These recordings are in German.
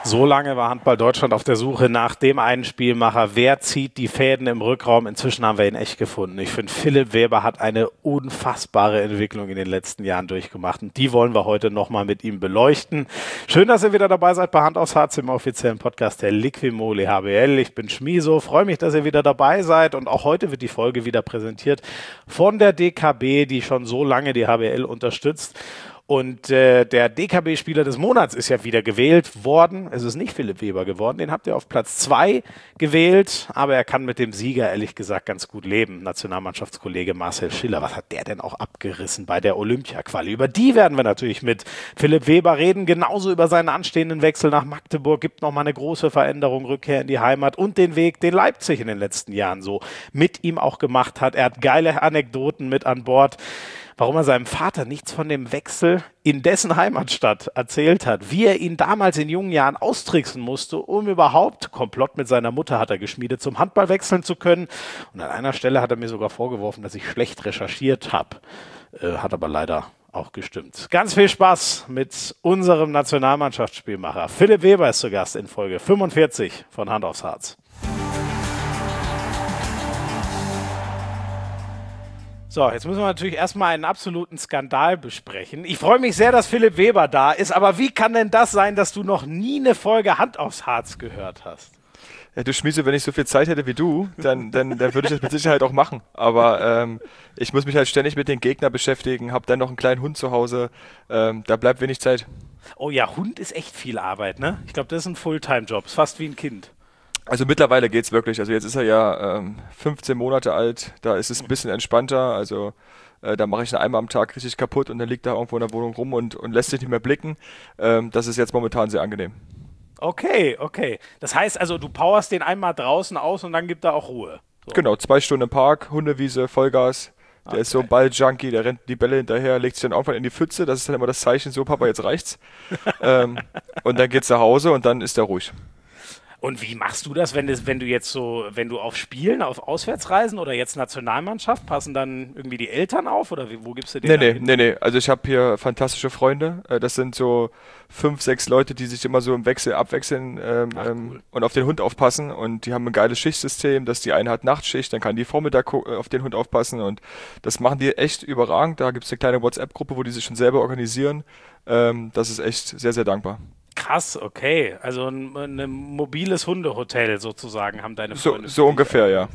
So lange war Handball Deutschland auf der Suche nach dem einen Spielmacher. Wer zieht die Fäden im Rückraum? Inzwischen haben wir ihn echt gefunden. Ich finde, Philipp Weber hat eine unfassbare Entwicklung in den letzten Jahren durchgemacht. Und die wollen wir heute nochmal mit ihm beleuchten. Schön, dass ihr wieder dabei seid bei Hand aufs Harz, im offiziellen Podcast der Liquimoli HBL. Ich bin Schmiso, freue mich, dass ihr wieder dabei seid. Und auch heute wird die Folge wieder präsentiert von der DKB, die schon so lange die HBL unterstützt. Und der DKB-Spieler des Monats ist ja wieder gewählt worden. Es ist nicht Philipp Weber geworden, den habt ihr auf Platz 2 gewählt. Aber er kann mit dem Sieger, ehrlich gesagt, ganz gut leben. Nationalmannschaftskollege Marcel Schiller, was hat der denn auch abgerissen bei der Olympia-Quali? Über die werden wir natürlich mit Philipp Weber reden. Genauso über seinen anstehenden Wechsel nach Magdeburg. Gibt nochmal eine große Veränderung, Rückkehr in die Heimat und den Weg, den Leipzig in den letzten Jahren so mit ihm auch gemacht hat. Er hat geile Anekdoten mit an Bord, warum er seinem Vater nichts von dem Wechsel in dessen Heimatstadt erzählt hat, wie er ihn damals in jungen Jahren austricksen musste, um überhaupt, Komplott mit seiner Mutter hat er geschmiedet, zum Handball wechseln zu können. Und an einer Stelle hat er mir sogar vorgeworfen, dass ich schlecht recherchiert habe. Hat aber leider auch gestimmt. Ganz viel Spaß mit unserem Nationalmannschaftsspielmacher. Philipp Weber ist zu Gast in Folge 45 von Hand aufs Harz. So, jetzt müssen wir natürlich erstmal einen absoluten Skandal besprechen. Ich freue mich sehr, dass Philipp Weber da ist, aber wie kann denn das sein, dass du noch nie eine Folge Hand aufs Harz gehört hast? Ja, du Schmiese, wenn ich so viel Zeit hätte wie du, dann würde ich das mit Sicherheit auch machen. Aber ich muss mich halt ständig mit den Gegnern beschäftigen, habe dann noch einen kleinen Hund zu Hause, da bleibt wenig Zeit. Oh ja, Hund ist echt viel Arbeit, ne? Ich glaube, das ist ein Fulltime-Job, ist fast wie ein Kind. Also mittlerweile geht's wirklich. Also jetzt ist er ja 15 Monate alt, da ist es ein bisschen entspannter. Also da mache ich ihn einmal am Tag richtig kaputt und dann liegt er irgendwo in der Wohnung rum und lässt sich nicht mehr blicken. Das ist jetzt momentan sehr angenehm. Okay. Das heißt also, du powerst den einmal draußen aus und dann gibt er auch Ruhe. So. Genau, 2 Stunden im Park, Hundewiese, Vollgas. Der ist so ein Balljunkie, der rennt die Bälle hinterher, legt sich dann irgendwann in die Pfütze. Das ist dann immer das Zeichen, so Papa, jetzt reicht's. Und dann geht's nach Hause und dann ist er ruhig. Und wie machst du das, wenn du auf Spielen, auf Auswärtsreisen oder jetzt Nationalmannschaft, passen dann irgendwie die Eltern auf oder wo gibst du den? Nee. Also ich habe hier fantastische Freunde. Das sind so 5, 6 Leute, die sich immer so im Wechsel abwechseln Cool. und auf den Hund aufpassen. Und die haben ein geiles Schichtsystem, dass die eine hat Nachtschicht, dann kann die Vormittag auf den Hund aufpassen. Und das machen die echt überragend. Da gibt es eine kleine WhatsApp-Gruppe, wo die sich schon selber organisieren. Das ist echt sehr, sehr dankbar. Krass, okay. Also ein mobiles Hundehotel sozusagen haben deine Freunde. So ungefähr, ja.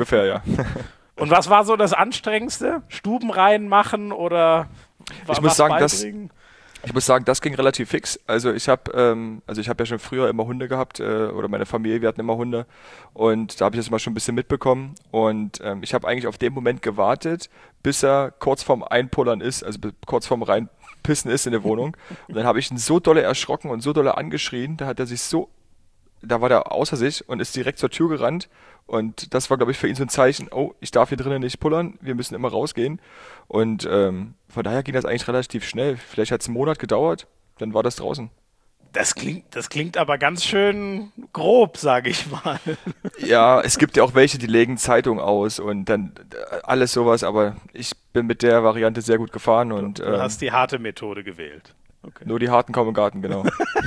Und was war so das Anstrengendste? Stuben reinmachen oder Ich muss sagen, das ging relativ fix. Also ich habe ja schon früher immer Hunde gehabt oder meine Familie, wir hatten immer Hunde und da habe ich das immer schon ein bisschen mitbekommen und ich habe eigentlich auf den Moment gewartet, bis er kurz vorm Einpullern ist, also kurz vorm Reinpissen ist in der Wohnung und dann habe ich ihn so dolle erschrocken und so dolle angeschrien, da war der außer sich und ist direkt zur Tür gerannt und das war, glaube ich, für ihn so ein Zeichen, oh, ich darf hier drinnen nicht pullern, wir müssen immer rausgehen und von daher ging das eigentlich relativ schnell. Vielleicht hat es einen Monat gedauert, dann war das draußen. Das klingt aber ganz schön grob, sage ich mal. Ja, es gibt ja auch welche, die legen Zeitung aus und dann alles sowas, aber ich bin mit der Variante sehr gut gefahren und du hast die harte Methode gewählt. Okay. Nur die harten kommen im Garten, genau.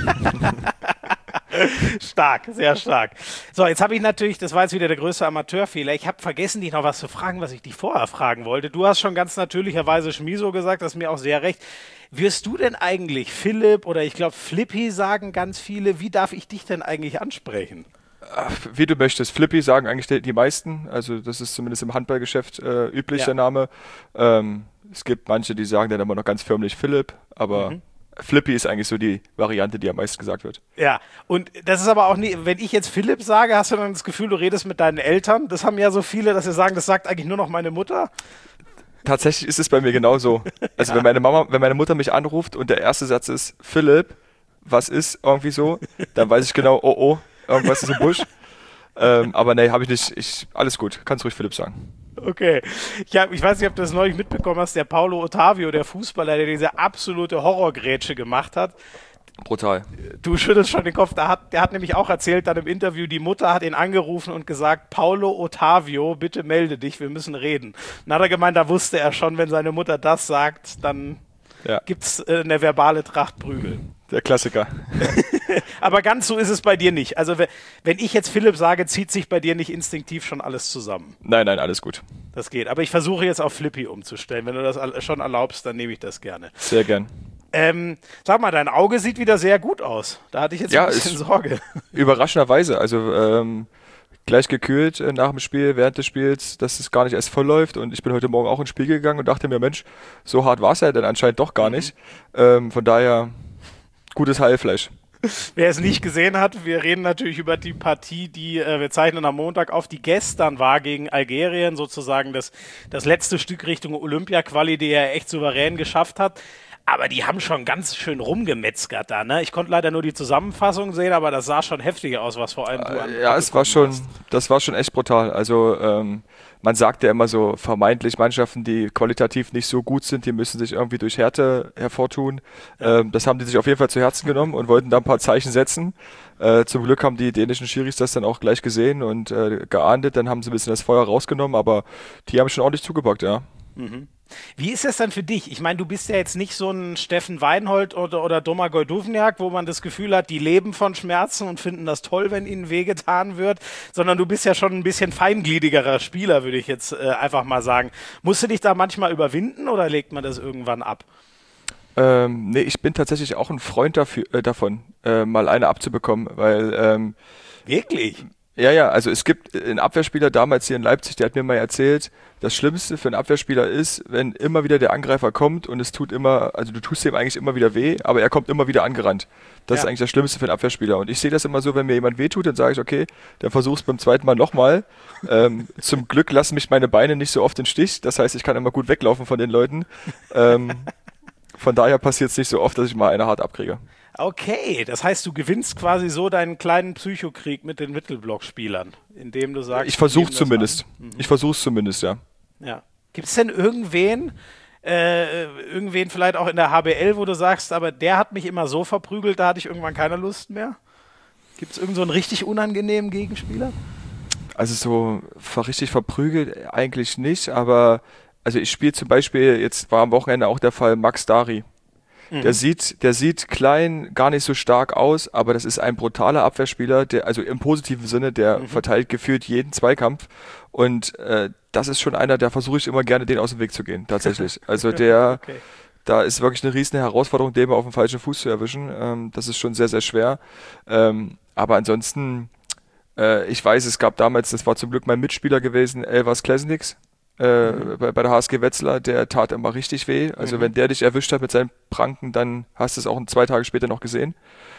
Stark, sehr stark. So, jetzt habe ich natürlich, das war jetzt wieder der größte Amateurfehler, ich habe vergessen, dich noch was zu fragen, was ich dich vorher fragen wollte. Du hast schon ganz natürlicherweise Schmiso gesagt, das ist mir auch sehr recht. Wirst du denn eigentlich Philipp oder ich glaube Flippy sagen ganz viele, wie darf ich dich denn eigentlich ansprechen? Wie du möchtest. Flippy sagen eigentlich die meisten, also das ist zumindest im Handballgeschäft üblich, der Name. Es gibt manche, die sagen dann immer noch ganz förmlich Philipp, aber Flippy ist eigentlich so die Variante, die am meisten gesagt wird. Ja, und das ist aber auch nie, wenn ich jetzt Philipp sage, hast du dann das Gefühl, du redest mit deinen Eltern? Das haben ja so viele, dass sie sagen, das sagt eigentlich nur noch meine Mutter. Tatsächlich ist es bei mir genauso. Also wenn meine Mutter mich anruft und der erste Satz ist, Philipp, was ist irgendwie so, dann weiß ich genau, oh, irgendwas ist im Busch. Aber nee, habe ich nicht. Alles gut, kannst ruhig Philipp sagen. Okay. Ich weiß nicht, ob du das neulich mitbekommen hast, der Paulo Ottavio, der Fußballer, der diese absolute Horrorgrätsche gemacht hat. Brutal. Du schüttelst schon den Kopf. Der hat nämlich auch erzählt dann im Interview, die Mutter hat ihn angerufen und gesagt, Paulo Ottavio, bitte melde dich, wir müssen reden. Dann hat er gemeint, da wusste er schon, wenn seine Mutter das sagt, dann gibt's eine verbale Tracht Prügel. Der Klassiker. Aber ganz so ist es bei dir nicht. Also wenn ich jetzt Philipp sage, zieht sich bei dir nicht instinktiv schon alles zusammen. Nein, alles gut. Das geht. Aber ich versuche jetzt auf Flippy umzustellen. Wenn du das schon erlaubst, dann nehme ich das gerne. Sehr gern. Sag mal, dein Auge sieht wieder sehr gut aus. Da hatte ich jetzt ein bisschen Sorge. Überraschenderweise. Also gleich gekühlt nach dem Spiel, während des Spiels, dass es gar nicht erst voll läuft. Und ich bin heute Morgen auch ins Spiel gegangen und dachte mir, Mensch, so hart war es ja dann anscheinend doch gar nicht. Von daher gutes Heilfleisch. Wer es nicht gesehen hat, wir reden natürlich über die Partie, die wir zeichnen am Montag auf, die gestern war gegen Algerien, sozusagen das letzte Stück Richtung Olympia-Quali, die er echt souverän geschafft hat. Aber die haben schon ganz schön rumgemetzgert da, ne? Ich konnte leider nur die Zusammenfassung sehen, aber das sah schon heftig aus, was vor allem du an. Ja, das war schon echt brutal. Also man sagt ja immer so, vermeintlich Mannschaften, die qualitativ nicht so gut sind, die müssen sich irgendwie durch Härte hervortun. Das haben die sich auf jeden Fall zu Herzen genommen und wollten da ein paar Zeichen setzen. Zum Glück haben die dänischen Schiris das dann auch gleich gesehen und geahndet. Dann haben sie ein bisschen das Feuer rausgenommen, aber die haben schon ordentlich zugepackt, ja. Mhm. Wie ist das dann für dich? Ich meine, du bist ja jetzt nicht so ein Steffen Weinhold oder Domagoj Duvnjak, wo man das Gefühl hat, die leben von Schmerzen und finden das toll, wenn ihnen wehgetan wird, sondern du bist ja schon ein bisschen feingliedigerer Spieler, würde ich jetzt einfach mal sagen. Musst du dich da manchmal überwinden oder legt man das irgendwann ab? Nee, ich bin tatsächlich auch ein Freund davon, mal eine abzubekommen, weil Wirklich? Ja, also es gibt einen Abwehrspieler damals hier in Leipzig, der hat mir mal erzählt, das Schlimmste für einen Abwehrspieler ist, wenn immer wieder der Angreifer kommt und es tut immer, also du tust ihm eigentlich immer wieder weh, aber er kommt immer wieder angerannt. Das ist eigentlich das Schlimmste für einen Abwehrspieler. Und ich sehe das immer so, wenn mir jemand wehtut, dann sage ich, okay, dann versuch's beim zweiten Mal nochmal. Zum Glück lassen mich meine Beine nicht so oft im Stich, das heißt, ich kann immer gut weglaufen von den Leuten. Von daher passiert es nicht so oft, dass ich mal eine hart abkriege. Okay, das heißt, du gewinnst quasi so deinen kleinen Psychokrieg mit den Mittelblockspielern, indem du sagst... Ich versuche zumindest. Ich versuche es zumindest, ja. Ja. Gibt es denn irgendwen vielleicht auch in der HBL, wo du sagst, aber der hat mich immer so verprügelt, da hatte ich irgendwann keine Lust mehr? Gibt es irgend so einen richtig unangenehmen Gegenspieler? Also so richtig verprügelt eigentlich nicht, aber also ich spiele zum Beispiel, jetzt war am Wochenende auch der Fall, Max Dari. Der sieht klein, gar nicht so stark aus, aber das ist ein brutaler Abwehrspieler, der, also im positiven Sinne, der verteilt gefühlt jeden Zweikampf. Und das ist schon einer, da versuche ich immer gerne, den aus dem Weg zu gehen, tatsächlich. Also da ist wirklich eine riesen Herausforderung, den mal auf dem falschen Fuß zu erwischen. Das ist schon sehr, sehr schwer. Aber ansonsten, ich weiß, es gab damals, das war zum Glück mein Mitspieler gewesen, Elvas Klesniks. Bei der HSG Wetzlar, der tat immer richtig weh. Also wenn der dich erwischt hat mit seinen Pranken, dann hast du es auch 2 Tage später noch gesehen.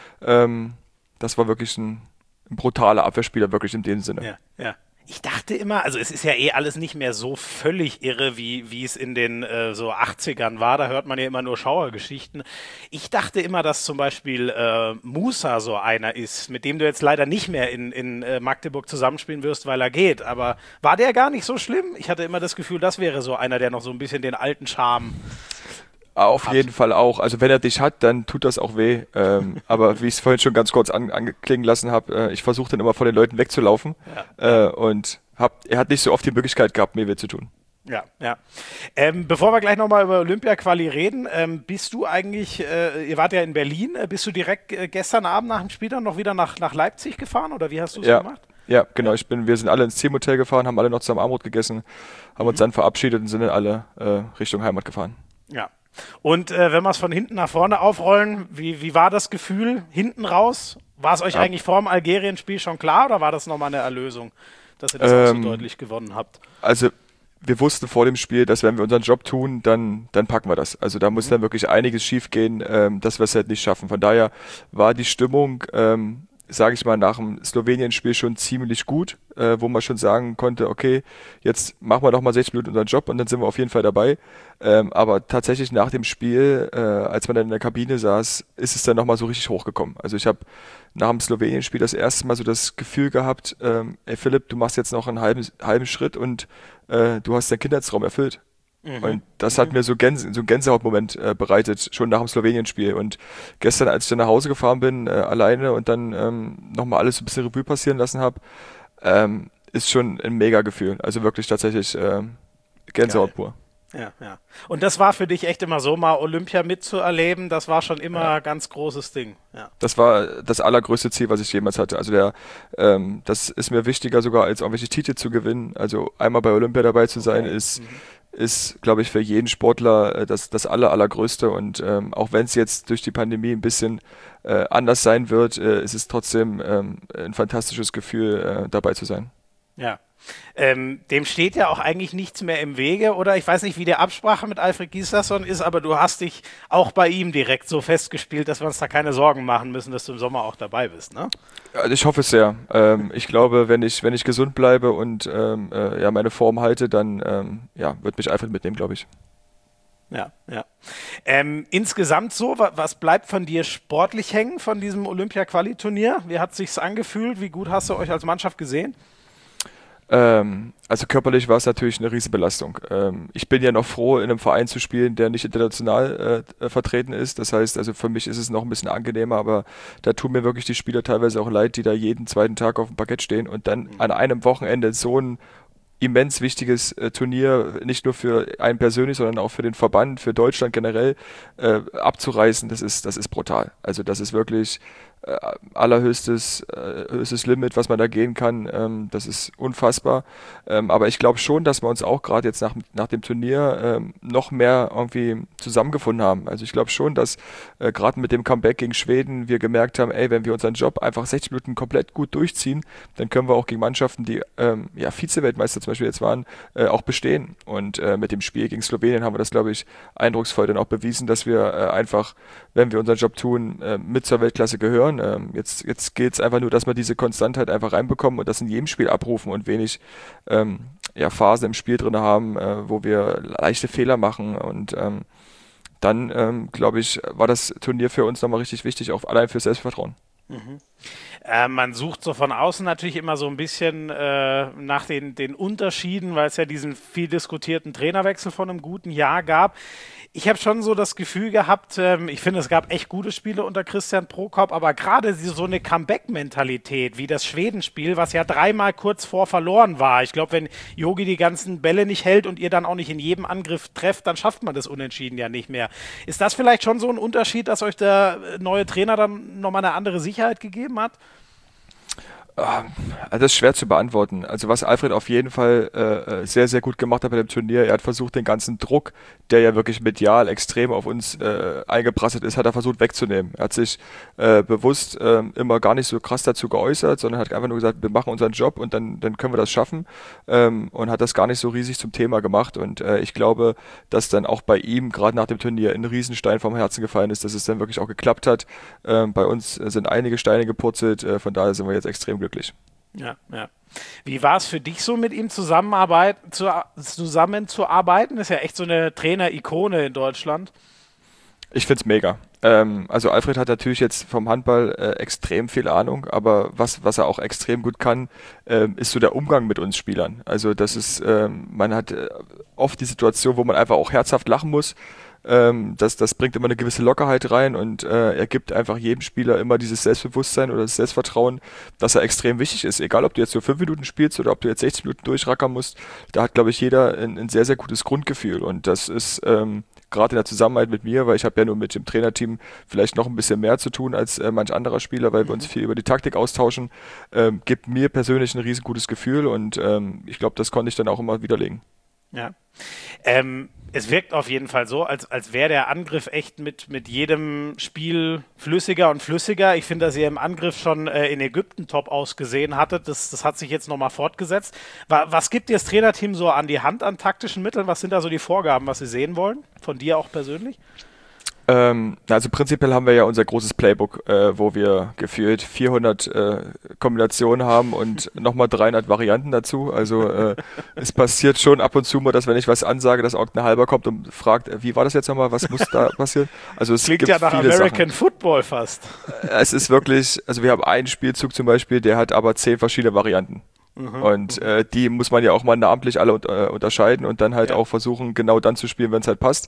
Das war wirklich ein brutaler Abwehrspieler, wirklich in dem Sinne. Ja. Ich dachte immer, also es ist ja alles nicht mehr so völlig irre, wie es in den so 80ern war. Da hört man ja immer nur Schauergeschichten. Ich dachte immer, dass zum Beispiel Musa so einer ist, mit dem du jetzt leider nicht mehr in Magdeburg zusammenspielen wirst, weil er geht. Aber war der gar nicht so schlimm? Ich hatte immer das Gefühl, das wäre so einer, der noch so ein bisschen den alten Charme Auf jeden Fall auch. Also wenn er dich hat, dann tut das auch weh. Aber wie ich es vorhin schon ganz kurz angeklingen lassen habe, ich versuche dann immer vor den Leuten wegzulaufen. Und er hat nicht so oft die Möglichkeit gehabt, mir weh zu tun. Ja. Bevor wir gleich nochmal über Olympia-Quali reden, bist du eigentlich, ihr wart ja in Berlin, bist du direkt gestern Abend nach dem Spiel dann noch wieder nach Leipzig gefahren oder wie hast du es gemacht? Ja, genau. Wir sind alle ins Teamhotel gefahren, haben alle noch zusammen Armut gegessen, haben uns dann verabschiedet und sind dann alle Richtung Heimat gefahren. Ja. Und wenn wir es von hinten nach vorne aufrollen, wie war das Gefühl hinten raus? War es euch eigentlich vor dem Algerien-Spiel schon klar oder war das nochmal eine Erlösung, dass ihr das auch so deutlich gewonnen habt? Also wir wussten vor dem Spiel, dass wenn wir unseren Job tun, dann packen wir das. Also da muss dann wirklich einiges schief gehen, dass wir es halt nicht schaffen. Von daher war die Stimmung, sage ich mal, nach dem Slowenien-Spiel schon ziemlich gut, wo man schon sagen konnte, okay, jetzt machen wir doch mal 60 Minuten unseren Job und dann sind wir auf jeden Fall dabei. Aber tatsächlich nach dem Spiel, als man dann in der Kabine saß, ist es dann nochmal so richtig hochgekommen. Also ich habe nach dem Slowenien-Spiel das erste Mal so das Gefühl gehabt, ey Philipp, du machst jetzt noch einen halben Schritt und du hast deinen Kindheitstraum erfüllt. Und das hat mir so einen Gänsehautmoment bereitet, schon nach dem Slowenien-Spiel. Und gestern, als ich dann nach Hause gefahren bin, alleine und dann nochmal alles so ein bisschen Revue passieren lassen habe, ist schon ein mega Gefühl. Also wirklich tatsächlich Gänsehaut pur. Ja, ja. Und das war für dich echt immer so, mal Olympia mitzuerleben, das war schon immer ein ganz großes Ding. Ja. Das war das allergrößte Ziel, was ich jemals hatte. Also das ist mir wichtiger sogar, als irgendwelche Titel zu gewinnen. Also einmal bei Olympia dabei zu sein, ist, glaube ich, für jeden Sportler das allergrößte. Und auch wenn es jetzt durch die Pandemie ein bisschen anders sein wird, ist es trotzdem ein fantastisches Gefühl, dabei zu sein. Ja. Dem steht ja auch eigentlich nichts mehr im Wege, oder? Ich weiß nicht, wie die Absprache mit Alfred Gislason ist, aber du hast dich auch bei ihm direkt so festgespielt, dass wir uns da keine Sorgen machen müssen, dass du im Sommer auch dabei bist, ne? Also ich hoffe es sehr. Ich glaube, wenn ich gesund bleibe und ja, meine Form halte, dann ja, wird mich Alfred mitnehmen, glaube ich. Ja, ja. Insgesamt so, was bleibt von dir sportlich hängen von diesem Olympia-Quali-Turnier? Wie hat es sich angefühlt? Wie gut hast du euch als Mannschaft gesehen? Also körperlich war es natürlich eine Riesenbelastung. Ich bin ja noch froh, in einem Verein zu spielen, der nicht international vertreten ist. Das heißt, also für mich ist es noch ein bisschen angenehmer, aber da tun mir wirklich die Spieler teilweise auch leid, die da jeden zweiten Tag auf dem Parkett stehen und dann an einem Wochenende so ein immens wichtiges Turnier, nicht nur für einen persönlich, sondern auch für den Verband, für Deutschland generell abzureißen, das ist brutal. Also das ist wirklich allerhöchstes höchstes Limit, was man da gehen kann. Das ist unfassbar. Aber ich glaube schon, dass wir uns auch gerade jetzt nach dem Turnier noch mehr irgendwie zusammengefunden haben. Also ich glaube schon, dass gerade mit dem Comeback gegen Schweden wir gemerkt haben, ey, wenn wir unseren Job einfach 60 Minuten komplett gut durchziehen, dann können wir auch gegen Mannschaften, die ja Vize-Weltmeister zum Beispiel jetzt waren, auch bestehen. Und mit dem Spiel gegen Slowenien haben wir das, glaube ich, eindrucksvoll dann auch bewiesen, dass wir einfach, wenn wir unseren Job tun, mit zur Weltklasse gehören. Jetzt geht es einfach nur, dass wir diese Konstantheit einfach reinbekommen und das in jedem Spiel abrufen und wenig ja, Phasen im Spiel drin haben, wo wir leichte Fehler machen. Und dann, glaube ich, war das Turnier für uns nochmal richtig wichtig, auch allein fürs Selbstvertrauen. Mhm. Man sucht so von außen natürlich immer so ein bisschen nach den Unterschieden, weil es ja diesen viel diskutierten Trainerwechsel von einem guten Jahr gab. Ich habe schon so das Gefühl gehabt, ich finde, es gab echt gute Spiele unter Christian Prokop, aber gerade so eine Comeback-Mentalität wie das Schwedenspiel, was ja dreimal kurz vor verloren war. Ich glaube, wenn Yogi die ganzen Bälle nicht hält und ihr dann auch nicht in jedem Angriff trefft, dann schafft man das Unentschieden ja nicht mehr. Ist das vielleicht schon so ein Unterschied, dass euch der neue Trainer dann nochmal eine andere Sicherheit gegeben hat? Das ist schwer zu beantworten. Also was Alfred auf jeden Fall sehr, sehr gut gemacht hat bei dem Turnier, er hat versucht, den ganzen Druck, der ja wirklich medial extrem auf uns eingeprasselt ist, hat er versucht wegzunehmen. Er hat sich bewusst immer gar nicht so krass dazu geäußert, sondern hat einfach nur gesagt, wir machen unseren Job und dann können wir das schaffen, und hat das gar nicht so riesig zum Thema gemacht. Und ich glaube, dass dann auch bei ihm, gerade nach dem Turnier, ein Riesenstein vom Herzen gefallen ist, dass es dann wirklich auch geklappt hat. Bei uns sind einige Steine gepurzelt, von daher sind wir jetzt extrem glücklich. Ja, ja. Wie war es für dich so, mit ihm zusammenzuarbeiten? Das ist ja echt so eine Trainer-Ikone in Deutschland. Ich find's mega. Also Alfred hat natürlich jetzt vom Handball extrem viel Ahnung, aber was er auch extrem gut kann, ist so der Umgang mit uns Spielern. Also das ist, man hat oft die Situation, wo man einfach auch herzhaft lachen muss. Das bringt immer eine gewisse Lockerheit rein und er gibt einfach jedem Spieler immer dieses Selbstbewusstsein oder das Selbstvertrauen, dass er extrem wichtig ist. Egal, ob du jetzt nur 5 Minuten spielst oder ob du jetzt 60 Minuten durchrackern musst, da hat, glaube ich, jeder ein sehr, sehr gutes Grundgefühl und das ist gerade in der Zusammenarbeit mit mir, weil ich habe ja nur mit dem Trainerteam vielleicht noch ein bisschen mehr zu tun als manch anderer Spieler, weil wir uns viel über die Taktik austauschen, gibt mir persönlich ein riesengutes Gefühl und ich glaube, das konnte ich dann auch immer widerlegen. Ja. Es wirkt auf jeden Fall so, als wäre der Angriff echt mit jedem Spiel flüssiger und flüssiger. Ich finde, dass ihr im Angriff schon in Ägypten top ausgesehen hattet. Das hat sich jetzt nochmal fortgesetzt. Was gibt dir das Trainerteam so an die Hand an taktischen Mitteln? Was sind da so die Vorgaben, was sie sehen wollen? Von dir auch persönlich? Also prinzipiell haben wir ja unser großes Playbook, wo wir gefühlt 400 Kombinationen haben und nochmal 300 Varianten dazu. Also es passiert schon ab und zu mal, dass wenn ich was ansage, dass irgendein Halber kommt und fragt, wie war das jetzt nochmal, was muss da passieren? Also es klingt gibt ja nach viele American Sachen. Football fast. Es ist wirklich, also wir haben einen Spielzug zum Beispiel, der hat aber 10 verschiedene Varianten. Und die muss man ja auch mal namentlich alle unterscheiden und dann halt auch versuchen, genau dann zu spielen, wenn es halt passt.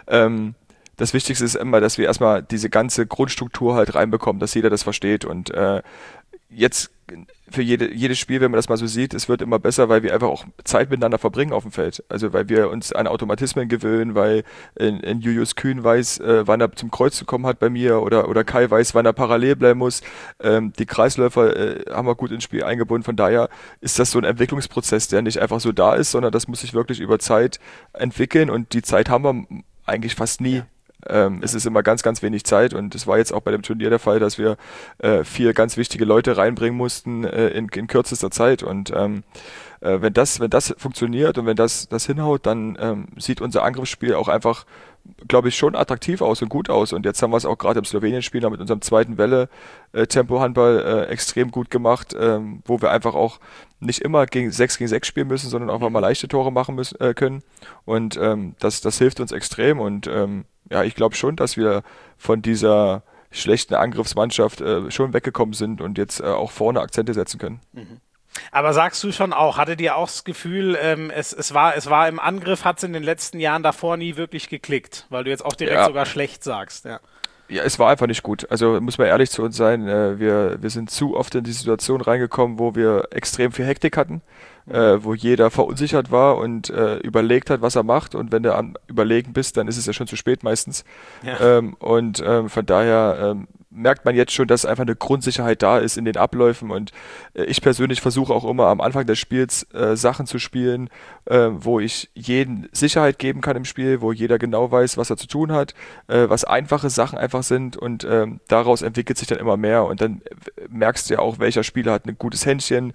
Das Wichtigste ist immer, dass wir erstmal diese ganze Grundstruktur halt reinbekommen, dass jeder das versteht und jetzt für jedes Spiel, wenn man das mal so sieht, es wird immer besser, weil wir einfach auch Zeit miteinander verbringen auf dem Feld. Also weil wir uns an Automatismen gewöhnen, weil in Julius Kühn weiß, wann er zum Kreuz zu kommen hat bei mir oder Kai weiß, wann er parallel bleiben muss. Die Kreisläufer haben wir gut ins Spiel eingebunden. Von daher ist das so ein Entwicklungsprozess, der nicht einfach so da ist, sondern das muss sich wirklich über Zeit entwickeln und die Zeit haben wir eigentlich fast nie. Es ist immer ganz, ganz wenig Zeit und es war jetzt auch bei dem Turnier der Fall, dass wir 4 ganz wichtige Leute reinbringen mussten in kürzester Zeit und wenn das funktioniert und wenn das hinhaut, dann sieht unser Angriffsspiel auch einfach, glaube ich, schon attraktiv aus und gut aus und jetzt haben wir es auch gerade im Slowenien-Spiel mit unserem zweiten Welle Tempo-Handball extrem gut gemacht, wo wir einfach auch nicht immer 6 gegen 6 spielen müssen, sondern auch mal leichte Tore machen können und das hilft uns extrem und ja, ich glaube schon, dass wir von dieser schlechten Angriffsmannschaft schon weggekommen sind und jetzt auch vorne Akzente setzen können. Aber sagst du schon auch, hattet ihr auch das Gefühl, es war im Angriff, hat es in den letzten Jahren davor nie wirklich geklickt, weil du jetzt auch direkt sogar schlecht sagst, ja. Ja, es war einfach nicht gut. Also muss man ehrlich zu uns sein, wir sind zu oft in die Situation reingekommen, wo wir extrem viel Hektik hatten, wo jeder verunsichert war und überlegt hat, was er macht. Und wenn du am Überlegen bist, dann ist es ja schon zu spät meistens. Ja. Von daher merkt man jetzt schon, dass einfach eine Grundsicherheit da ist in den Abläufen und ich persönlich versuche auch immer am Anfang des Spiels Sachen zu spielen, wo ich jeden Sicherheit geben kann im Spiel, wo jeder genau weiß, was er zu tun hat, was einfache Sachen einfach sind und daraus entwickelt sich dann immer mehr und dann merkst du ja auch, welcher Spieler hat ein gutes Händchen.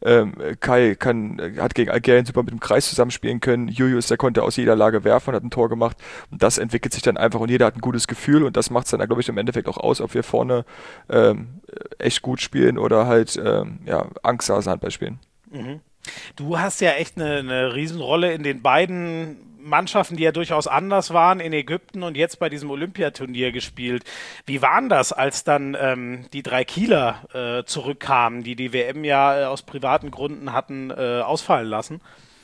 Kai hat gegen Algerien super mit dem Kreis zusammenspielen können, Julius, der konnte aus jeder Lage werfen und hat ein Tor gemacht und das entwickelt sich dann einfach und jeder hat ein gutes Gefühl und das macht es dann, glaube ich, im Endeffekt auch aus, ob wir vorne echt gut spielen oder halt Angsthase-Handball spielen. Mhm. Du hast ja echt eine Riesenrolle in den beiden Mannschaften, die ja durchaus anders waren, in Ägypten und jetzt bei diesem Olympiaturnier gespielt. Wie war denn das, als dann die 3 Kieler zurückkamen, die WM ja aus privaten Gründen hatten ausfallen lassen?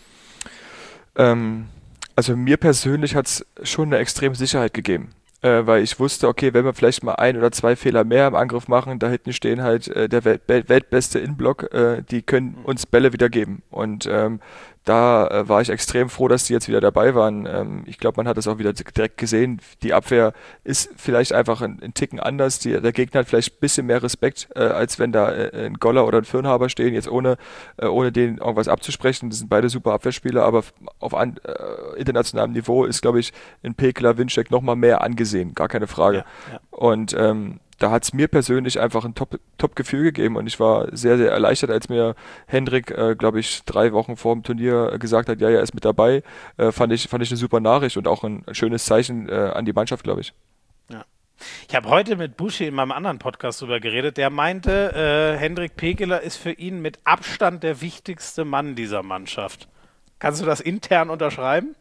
Also mir persönlich hat es schon eine extreme Sicherheit gegeben. Weil ich wusste, okay, wenn wir vielleicht mal 1 oder 2 Fehler mehr im Angriff machen, da hinten stehen halt der weltbeste Innenblock, die können uns Bälle wieder geben. Und da war ich extrem froh, dass die jetzt wieder dabei waren. Ich glaube, man hat es auch wieder direkt gesehen. Die Abwehr ist vielleicht einfach ein Ticken anders. Der Gegner hat vielleicht ein bisschen mehr Respekt, als wenn da ein Goller oder ein Firnhaber stehen, jetzt ohne denen irgendwas abzusprechen. Das sind beide super Abwehrspieler, aber auf internationalem Niveau ist, glaube ich, in Pekeler, Winczek noch mal mehr angesehen. Gar keine Frage. Ja. Und da hat es mir persönlich einfach ein Top-Gefühl gegeben und ich war sehr, sehr erleichtert, als mir Hendrik, glaube ich, 3 Wochen vor dem Turnier gesagt hat, ja, er ist mit dabei. Fand ich eine super Nachricht und auch ein schönes Zeichen an die Mannschaft, glaube ich. Ja. Ich habe heute mit Buschi in meinem anderen Podcast drüber geredet, der meinte, Hendrik Pekeler ist für ihn mit Abstand der wichtigste Mann dieser Mannschaft. Kannst du das intern unterschreiben?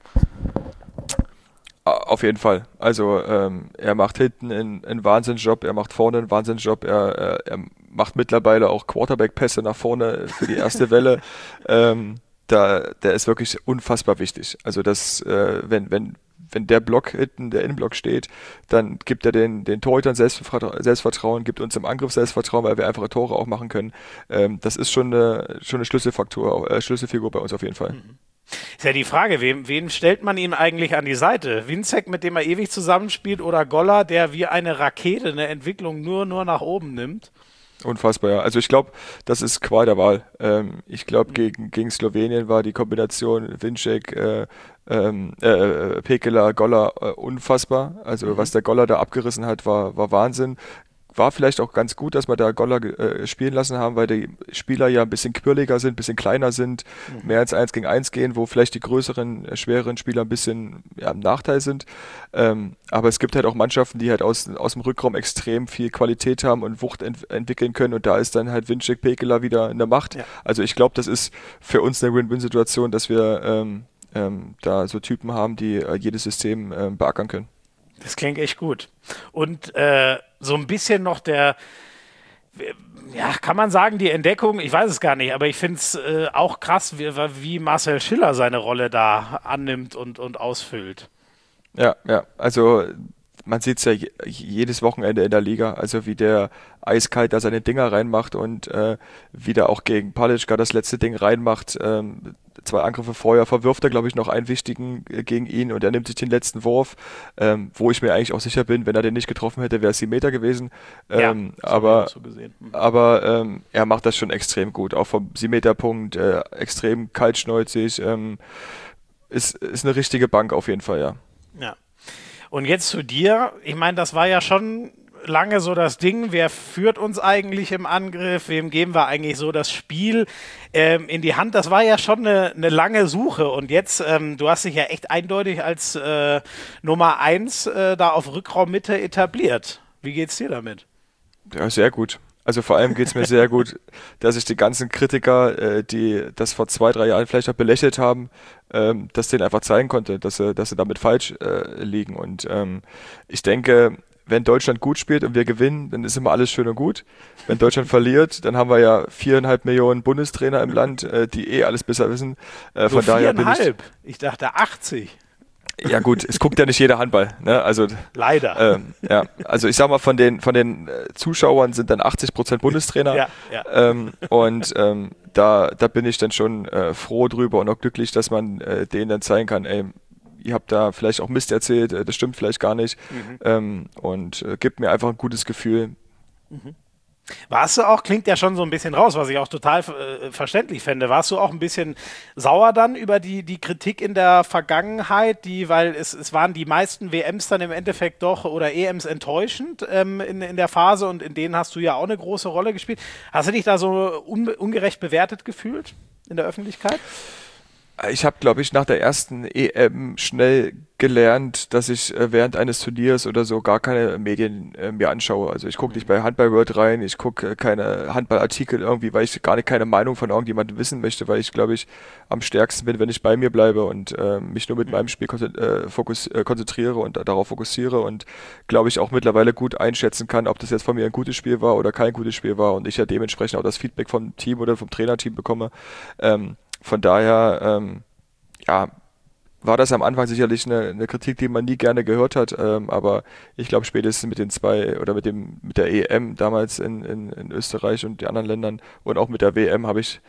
Auf jeden Fall. Also er macht hinten einen Wahnsinnsjob, er macht vorne einen Wahnsinnsjob, er macht mittlerweile auch Quarterback-Pässe nach vorne für die erste Welle. Der ist wirklich unfassbar wichtig. Also das, wenn der Block hinten, der Innenblock steht, dann gibt er den Torhütern Selbstvertrauen, gibt uns im Angriff Selbstvertrauen, weil wir einfache Tore auch machen können. Das ist schon eine Schlüsselfigur bei uns auf jeden Fall. Mhm. Ist ja die Frage, wen stellt man ihm eigentlich an die Seite? Winczek, mit dem er ewig zusammenspielt, oder Goller, der wie eine Rakete eine Entwicklung nur nach oben nimmt? Unfassbar, ja. Also ich glaube, das ist Qual der Wahl. Ich glaube, gegen Slowenien war die Kombination Winczek, Pekeler, Goller unfassbar. Also was der Goller da abgerissen hat, war Wahnsinn. War vielleicht auch ganz gut, dass wir da Goller spielen lassen haben, weil die Spieler ja ein bisschen quirliger sind, ein bisschen kleiner sind, mehr als 1 gegen 1 gehen, wo vielleicht die größeren, schwereren Spieler ein bisschen im Nachteil sind. Aber es gibt halt auch Mannschaften, die halt aus dem Rückraum extrem viel Qualität haben und Wucht entwickeln können und da ist dann halt Winczek, Pekeler wieder eine Macht. Ja. Also ich glaube, das ist für uns eine Win-Win-Situation, dass wir da so Typen haben, die jedes System beackern können. Das klingt echt gut. Und so ein bisschen noch kann man sagen, die Entdeckung, ich weiß es gar nicht, aber ich finde es auch krass, wie Marcel Schiller seine Rolle da annimmt und ausfüllt. Ja, also man sieht es ja jedes Wochenende in der Liga, also wie der eiskalt da seine Dinger reinmacht und wie der auch gegen Palička das letzte Ding reinmacht. 2 Angriffe vorher verwirft er, glaube ich, noch einen wichtigen gegen ihn und er nimmt sich den letzten Wurf, wo ich mir eigentlich auch sicher bin, wenn er den nicht getroffen hätte, wäre es 7 Meter gewesen. Aber er macht das schon extrem gut, auch vom 7-Meter-Punkt, extrem kaltschnäuzig, ist eine richtige Bank auf jeden Fall, ja. Ja. Und jetzt zu dir. Ich meine, das war ja schon lange so das Ding. Wer führt uns eigentlich im Angriff? Wem geben wir eigentlich so das Spiel in die Hand? Das war ja schon eine lange Suche. Und jetzt, du hast dich ja echt eindeutig als Nummer 1 da auf Rückraummitte etabliert. Wie geht's dir damit? Ja, sehr gut. Also vor allem geht es mir sehr gut, dass ich die ganzen Kritiker, die das vor 2, 3 Jahren vielleicht auch belächelt haben, das denen einfach zeigen konnte, dass sie damit falsch liegen. Und ich denke, wenn Deutschland gut spielt und wir gewinnen, dann ist immer alles schön und gut. Wenn Deutschland verliert, dann haben wir ja 4,5 Millionen Bundestrainer im Land, die alles besser wissen. Von daher 4,5? Ich dachte 80. Ja gut, es guckt ja nicht jeder Handball, ne? Also leider. Ja, also ich sag mal, von den Zuschauern sind dann 80% Bundestrainer. Ja. Da bin ich dann schon froh drüber und auch glücklich, dass man denen dann zeigen kann, ey, ihr habt da vielleicht auch Mist erzählt, das stimmt vielleicht gar nicht. Gibt mir einfach ein gutes Gefühl. Warst du auch, klingt ja schon so ein bisschen raus, was ich auch total verständlich fände, warst du auch ein bisschen sauer dann über die Kritik in der Vergangenheit, weil es waren die meisten WMs dann im Endeffekt doch oder EMs enttäuschend in der Phase und in denen hast du ja auch eine große Rolle gespielt. Hast du dich da so ungerecht bewertet gefühlt in der Öffentlichkeit? Ich habe, glaube ich, nach der ersten EM schnell gelernt, dass ich während eines Turniers oder so gar keine Medien mir anschaue. Also ich gucke nicht bei Handball World rein, ich gucke keine Handballartikel irgendwie, weil ich gar nicht keine Meinung von irgendjemandem wissen möchte, weil ich, glaube ich, am stärksten bin, wenn ich bei mir bleibe und mich nur mit meinem Spiel konzentriere und darauf fokussiere und, glaube ich, auch mittlerweile gut einschätzen kann, ob das jetzt von mir ein gutes Spiel war oder kein gutes Spiel war und ich ja dementsprechend auch das Feedback vom Team oder vom Trainerteam bekomme. Von daher, war das am Anfang sicherlich eine Kritik, die man nie gerne gehört hat, aber ich glaube spätestens mit den 2 oder mit der EM damals in Österreich und den anderen Ländern und auch mit der WM habe ich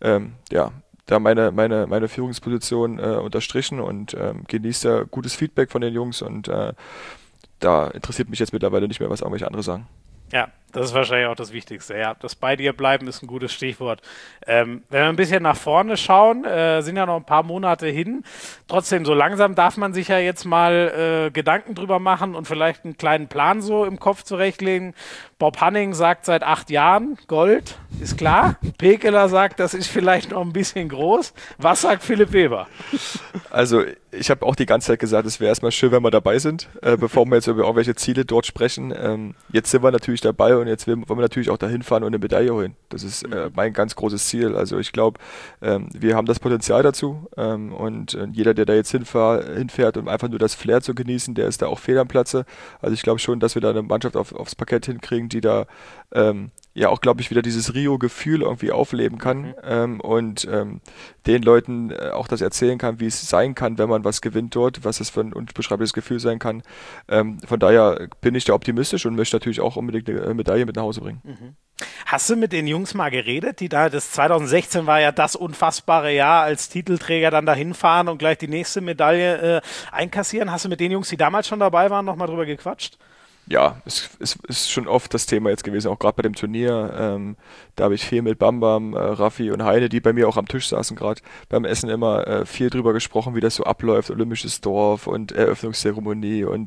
da meine Führungsposition unterstrichen und genieße da gutes Feedback von den Jungs und da interessiert mich jetzt mittlerweile nicht mehr, was irgendwelche andere sagen. Ja, das ist wahrscheinlich auch das Wichtigste. Ja, das bei dir bleiben ist ein gutes Stichwort. Wenn wir ein bisschen nach vorne schauen, sind ja noch ein paar Monate hin. Trotzdem, so langsam darf man sich ja jetzt mal Gedanken drüber machen und vielleicht einen kleinen Plan so im Kopf zurechtlegen. Bob Hanning sagt seit 8 Jahren, Gold, ist klar. Pekeler sagt, das ist vielleicht noch ein bisschen groß. Was sagt Philipp Weber? Also ich habe auch die ganze Zeit gesagt, es wäre erstmal schön, wenn wir dabei sind, bevor wir jetzt über irgendwelche Ziele dort sprechen. Jetzt sind wir natürlich dabei und jetzt wollen wir natürlich auch dahin fahren und eine Medaille holen. Das ist mein ganz großes Ziel. Also ich glaube, wir haben das Potenzial dazu und jeder, der da jetzt hinfährt, um einfach nur das Flair zu genießen, der ist da auch fehl am Platze. Also ich glaube schon, dass wir da eine Mannschaft aufs Parkett hinkriegen, die da ja auch, glaube ich, wieder dieses Rio-Gefühl irgendwie aufleben kann und den Leuten auch das erzählen kann, wie es sein kann, wenn man was gewinnt dort, was es für ein unbeschreibliches Gefühl sein kann. Von daher bin ich da optimistisch und möchte natürlich auch unbedingt eine Medaille mit nach Hause bringen. Hast du mit den Jungs mal geredet, das 2016 war ja das unfassbare Jahr, als Titelträger dann dahin fahren und gleich die nächste Medaille einkassieren? Hast du mit den Jungs, die damals schon dabei waren, nochmal drüber gequatscht? Ja, es ist schon oft das Thema jetzt gewesen, auch gerade bei dem Turnier. Da habe ich viel mit Bam, Raffi und Heine, die bei mir auch am Tisch saßen, gerade beim Essen immer viel drüber gesprochen, wie das so abläuft, Olympisches Dorf und Eröffnungszeremonie und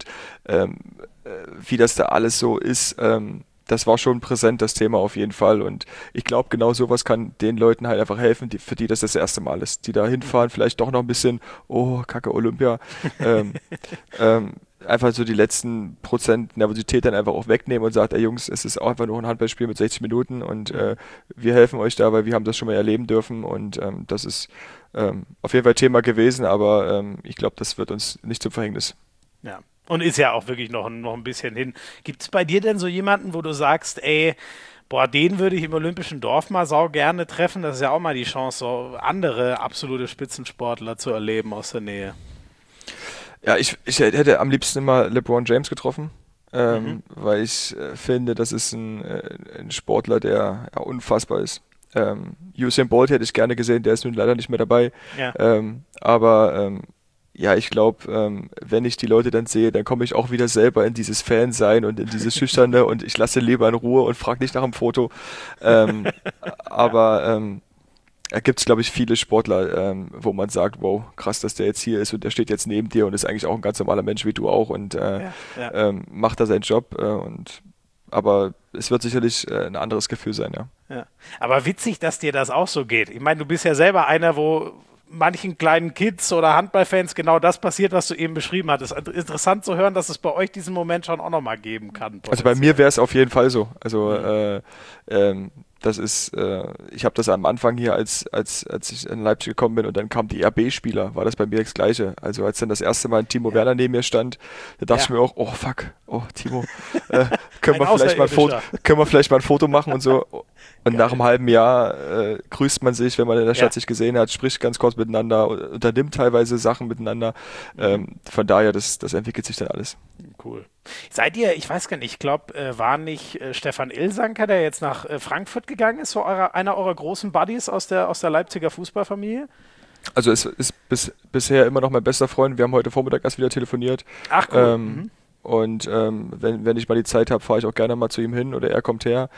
wie das da alles so ist. Das war schon präsent, das Thema auf jeden Fall. Und ich glaube, genau sowas kann den Leuten halt einfach helfen, für die das erste Mal ist. Die da hinfahren, vielleicht doch noch ein bisschen, oh, Kacke, Olympia. Einfach so die letzten Prozent Nervosität dann einfach auch wegnehmen und sagt, ey Jungs, es ist auch einfach nur ein Handballspiel mit 60 Minuten und wir helfen euch da, weil wir haben das schon mal erleben dürfen und das ist auf jeden Fall Thema gewesen, aber ich glaube, das wird uns nicht zum Verhängnis. Ja. Und ist ja auch wirklich noch ein bisschen hin. Gibt es bei dir denn so jemanden, wo du sagst, ey, den würde ich im Olympischen Dorf mal sau gerne treffen? Das ist ja auch mal die Chance, so andere absolute Spitzensportler zu erleben aus der Nähe. Ja, ich hätte am liebsten immer LeBron James getroffen, weil ich finde, das ist ein Sportler, der ja, unfassbar ist. Usain Bolt hätte ich gerne gesehen, der ist nun leider nicht mehr dabei. Ja. Aber ja, ich glaube, wenn ich die Leute dann sehe, dann komme ich auch wieder selber in dieses Fan-Sein und in dieses Schüchterne und ich lasse lieber in Ruhe und frage nicht nach dem Foto. Aber da gibt es, glaube ich, viele Sportler, wo man sagt, wow, krass, dass der jetzt hier ist und der steht jetzt neben dir und ist eigentlich auch ein ganz normaler Mensch wie du auch und macht da seinen Job. Aber es wird sicherlich ein anderes Gefühl sein, ja. Ja. Aber witzig, dass dir das auch so geht. Ich meine, du bist ja selber einer, wo manchen kleinen Kids oder Handballfans genau das passiert, was du eben beschrieben hattest. Interessant zu hören, dass es bei euch diesen Moment schon auch nochmal geben kann. Also bei mir wäre es auf jeden Fall so. Also das ist, ich habe das am Anfang hier, als ich in Leipzig gekommen bin und dann kam die RB-Spieler, war das bei mir das Gleiche. Also als dann das erste Mal ein Timo Werner neben mir stand, da dachte ich mir auch, oh fuck, oh Timo, können wir vielleicht mal ein Foto machen und so. Und nach einem halben Jahr grüßt man sich, wenn man in der Stadt sich gesehen hat, spricht ganz kurz miteinander, unternimmt teilweise Sachen miteinander. Von daher, das entwickelt sich dann alles. Cool. Seid ihr, ich weiß gar nicht, ich glaube, war nicht Stefan Ilsanker, der jetzt nach Frankfurt gegangen ist, so einer eurer großen Buddies aus der Leipziger Fußballfamilie? Also es ist bisher immer noch mein bester Freund. Wir haben heute Vormittag erst wieder telefoniert. Ach cool. Und wenn ich mal die Zeit habe, fahre ich auch gerne mal zu ihm hin oder er kommt her.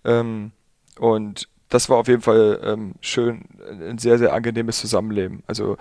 Und das war auf jeden Fall schön, ein sehr, sehr angenehmes Zusammenleben. Also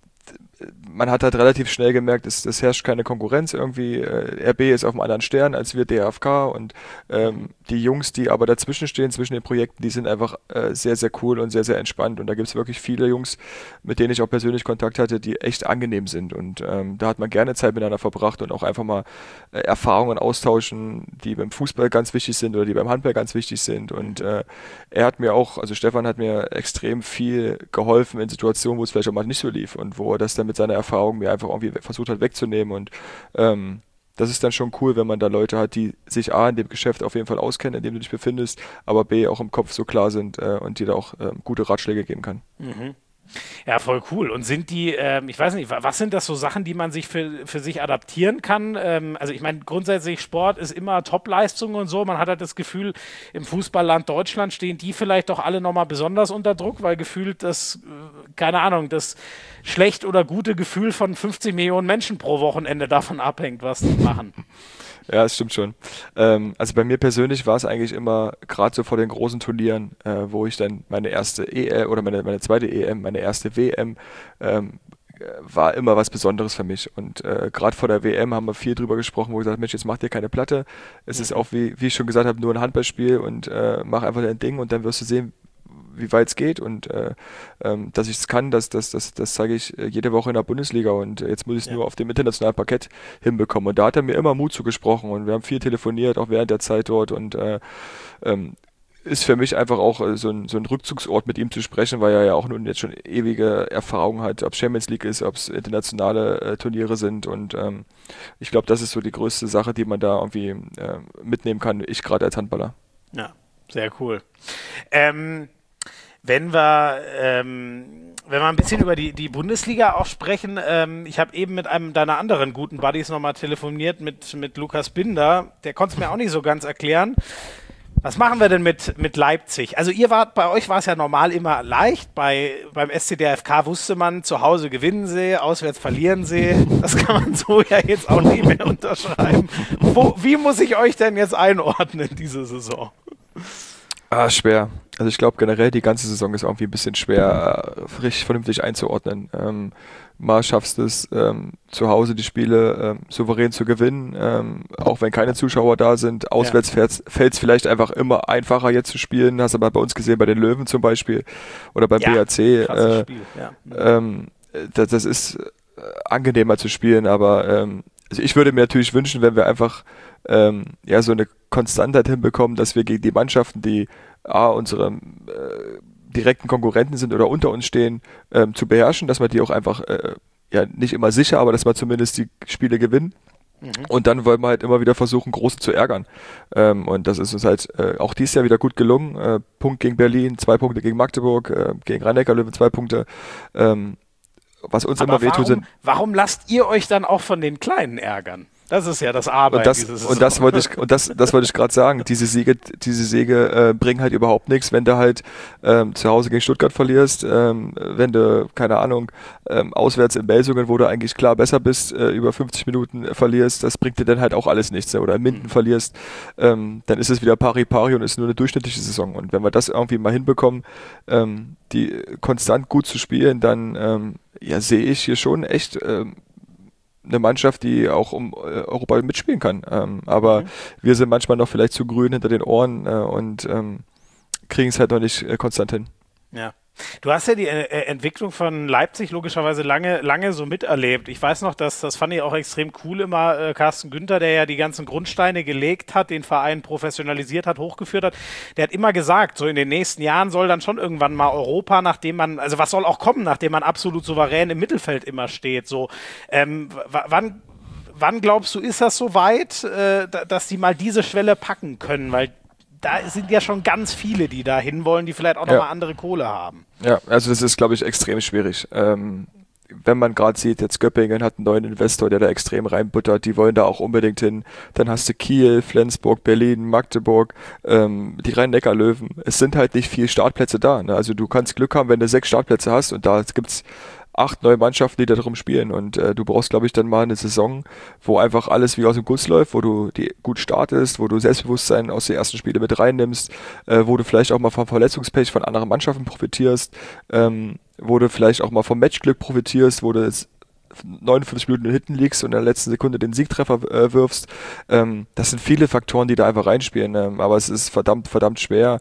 man hat halt relativ schnell gemerkt, es herrscht keine Konkurrenz irgendwie. RB ist auf einem anderen Stern als wir DFK und die Jungs, die aber dazwischen stehen, zwischen den Projekten, die sind einfach sehr, sehr cool und sehr, sehr entspannt. Und da gibt es wirklich viele Jungs, mit denen ich auch persönlich Kontakt hatte, die echt angenehm sind. Und da hat man gerne Zeit miteinander verbracht und auch einfach mal Erfahrungen austauschen, die beim Fußball ganz wichtig sind oder die beim Handball ganz wichtig sind. Und er hat mir auch, also Stefan hat mir extrem viel geholfen in Situationen, wo es vielleicht auch mal nicht so lief und wo er das dann mit seiner Erfahrung mir einfach irgendwie versucht hat wegzunehmen und das ist dann schon cool, wenn man da Leute hat, die sich A, in dem Geschäft auf jeden Fall auskennen, in dem du dich befindest, aber B, auch im Kopf so klar sind und dir da auch gute Ratschläge geben kann. Mhm. Ja, voll cool. Und sind die, ich weiß nicht, was sind das so Sachen, die man sich für sich adaptieren kann? Also ich meine, grundsätzlich Sport ist immer Top-Leistung und so. Man hat halt das Gefühl, im Fußballland Deutschland stehen die vielleicht doch alle nochmal besonders unter Druck, weil gefühlt das, keine Ahnung, das schlecht oder gute Gefühl von 50 Millionen Menschen pro Wochenende davon abhängt, was die machen. Ja, das stimmt schon. Also bei mir persönlich war es eigentlich immer, gerade so vor den großen Turnieren, wo ich dann meine erste EM oder meine zweite EM, meine erste WM, war immer was Besonderes für mich. Und gerade vor der WM haben wir viel drüber gesprochen, wo ich gesagt, Mensch, jetzt mach dir keine Platte. Es ist auch, wie ich schon gesagt habe, nur ein Handballspiel und mach einfach dein Ding und dann wirst du sehen, wie weit es geht und dass ich es kann, das zeige ich jede Woche in der Bundesliga und jetzt muss ich es nur auf dem internationalen Parkett hinbekommen. Und da hat er mir immer Mut zugesprochen und wir haben viel telefoniert, auch während der Zeit dort und ist für mich einfach auch so ein Rückzugsort mit ihm zu sprechen, weil er ja auch nun jetzt schon ewige Erfahrung hat, ob es Champions League ist, ob es internationale Turniere sind und ich glaube, das ist so die größte Sache, die man da irgendwie mitnehmen kann, ich gerade als Handballer. Ja, sehr cool. Wenn wir ein bisschen über die Bundesliga auch sprechen, ich habe eben mit einem deiner anderen guten Buddies nochmal telefoniert, mit Lukas Binder, der konnte es mir auch nicht so ganz erklären. Was machen wir denn mit Leipzig? Also bei euch war es ja normal immer leicht, beim SCDFK wusste man, zu Hause gewinnen sie, auswärts verlieren sie, das kann man so ja jetzt auch nicht mehr unterschreiben. Wie muss ich euch denn jetzt einordnen, diese Saison? Schwer. Also ich glaube generell, die ganze Saison ist irgendwie ein bisschen schwer, richtig vernünftig einzuordnen. Mal schaffst du es, zu Hause die Spiele souverän zu gewinnen, auch wenn keine Zuschauer da sind. Auswärts fällt es vielleicht einfach immer einfacher jetzt zu spielen. Hast du aber bei uns gesehen, bei den Löwen zum Beispiel oder beim BAC. Spiel. Das ist angenehmer zu spielen, aber also ich würde mir natürlich wünschen, wenn wir einfach so eine Konstantheit hinbekommen, dass wir gegen die Mannschaften, die unsere direkten Konkurrenten sind oder unter uns stehen, zu beherrschen, dass wir die auch einfach nicht immer sicher, aber dass wir zumindest die Spiele gewinnen. Und dann wollen wir halt immer wieder versuchen, Große zu ärgern. Und das ist uns halt auch dieses Jahr wieder gut gelungen. Punkt gegen Berlin, 2 Punkte gegen Magdeburg, gegen Rhein-Neckar-Löwen 2 Punkte. was uns immer wehtut, sind... Warum lasst ihr euch dann auch von den Kleinen ärgern? Das ist ja das Aber das wollte ich gerade sagen. Diese Siege bringen halt überhaupt nichts, wenn du halt zu Hause gegen Stuttgart verlierst, wenn du, keine Ahnung, auswärts in Melsungen, wo du eigentlich klar besser bist, über 50 Minuten verlierst, das bringt dir dann halt auch alles nichts. Ne? Oder in Minden verlierst, dann ist es wieder pari-pari und ist nur eine durchschnittliche Saison. Und wenn wir das irgendwie mal hinbekommen, die konstant gut zu spielen, dann sehe ich hier schon echt eine Mannschaft, die auch um Europa mitspielen kann. Aber wir sind manchmal noch vielleicht zu grün hinter den Ohren und kriegen es halt noch nicht konstant hin. Ja. Du hast ja die Entwicklung von Leipzig logischerweise lange so miterlebt. Ich weiß noch, das fand ich auch extrem cool immer, Carsten Günther, der ja die ganzen Grundsteine gelegt hat, den Verein professionalisiert hat, hochgeführt hat, der hat immer gesagt, so in den nächsten Jahren soll dann schon irgendwann mal Europa, also was soll auch kommen, nachdem man absolut souverän im Mittelfeld immer steht, so, wann glaubst du, ist das so weit, dass die mal diese Schwelle packen können, weil da sind ja schon ganz viele, die da hinwollen, die vielleicht auch nochmal andere Kohle haben. Ja, also das ist, glaube ich, extrem schwierig. Wenn man gerade sieht, jetzt Göppingen hat einen neuen Investor, der da extrem reinbuttert, die wollen da auch unbedingt hin. Dann hast du Kiel, Flensburg, Berlin, Magdeburg, die Rhein-Neckar-Löwen. Es sind halt nicht viele Startplätze da. Ne? Also du kannst Glück haben, wenn du 6 Startplätze hast und da gibt's 8 neue Mannschaften, die da drum spielen und du brauchst, glaube ich, dann mal eine Saison, wo einfach alles wie aus dem Guss läuft, wo du die gut startest, wo du Selbstbewusstsein aus den ersten Spielen mit reinnimmst, wo du vielleicht auch mal vom Verletzungspech von anderen Mannschaften profitierst, wo du vielleicht auch mal vom Matchglück profitierst, wo du jetzt 49 Minuten hinten liegst und in der letzten Sekunde den Siegtreffer wirfst. Das sind viele Faktoren, die da einfach reinspielen, aber es ist verdammt schwer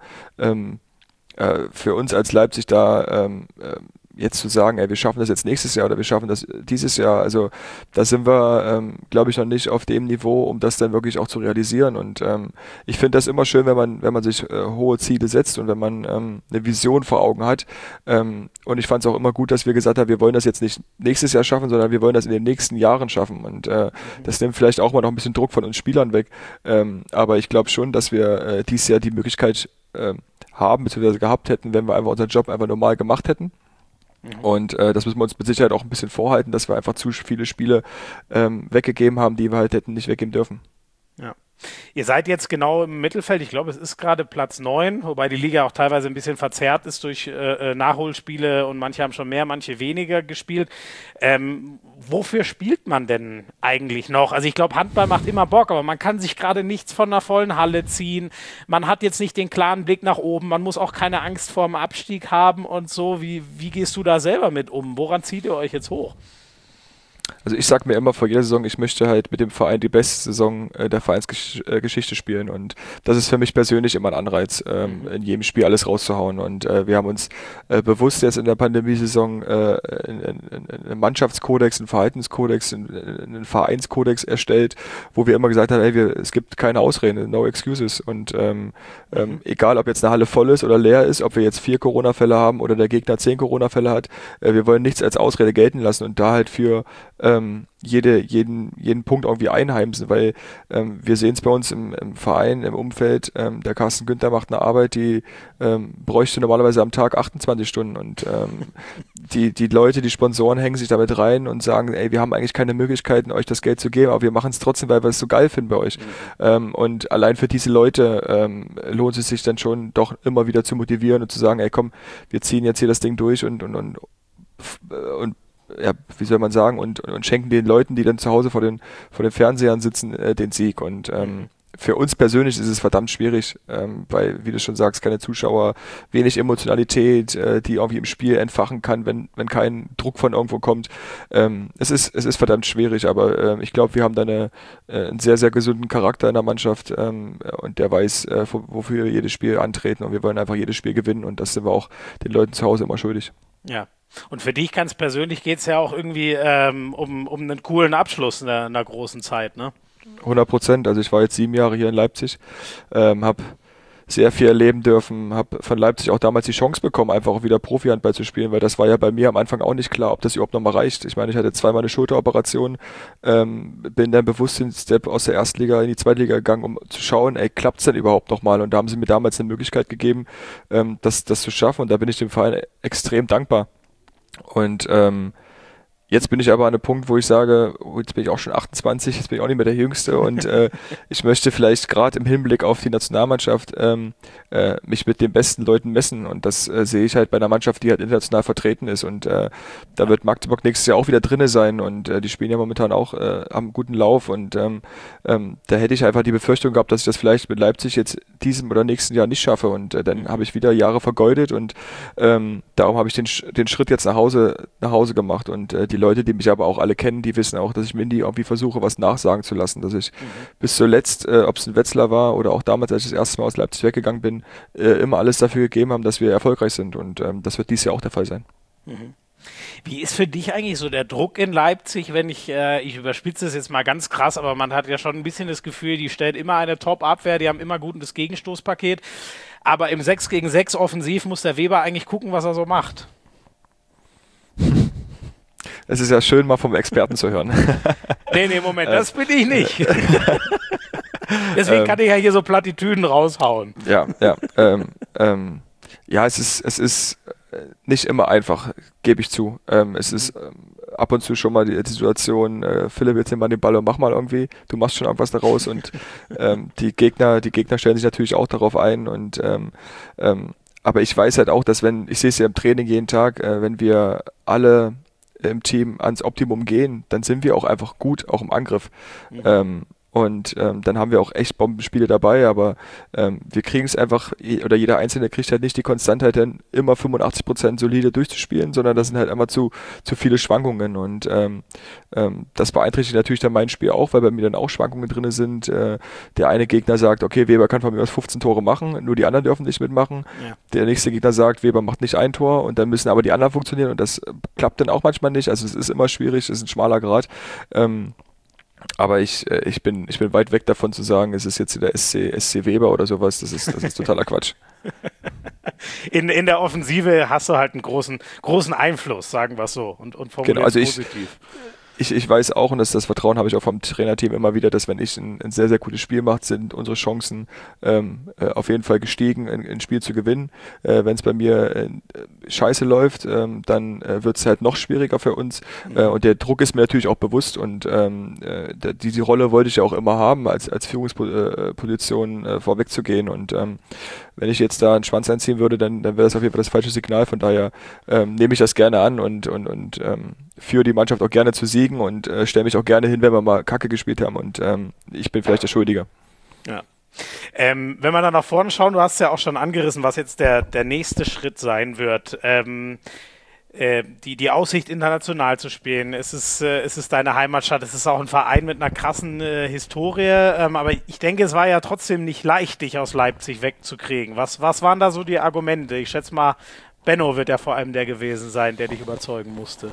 für uns als Leipzig da jetzt zu sagen, ey, wir schaffen das jetzt nächstes Jahr oder wir schaffen das dieses Jahr, also da sind wir, glaube ich, noch nicht auf dem Niveau, um das dann wirklich auch zu realisieren und ich finde das immer schön, wenn man sich hohe Ziele setzt und wenn man eine Vision vor Augen hat und ich fand es auch immer gut, dass wir gesagt haben, wir wollen das jetzt nicht nächstes Jahr schaffen, sondern wir wollen das in den nächsten Jahren schaffen und das nimmt vielleicht auch mal noch ein bisschen Druck von uns Spielern weg, aber ich glaube schon, dass wir dieses Jahr die Möglichkeit haben, beziehungsweise gehabt hätten, wenn wir einfach unseren Job einfach normal gemacht hätten. Und das müssen wir uns mit Sicherheit auch ein bisschen vorhalten, dass wir einfach zu viele Spiele weggegeben haben, die wir halt hätten nicht weggeben dürfen. Ja. Ihr seid jetzt genau im Mittelfeld, ich glaube, es ist gerade Platz 9, wobei die Liga auch teilweise ein bisschen verzerrt ist durch Nachholspiele und manche haben schon mehr, manche weniger gespielt. Wofür spielt man denn eigentlich noch? Also ich glaube, Handball macht immer Bock, aber man kann sich gerade nichts von einer vollen Halle ziehen. Man hat jetzt nicht den klaren Blick nach oben, man muss auch keine Angst vor dem Abstieg haben und so. Wie gehst du da selber mit um? Woran zieht ihr euch jetzt hoch? Also ich sag mir immer vor jeder Saison, ich möchte halt mit dem Verein die beste Saison der Vereinsgeschichte spielen und das ist für mich persönlich immer ein Anreiz, in jedem Spiel alles rauszuhauen und wir haben uns bewusst jetzt in der Pandemiesaison einen Mannschaftskodex, einen Verhaltenskodex, einen Vereinskodex erstellt, wo wir immer gesagt haben, ey, es gibt keine Ausreden, no excuses und egal, ob jetzt eine Halle voll ist oder leer ist, ob wir jetzt 4 Corona-Fälle haben oder der Gegner 10 Corona-Fälle hat, wir wollen nichts als Ausrede gelten lassen und da halt für jeden Punkt irgendwie einheimsen, weil wir sehen es bei uns im Verein, im Umfeld, der Carsten Günther macht eine Arbeit, die bräuchte normalerweise am Tag 28 Stunden und die Leute, die Sponsoren hängen sich damit rein und sagen, ey, wir haben eigentlich keine Möglichkeiten, euch das Geld zu geben, aber wir machen es trotzdem, weil wir es so geil finden bei euch. Und allein für diese Leute lohnt es sich dann schon doch immer wieder zu motivieren und zu sagen, ey komm, wir ziehen jetzt hier das Ding durch und ja, wie soll man sagen, und schenken den Leuten, die dann zu Hause vor den Fernsehern sitzen, den Sieg. Und für uns persönlich ist es verdammt schwierig, weil, wie du schon sagst, keine Zuschauer, wenig Emotionalität, die irgendwie im Spiel entfachen kann, wenn kein Druck von irgendwo kommt. Es ist verdammt schwierig, aber ich glaube, wir haben da einen sehr, sehr gesunden Charakter in der Mannschaft und der weiß, wofür wir jedes Spiel antreten und wir wollen einfach jedes Spiel gewinnen und das sind wir auch den Leuten zu Hause immer schuldig. Ja. Und für dich ganz persönlich geht es ja auch irgendwie um einen coolen Abschluss in einer großen Zeit, ne? 100%. Also ich war jetzt 7 Jahre hier in Leipzig, habe sehr viel erleben dürfen, habe von Leipzig auch damals die Chance bekommen, einfach auch wieder Profi-Handball zu spielen, weil das war ja bei mir am Anfang auch nicht klar, ob das überhaupt nochmal reicht. Ich meine, ich hatte 2-mal eine Schulteroperation, bin dann bewusst den Step aus der Erstliga in die Zweitliga gegangen, um zu schauen, ey, klappt's denn überhaupt nochmal? Und da haben sie mir damals eine Möglichkeit gegeben, das zu schaffen und da bin ich dem Verein extrem dankbar. Und Jetzt bin ich aber an einem Punkt, wo ich sage, jetzt bin ich auch schon 28, jetzt bin ich auch nicht mehr der Jüngste und ich möchte vielleicht gerade im Hinblick auf die Nationalmannschaft mich mit den besten Leuten messen und das sehe ich halt bei einer Mannschaft, die halt international vertreten ist und da wird Magdeburg nächstes Jahr auch wieder drinne sein und die spielen ja momentan auch, haben einen guten Lauf und da hätte ich einfach die Befürchtung gehabt, dass ich das vielleicht mit Leipzig jetzt diesem oder nächsten Jahr nicht schaffe und dann habe ich wieder Jahre vergeudet und darum habe ich den Schritt jetzt nach Hause gemacht und die Leute, die mich aber auch alle kennen, die wissen auch, dass ich mir nie irgendwie versuche, was nachsagen zu lassen, dass ich bis zuletzt, ob es ein Wetzlar war oder auch damals, als ich das erste Mal aus Leipzig weggegangen bin, immer alles dafür gegeben haben, dass wir erfolgreich sind und das wird dieses Jahr auch der Fall sein. Wie ist für dich eigentlich so der Druck in Leipzig, wenn ich überspitze es jetzt mal ganz krass, aber man hat ja schon ein bisschen das Gefühl, die stellen immer eine Top-Abwehr, die haben immer gutes Gegenstoßpaket, aber im 6 gegen 6 offensiv muss der Weber eigentlich gucken, was er so macht. Es ist ja schön, mal vom Experten zu hören. Nee, Moment, das bin ich nicht. Deswegen kann ich ja hier so Plattitüden raushauen. Ja, es ist nicht immer einfach, gebe ich zu. Es ist ab und zu schon mal die Situation, Philipp, jetzt nimm mal den Ball und mach mal irgendwie, du machst schon irgendwas daraus und die Gegner stellen sich natürlich auch darauf ein und aber ich weiß halt auch, dass ich sehe es ja im Training jeden Tag, wenn wir alle im Team ans Optimum gehen, dann sind wir auch einfach gut, auch im Angriff. Und dann haben wir auch echt Bombenspiele dabei, aber wir kriegen es einfach, oder jeder Einzelne kriegt halt nicht die Konstantheit, dann immer 85% solide durchzuspielen, sondern das sind halt immer zu viele Schwankungen und das beeinträchtigt natürlich dann mein Spiel auch, weil bei mir dann auch Schwankungen drin sind. Der eine Gegner sagt, okay, Weber kann von mir aus 15 Tore machen, nur die anderen dürfen nicht mitmachen. Ja. Der nächste Gegner sagt, Weber macht nicht ein Tor und dann müssen aber die anderen funktionieren und das klappt dann auch manchmal nicht, also es ist immer schwierig, es ist ein schmaler Grat. Aber ich bin weit weg davon zu sagen, es ist jetzt der SC Weber oder sowas. Das ist totaler Quatsch. In der Offensive hast du halt einen großen Einfluss, sagen wir es so. Und genau, also positiv. Ich weiß auch, und das Vertrauen habe ich auch vom Trainerteam immer wieder, dass wenn ich ein sehr, sehr gutes Spiel mache, sind unsere Chancen auf jeden Fall gestiegen, ein Spiel zu gewinnen. Wenn es bei mir scheiße läuft, dann wird es halt noch schwieriger für uns. Und der Druck ist mir natürlich auch bewusst und diese Rolle wollte ich ja auch immer haben, als Führungsposition vorwegzugehen. Und wenn ich jetzt da einen Schwanz einziehen würde, dann wäre das auf jeden Fall das falsche Signal. Von daher nehme ich das gerne an und führe die Mannschaft auch gerne zu Siegen und stelle mich auch gerne hin, wenn wir mal Kacke gespielt haben und ich bin vielleicht der Schuldige. Ja. Wenn wir dann nach vorne schauen, du hast ja auch schon angerissen, was jetzt der nächste Schritt sein wird. Die Aussicht, international zu spielen. Es ist deine Heimatstadt, es ist auch ein Verein mit einer krassen Historie, aber ich denke, es war ja trotzdem nicht leicht, dich aus Leipzig wegzukriegen. Was waren da so die Argumente? Ich schätze mal, Benno wird ja vor allem der gewesen sein, der dich überzeugen musste.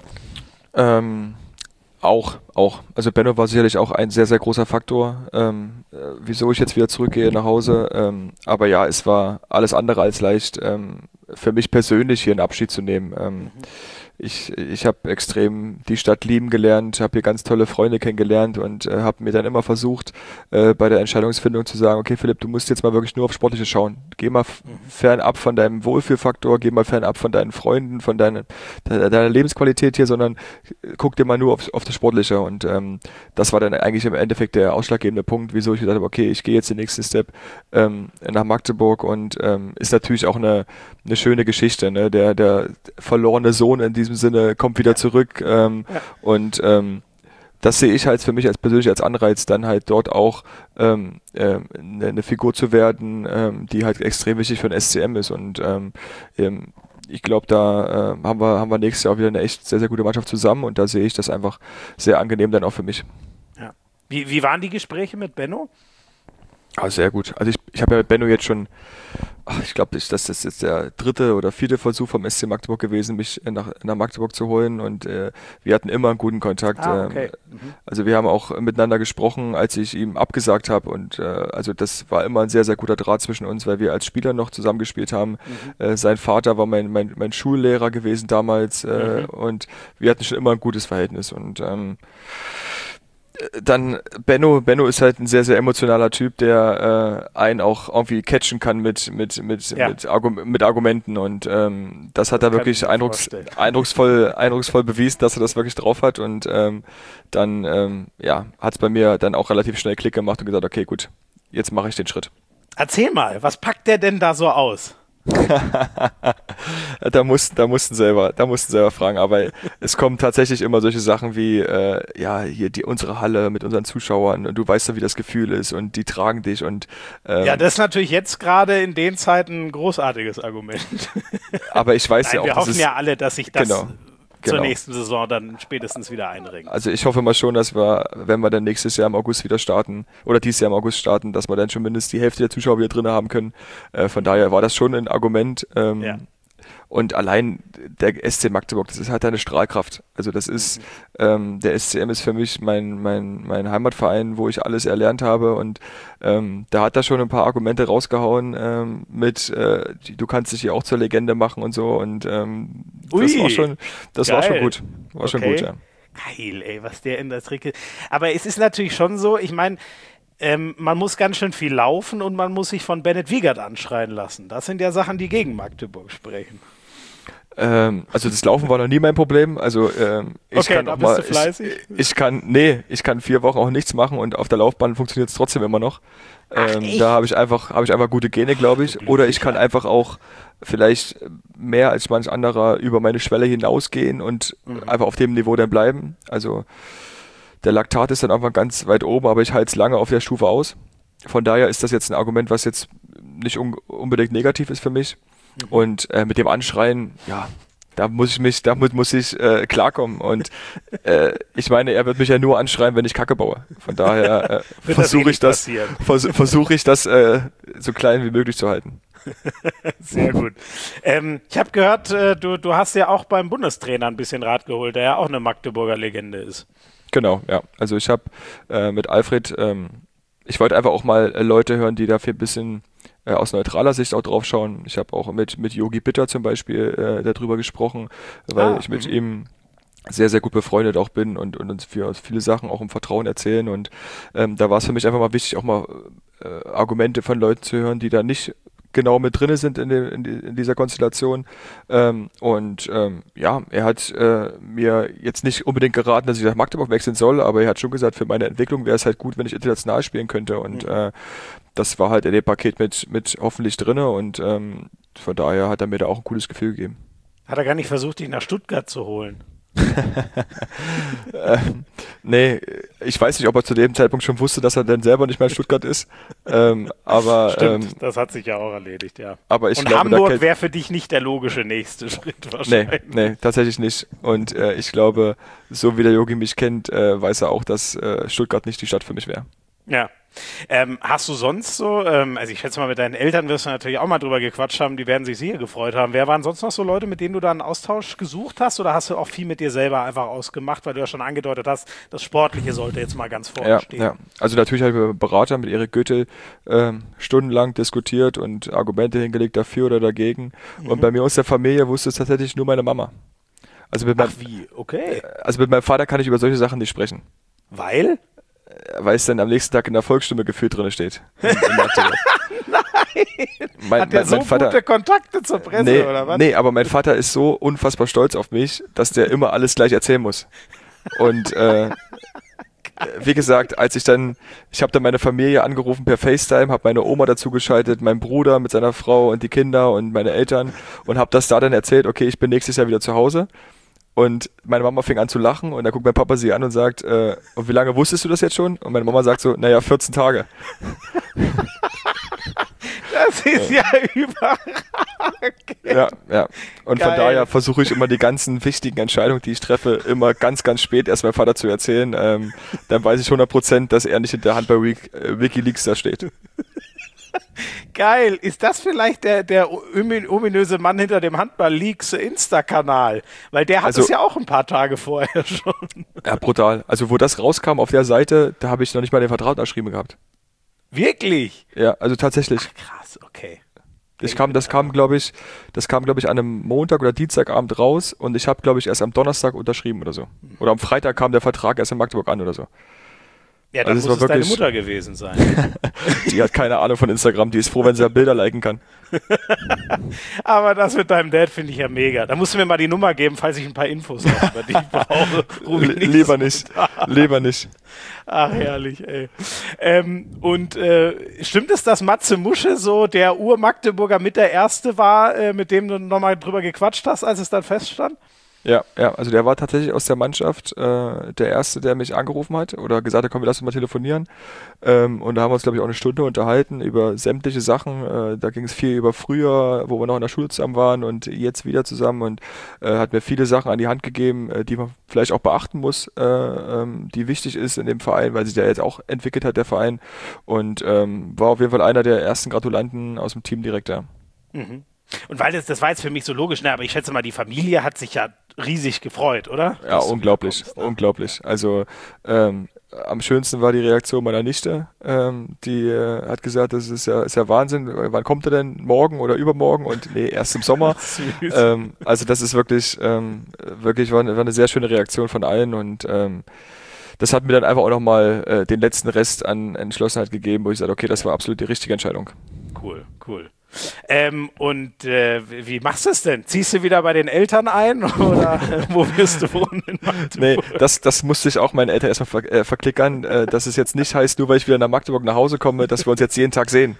Auch. Also Benno war sicherlich auch ein sehr, sehr großer Faktor, wieso ich jetzt wieder zurückgehe nach Hause. Aber ja, es war alles andere als leicht, für mich persönlich hier einen Abschied zu nehmen. Ich habe extrem die Stadt lieben gelernt, habe hier ganz tolle Freunde kennengelernt und habe mir dann immer versucht, bei der Entscheidungsfindung zu sagen, okay Philipp, du musst jetzt mal wirklich nur aufs Sportliche schauen. Geh mal fernab von deinem Wohlfühlfaktor, geh mal fernab von deinen Freunden, von deiner Lebensqualität hier, sondern guck dir mal nur auf das Sportliche. Und das war dann eigentlich im Endeffekt der ausschlaggebende Punkt, wieso ich gesagt habe, okay, ich gehe jetzt den nächsten Step nach Magdeburg und ist natürlich auch eine schöne Geschichte, ne? Der verlorene Sohn in diesem Sinne kommt wieder zurück und das sehe ich halt für mich persönlich als Anreiz, dann halt dort auch eine Figur zu werden, die halt extrem wichtig für den SCM ist und ich glaube, da haben wir nächstes Jahr auch wieder eine echt sehr, sehr gute Mannschaft zusammen und da sehe ich das einfach sehr angenehm dann auch für mich. Ja. Wie waren die Gespräche mit Benno? Ah, sehr gut. Also ich habe ja mit Benno jetzt schon, ich glaube, das ist jetzt der 3. oder 4. Versuch vom SC Magdeburg gewesen, mich nach Magdeburg zu holen und wir hatten immer einen guten Kontakt. Okay. Also wir haben auch miteinander gesprochen, als ich ihm abgesagt habe und also das war immer ein sehr, sehr guter Draht zwischen uns, weil wir als Spieler noch zusammengespielt haben. Sein Vater war mein Schullehrer gewesen damals und wir hatten schon immer ein gutes Verhältnis und dann Benno ist halt ein sehr, sehr emotionaler Typ, der einen auch irgendwie catchen kann mit Argumenten und das hat er wirklich eindrucksvoll bewiesen, dass er das wirklich drauf hat und dann hat es bei mir dann auch relativ schnell Klick gemacht und gesagt, okay, gut, jetzt mache ich den Schritt. Erzähl mal, was packt der denn da so aus? Da mussten selber fragen, aber es kommen tatsächlich immer solche Sachen wie hier unsere Halle mit unseren Zuschauern und du weißt ja, wie das Gefühl ist und die tragen dich und ja, das ist natürlich jetzt gerade in den Zeiten ein großartiges Argument. Aber ich weiß ja auch, wir hoffen ja alle, dass sich das zur Genau. nächsten Saison dann spätestens wieder einringen. Also ich hoffe mal schon, dass wir, wenn wir dann nächstes Jahr im August wieder starten, oder dieses Jahr im August starten, dass wir dann schon mindestens die Hälfte der Zuschauer wieder drin haben können. Von daher war das schon ein Argument. Und allein der SC Magdeburg, das ist halt eine Strahlkraft. Also das ist, der SCM ist für mich mein Heimatverein, wo ich alles erlernt habe und da hat er schon ein paar Argumente rausgehauen du kannst dich hier auch zur Legende machen und so und das war schon gut. Schon gut, ja. Geil, ey, was der in der Tricke. Aber es ist natürlich schon so, ich meine, man muss ganz schön viel laufen und man muss sich von Bennett Wiegert anschreien lassen. Das sind ja Sachen, die gegen Magdeburg sprechen. Also das Laufen war noch nie mein Problem. Also ich kann auch mal, ich kann 4 Wochen auch nichts machen und auf der Laufbahn funktioniert es trotzdem immer noch. Da habe ich einfach gute Gene, glaube ich. Oder ich kann einfach auch vielleicht mehr als manch anderer über meine Schwelle hinausgehen und einfach auf dem Niveau dann bleiben. Also der Laktat ist dann einfach ganz weit oben, aber ich halte es lange auf der Stufe aus. Von daher ist das jetzt ein Argument, was jetzt nicht unbedingt negativ ist für mich. Und mit dem Anschreien, ja, damit muss ich klarkommen. Und ich meine, er wird mich ja nur anschreien, wenn ich Kacke baue. Von daher versuche ich das so klein wie möglich zu halten. Sehr gut. Ich habe gehört, du hast ja auch beim Bundestrainer ein bisschen Rat geholt, der ja auch eine Magdeburger Legende ist. Genau, ja. Also ich habe mit Alfred, ich wollte einfach auch mal Leute hören, die dafür ein bisschen aus neutraler Sicht auch drauf schauen. Ich habe auch mit Yogi Bitter zum Beispiel darüber gesprochen, weil ich mit ihm sehr, sehr gut befreundet auch bin und uns für viele Sachen auch im Vertrauen erzählen und da war es für mich einfach mal wichtig, auch mal Argumente von Leuten zu hören, die da nicht genau mit drin sind in dieser Konstellation. Er hat mir jetzt nicht unbedingt geraten, dass ich nach Magdeburg wechseln soll, aber er hat schon gesagt, für meine Entwicklung wäre es halt gut, wenn ich international spielen könnte und das war halt in dem Paket mit hoffentlich drinne und von daher hat er mir da auch ein cooles Gefühl gegeben. Hat er gar nicht versucht, dich nach Stuttgart zu holen? Nee, ich weiß nicht, ob er zu dem Zeitpunkt schon wusste, dass er dann selber nicht mehr in Stuttgart ist. Aber stimmt, das hat sich ja auch erledigt, ja. Aber ich und glaube, Hamburg wäre für dich nicht der logische nächste Schritt wahrscheinlich. Nee, tatsächlich nicht. Und ich glaube, so wie der Yogi mich kennt, weiß er auch, dass Stuttgart nicht die Stadt für mich wäre. Ja. Hast du sonst so, also ich schätze mal, mit deinen Eltern wirst du natürlich auch mal drüber gequatscht haben, die werden sich sicher gefreut haben. Wer waren sonst noch so Leute, mit denen du da einen Austausch gesucht hast oder hast du auch viel mit dir selber einfach ausgemacht, weil du ja schon angedeutet hast, das Sportliche sollte jetzt mal ganz vorne stehen? Ja, also natürlich habe ich mit Berater, mit Erik Götel stundenlang diskutiert und Argumente hingelegt dafür oder dagegen. Und bei mir aus der Familie wusste es tatsächlich nur meine Mama. Also mit Okay. Also mit meinem Vater kann ich über solche Sachen nicht sprechen. Weil es dann am nächsten Tag in der Volksstimme gefühlt drin steht. Nein! Hat der so gute Kontakte zur Presse, oder was? Nee, aber mein Vater ist so unfassbar stolz auf mich, dass der immer alles gleich erzählen muss. Und wie gesagt, ich habe dann meine Familie angerufen per FaceTime, habe meine Oma dazu geschaltet, meinen Bruder mit seiner Frau und die Kinder und meine Eltern und habe das da dann erzählt, okay, ich bin nächstes Jahr wieder zu Hause. Und meine Mama fing an zu lachen und dann guckt mein Papa sie an und sagt, und wie lange wusstest du das jetzt schon? Und meine Mama sagt so, 14 Tage. Das ist ja überragend. Ja. Und geil. Von daher versuche ich immer die ganzen wichtigen Entscheidungen, die ich treffe, immer ganz, ganz spät erst meinem Vater zu erzählen. Dann weiß ich 100%, dass er nicht in der Hand bei WikiLeaks da steht. Geil. Ist das vielleicht der ominöse Mann hinter dem Handball-Leaks Insta-Kanal? Weil der hat es ja auch ein paar Tage vorher schon. Ja, brutal. Also wo das rauskam auf der Seite, da habe ich noch nicht mal den Vertrag unterschrieben gehabt. Wirklich? Ja, also tatsächlich. Ach, krass, okay. Das kam, glaube ich, an einem Montag oder Dienstagabend raus und ich habe, glaube ich, erst am Donnerstag unterschrieben oder so. Oder am Freitag kam der Vertrag erst in Magdeburg an oder so. Ja, dann also muss es deine Mutter gewesen sein. Die hat keine Ahnung von Instagram, die ist froh, wenn sie Bilder liken kann. Aber das mit deinem Dad finde ich ja mega. Da musst du mir mal die Nummer geben, falls ich ein paar Infos habe, die ich brauche. Lieber nicht, lieber nicht. Ach, herrlich, ey. Stimmt es, dass Matze Musche so der Ur-Magdeburger mit der Erste war, mit dem du nochmal drüber gequatscht hast, als es dann feststand? Ja, also der war tatsächlich aus der Mannschaft der Erste, der mich angerufen hat oder gesagt hat, komm, wir lassen uns mal telefonieren. Und da haben wir uns, glaube ich, auch eine Stunde unterhalten über sämtliche Sachen. Da ging es viel über früher, wo wir noch in der Schule zusammen waren und jetzt wieder zusammen und hat mir viele Sachen an die Hand gegeben, die man vielleicht auch beachten muss, die wichtig ist in dem Verein, weil sich der jetzt auch entwickelt hat, der Verein. Und war auf jeden Fall einer der ersten Gratulanten aus dem Team direkt da. Mhm. Und weil das war jetzt für mich so logisch, ne? Aber ich schätze mal, die Familie hat sich ja riesig gefreut, oder? Ja, unglaublich, unglaublich. Also am schönsten war die Reaktion meiner Nichte, die hat gesagt, das ist ja Wahnsinn, wann kommt er denn? Morgen oder übermorgen? Und nee, erst im Sommer. Also das ist wirklich war eine sehr schöne Reaktion von allen und das hat mir dann einfach auch nochmal den letzten Rest an Entschlossenheit gegeben, wo ich sage, okay, das war absolut die richtige Entscheidung. Cool. Wie machst du es denn? Ziehst du wieder bei den Eltern ein oder wo wirst du wohnen in Magdeburg? Nee, das musste ich auch meinen Eltern erstmal verklickern, dass es jetzt nicht heißt, nur weil ich wieder nach Magdeburg nach Hause komme, dass wir uns jetzt jeden Tag sehen.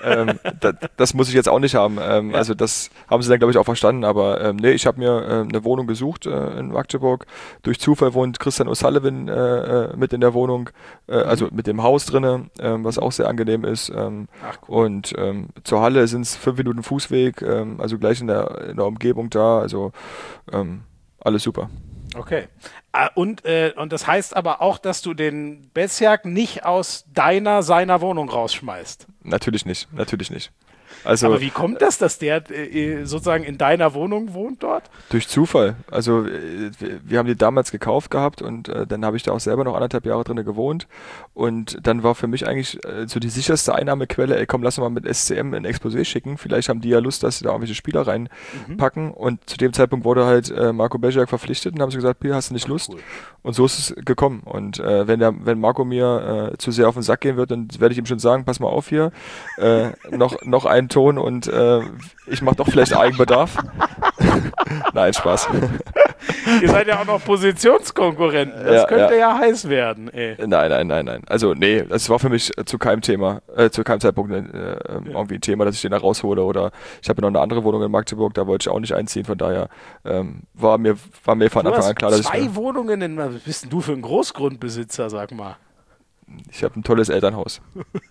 Das muss ich jetzt auch nicht haben. Also das haben sie dann, glaube ich, auch verstanden. Aber nee, ich habe mir eine Wohnung gesucht in Magdeburg. Durch Zufall wohnt Christian O'Sullivan mit in der Wohnung, also mit dem Haus drinne, was auch sehr angenehm ist. Ach, cool. Und zur Halle sind es 5 Minuten Fußweg, also gleich in der Umgebung da, also alles super. Okay. Und das heißt aber auch, dass du den Bezjak nicht aus seiner Wohnung rausschmeißt? Natürlich nicht. Also, aber wie kommt das, dass der sozusagen in deiner Wohnung wohnt dort? Durch Zufall. Also wir haben die damals gekauft gehabt und dann habe ich da auch selber noch 1,5 Jahre drin gewohnt und dann war für mich eigentlich so die sicherste Einnahmequelle, ey komm, lass uns mal mit SCM ein Exposé schicken, vielleicht haben die ja Lust, dass sie da irgendwelche Spieler reinpacken und zu dem Zeitpunkt wurde halt Marco Bezjak verpflichtet und haben sie gesagt, Pia, hast du nicht Lust? Cool. Und so ist es gekommen und wenn Marco mir zu sehr auf den Sack gehen wird, dann werde ich ihm schon sagen, pass mal auf hier, noch einen Ton und ich mache doch vielleicht Eigenbedarf. Nein, Spaß. Ihr seid ja auch noch Positionskonkurrenten. Das könnte ja heiß werden. Ey. Nein. Also nee, das war für mich zu keinem Zeitpunkt irgendwie ein Thema, dass ich den da raushole oder ich habe noch eine andere Wohnung in Magdeburg, da wollte ich auch nicht einziehen, von daher war mir von Anfang an klar, dass ich... 2 Wohnungen, was bist denn du für ein Großgrundbesitzer, sag mal? Ich habe ein tolles Elternhaus.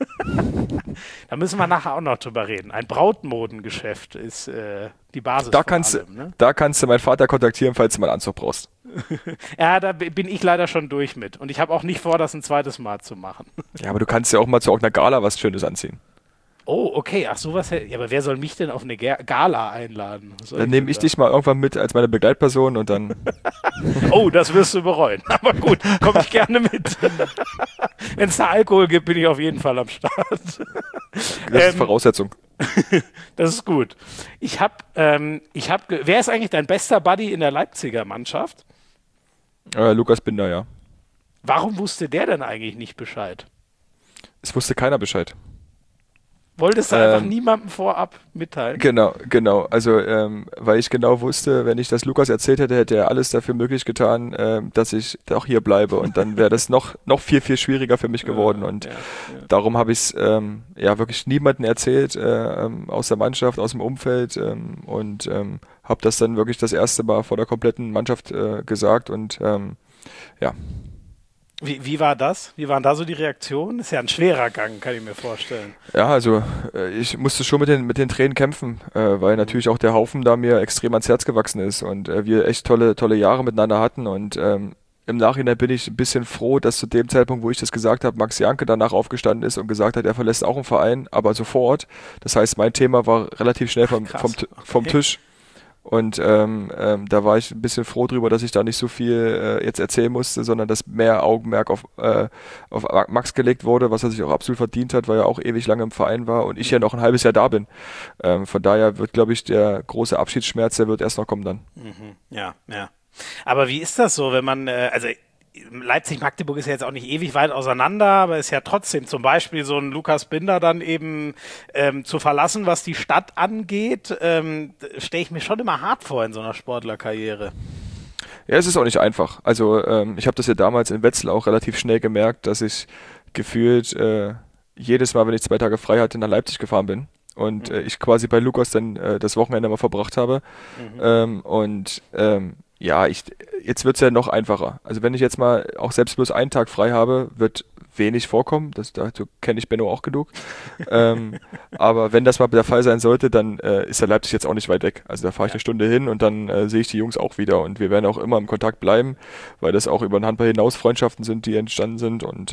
Da müssen wir nachher auch noch drüber reden. Ein Brautmodengeschäft ist die Basis da von kannst, allem. Ne? Da kannst du meinen Vater kontaktieren, falls du mal einen Anzug brauchst. Ja, da bin ich leider schon durch mit. Und ich habe auch nicht vor, das ein zweites Mal zu machen. Ja, aber du kannst ja auch mal zu irgendeiner Gala was Schönes anziehen. Oh, okay. Ach, sowas. Ja, aber wer soll mich denn auf eine Gala einladen? Dann nehme ich dich mal irgendwann mit als meine Begleitperson und dann... Oh, das wirst du bereuen. Aber gut, komme ich gerne mit. Wenn es da Alkohol gibt, bin ich auf jeden Fall am Start. Das ist Voraussetzung. Das ist gut. Wer ist eigentlich dein bester Buddy in der Leipziger Mannschaft? Lukas Binder, ja. Warum wusste der denn eigentlich nicht Bescheid? Es wusste keiner Bescheid. Wolltest du einfach niemandem vorab mitteilen? Genau. Also, weil ich genau wusste, wenn ich das Lukas erzählt hätte, hätte er alles dafür möglich getan, dass ich auch hier bleibe. Und dann wäre das noch viel, viel schwieriger für mich geworden. Und darum habe ich es wirklich niemandem erzählt, aus der Mannschaft, aus dem Umfeld. Und habe das dann wirklich das erste Mal vor der kompletten Mannschaft gesagt. Und ja. Wie war das? Wie waren da so die Reaktionen? Ist ja ein schwerer Gang, kann ich mir vorstellen. Ja, also ich musste schon mit den Tränen kämpfen, weil natürlich auch der Haufen da mir extrem ans Herz gewachsen ist und wir echt tolle Jahre miteinander hatten und im Nachhinein bin ich ein bisschen froh, dass zu dem Zeitpunkt, wo ich das gesagt habe, Max Janke danach aufgestanden ist und gesagt hat, er verlässt auch einen Verein, aber sofort. Das heißt, mein Thema war relativ schnell vom Tisch. Und da war ich ein bisschen froh drüber, dass ich da nicht so viel jetzt erzählen musste, sondern dass mehr Augenmerk auf Max gelegt wurde, was er sich auch absolut verdient hat, weil er auch ewig lange im Verein war und ich ja noch ein halbes Jahr da bin. Von daher wird, glaube ich, der große Abschiedsschmerz, der wird erst noch kommen dann. Ja. Aber wie ist das so, wenn man, Leipzig-Magdeburg ist ja jetzt auch nicht ewig weit auseinander, aber ist ja trotzdem zum Beispiel so ein Lukas Binder dann eben zu verlassen, was die Stadt angeht, stelle ich mir schon immer hart vor in so einer Sportlerkarriere. Ja, es ist auch nicht einfach. Also ich habe das ja damals in Wetzlar auch relativ schnell gemerkt, dass ich gefühlt jedes Mal, wenn ich 2 Tage frei hatte, nach Leipzig gefahren bin. Und ich quasi bei Lukas dann das Wochenende mal verbracht habe. Jetzt wird es ja noch einfacher. Also wenn ich jetzt mal auch selbst bloß einen Tag frei habe, wird wenig vorkommen. Dazu kenne ich Benno auch genug. Aber wenn das mal der Fall sein sollte, dann ist der Leipzig jetzt auch nicht weit weg. Also da fahre ich 1 Stunde hin und dann sehe ich die Jungs auch wieder. Und wir werden auch immer im Kontakt bleiben, weil das auch über den Handball hinaus Freundschaften sind, die entstanden sind. Und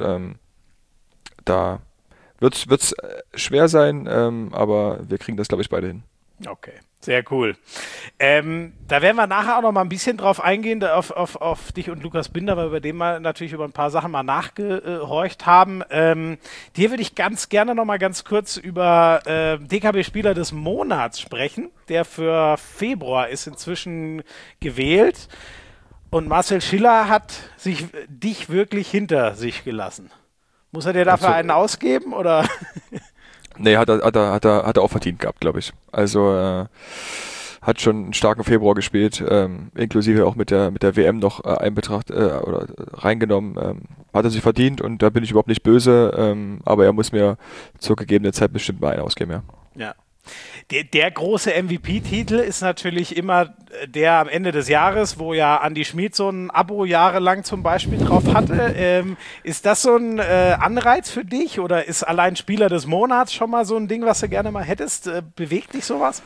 da wird's schwer sein, aber wir kriegen das, glaube ich, beide hin. Okay, sehr cool. Da werden wir nachher auch noch mal ein bisschen drauf eingehen, auf dich und Lukas Binder, weil wir dem mal natürlich über ein paar Sachen mal nachgehorcht haben. Dir würde ich ganz gerne noch mal ganz kurz über DKB-Spieler des Monats sprechen. Der für Februar ist inzwischen gewählt. Und Marcel Schiller hat dich wirklich hinter sich gelassen. Muss er dir dafür einen ausgeben, oder? Nee, hat er auch verdient gehabt, glaube ich. Also hat schon einen starken Februar gespielt, inklusive auch mit der WM noch oder reingenommen. Hat er sich verdient und da bin ich überhaupt nicht böse, aber er muss mir zur gegebenen Zeit bestimmt mal einen ausgeben, ja. Ja. Der große MVP-Titel ist natürlich immer der am Ende des Jahres, wo ja Andi Schmid so ein Abo jahrelang zum Beispiel drauf hatte. Ist das so ein Anreiz für dich oder ist allein Spieler des Monats schon mal so ein Ding, was du gerne mal hättest? Bewegt dich sowas?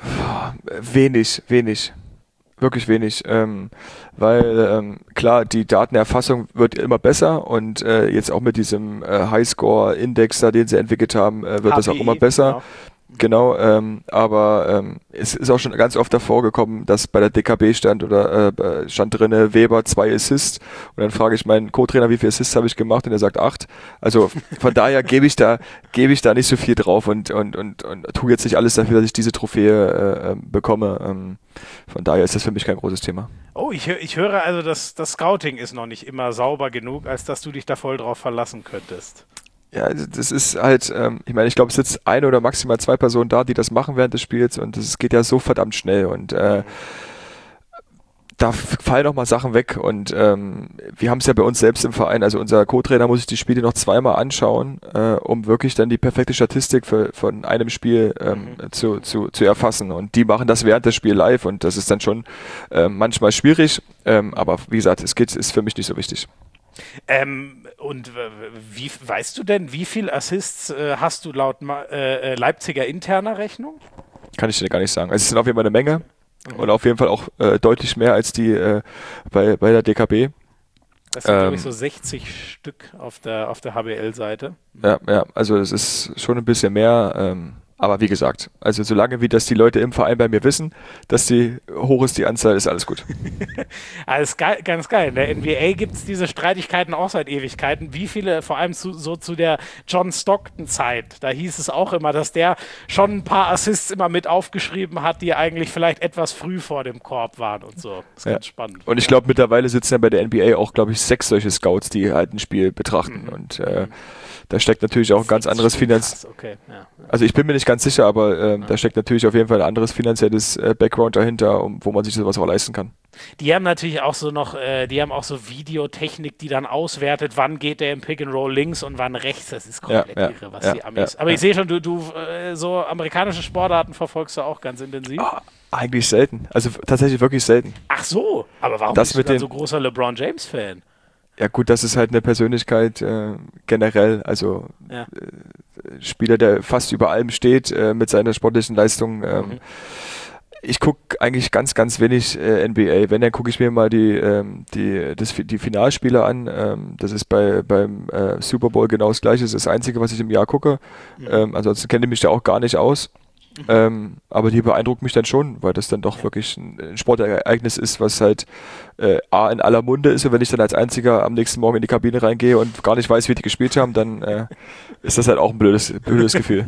Wenig. Wirklich wenig, weil klar, die Datenerfassung wird immer besser und jetzt auch mit diesem Highscore-Index, den sie entwickelt haben, wird HPI, das auch immer besser. Genau, aber es ist auch schon ganz oft davor gekommen, dass bei der DKB stand drinne Weber 2 Assists und dann frage ich meinen Co-Trainer, wie viele Assists habe ich gemacht und er sagt 8. Also von daher gebe ich da nicht so viel drauf und tue jetzt nicht alles dafür, dass ich diese Trophäe bekomme. Von daher ist das für mich kein großes Thema. Oh, ich höre also, das Scouting ist noch nicht immer sauber genug, als dass du dich da voll drauf verlassen könntest. Ja, das ist halt, ich meine, ich glaube, es sitzt 1 oder maximal 2 Personen da, die das machen während des Spiels und es geht ja so verdammt schnell und da fallen auch mal Sachen weg und wir haben es ja bei uns selbst im Verein, also unser Co-Trainer muss sich die Spiele noch 2-mal anschauen, um wirklich dann die perfekte Statistik von einem Spiel zu erfassen und die machen das während des Spiels live und das ist dann schon manchmal schwierig, aber wie gesagt, ist für mich nicht so wichtig. Und wie weißt du denn, wie viel Assists hast du laut Leipziger interner Rechnung? Kann ich dir gar nicht sagen. Also es sind auf jeden Fall eine Menge und auf jeden Fall auch deutlich mehr als die bei der DKB. Das sind, glaube ich, so 60 Stück auf der HBL-Seite. Ja, also es ist schon ein bisschen mehr. Aber wie gesagt, also solange wie das die Leute im Verein bei mir wissen, dass die hoch ist die Anzahl, ist alles gut. Alles geil, ganz geil. In der NBA gibt es diese Streitigkeiten auch seit Ewigkeiten. Wie viele, vor allem zu der John Stockton-Zeit, da hieß es auch immer, dass der schon ein paar Assists immer mit aufgeschrieben hat, die eigentlich vielleicht etwas früh vor dem Korb waren und so. Das ist ganz spannend. Und ich glaube, mittlerweile sitzen ja bei der NBA auch, glaube ich, 6 solche Scouts, die halt ein Spiel betrachten. Und da steckt natürlich auch ein ganz anderes Okay. Ja. Also ich bin mir nicht ganz sicher, aber da steckt natürlich auf jeden Fall ein anderes finanzielles Background dahinter, wo man sich sowas auch leisten kann. Die haben natürlich auch so Videotechnik, die dann auswertet, wann geht der im Pick and Roll links und wann rechts. Das ist komplett irre, was die Amis. Aber ich sehe schon, du so amerikanische Sportarten verfolgst du auch ganz intensiv. Oh, eigentlich selten. Also tatsächlich wirklich selten. Ach so, aber warum bist du dann so großer LeBron James-Fan? Ja gut, das ist halt eine Persönlichkeit generell, also Spieler, der fast über allem steht mit seiner sportlichen Leistung. Ich gucke eigentlich ganz, ganz wenig NBA. Wenn, dann gucke ich mir mal die Finalspiele an. Das ist beim Super Bowl genau das Gleiche. Das ist das Einzige, was ich im Jahr gucke. Ansonsten kenne ich mich da auch gar nicht aus. Aber die beeindruckt mich dann schon, weil das dann doch wirklich ein Sportereignis ist, was halt A in aller Munde ist und wenn ich dann als Einziger am nächsten Morgen in die Kabine reingehe und gar nicht weiß, wie die gespielt haben, dann ist das halt auch ein blödes Gefühl.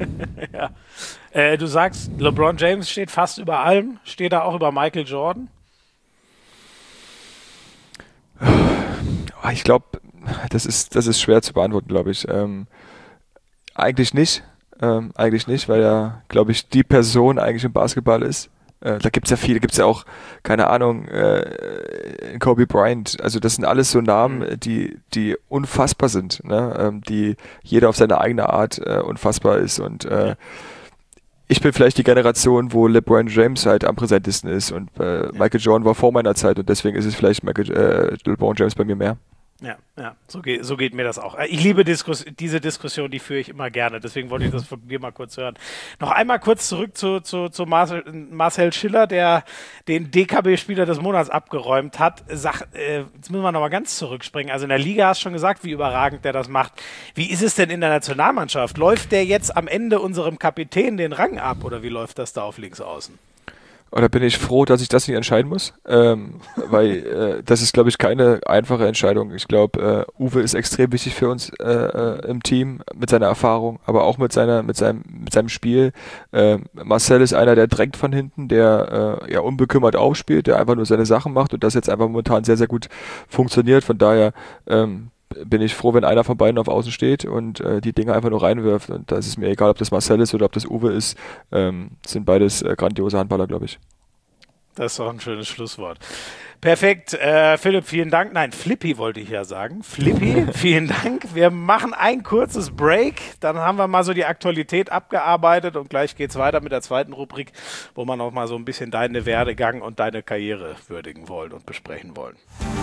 Ja. Du sagst, LeBron James steht fast über allem. Steht er auch über Michael Jordan? Ich glaube, das ist schwer zu beantworten, glaube ich. Eigentlich nicht. Eigentlich nicht, weil er, glaube ich, die Person eigentlich im Basketball ist. Da gibt's ja viele, gibt's ja auch, keine Ahnung, Kobe Bryant. Also das sind alles so Namen, die unfassbar sind, ne? Die jeder auf seine eigene Art unfassbar ist. Und ich bin vielleicht die Generation, wo LeBron James halt am präsentesten ist und Michael Jordan war vor meiner Zeit und deswegen ist es vielleicht LeBron James bei mir mehr. Ja, so geht mir das auch. Ich liebe diese Diskussion, die führe ich immer gerne, deswegen wollte ich das von dir mal kurz hören. Noch einmal kurz zurück zu Marcel Schiller, der den DKB-Spieler des Monats abgeräumt hat. Jetzt müssen wir nochmal ganz zurückspringen. Also in der Liga hast du schon gesagt, wie überragend der das macht. Wie ist es denn in der Nationalmannschaft? Läuft der jetzt am Ende unserem Kapitän den Rang ab oder wie läuft das da auf Linksaußen? Oder bin ich froh, dass ich das nicht entscheiden muss, weil das ist, glaube ich, keine einfache Entscheidung. Ich glaube, Uwe ist extrem wichtig für uns im Team mit seiner Erfahrung, aber auch mit seinem Spiel. Marcel ist einer, der drängt von hinten, der ja unbekümmert aufspielt, der einfach nur seine Sachen macht und das jetzt einfach momentan sehr, sehr gut funktioniert. Von daher bin ich froh, wenn einer von beiden auf Außen steht und die Dinge einfach nur reinwirft. Und da ist es mir egal, ob das Marcel ist oder ob das Uwe ist. Sind beides grandiose Handballer, glaube ich. Das ist doch ein schönes Schlusswort. Perfekt. Philipp, vielen Dank. Nein, Flippy wollte ich ja sagen. Flippy, vielen Dank. Wir machen ein kurzes Break. Dann haben wir mal so die Aktualität abgearbeitet und gleich geht's weiter mit der zweiten Rubrik, wo wir noch mal so ein bisschen deinen Werdegang und deine Karriere würdigen wollen und besprechen wollen.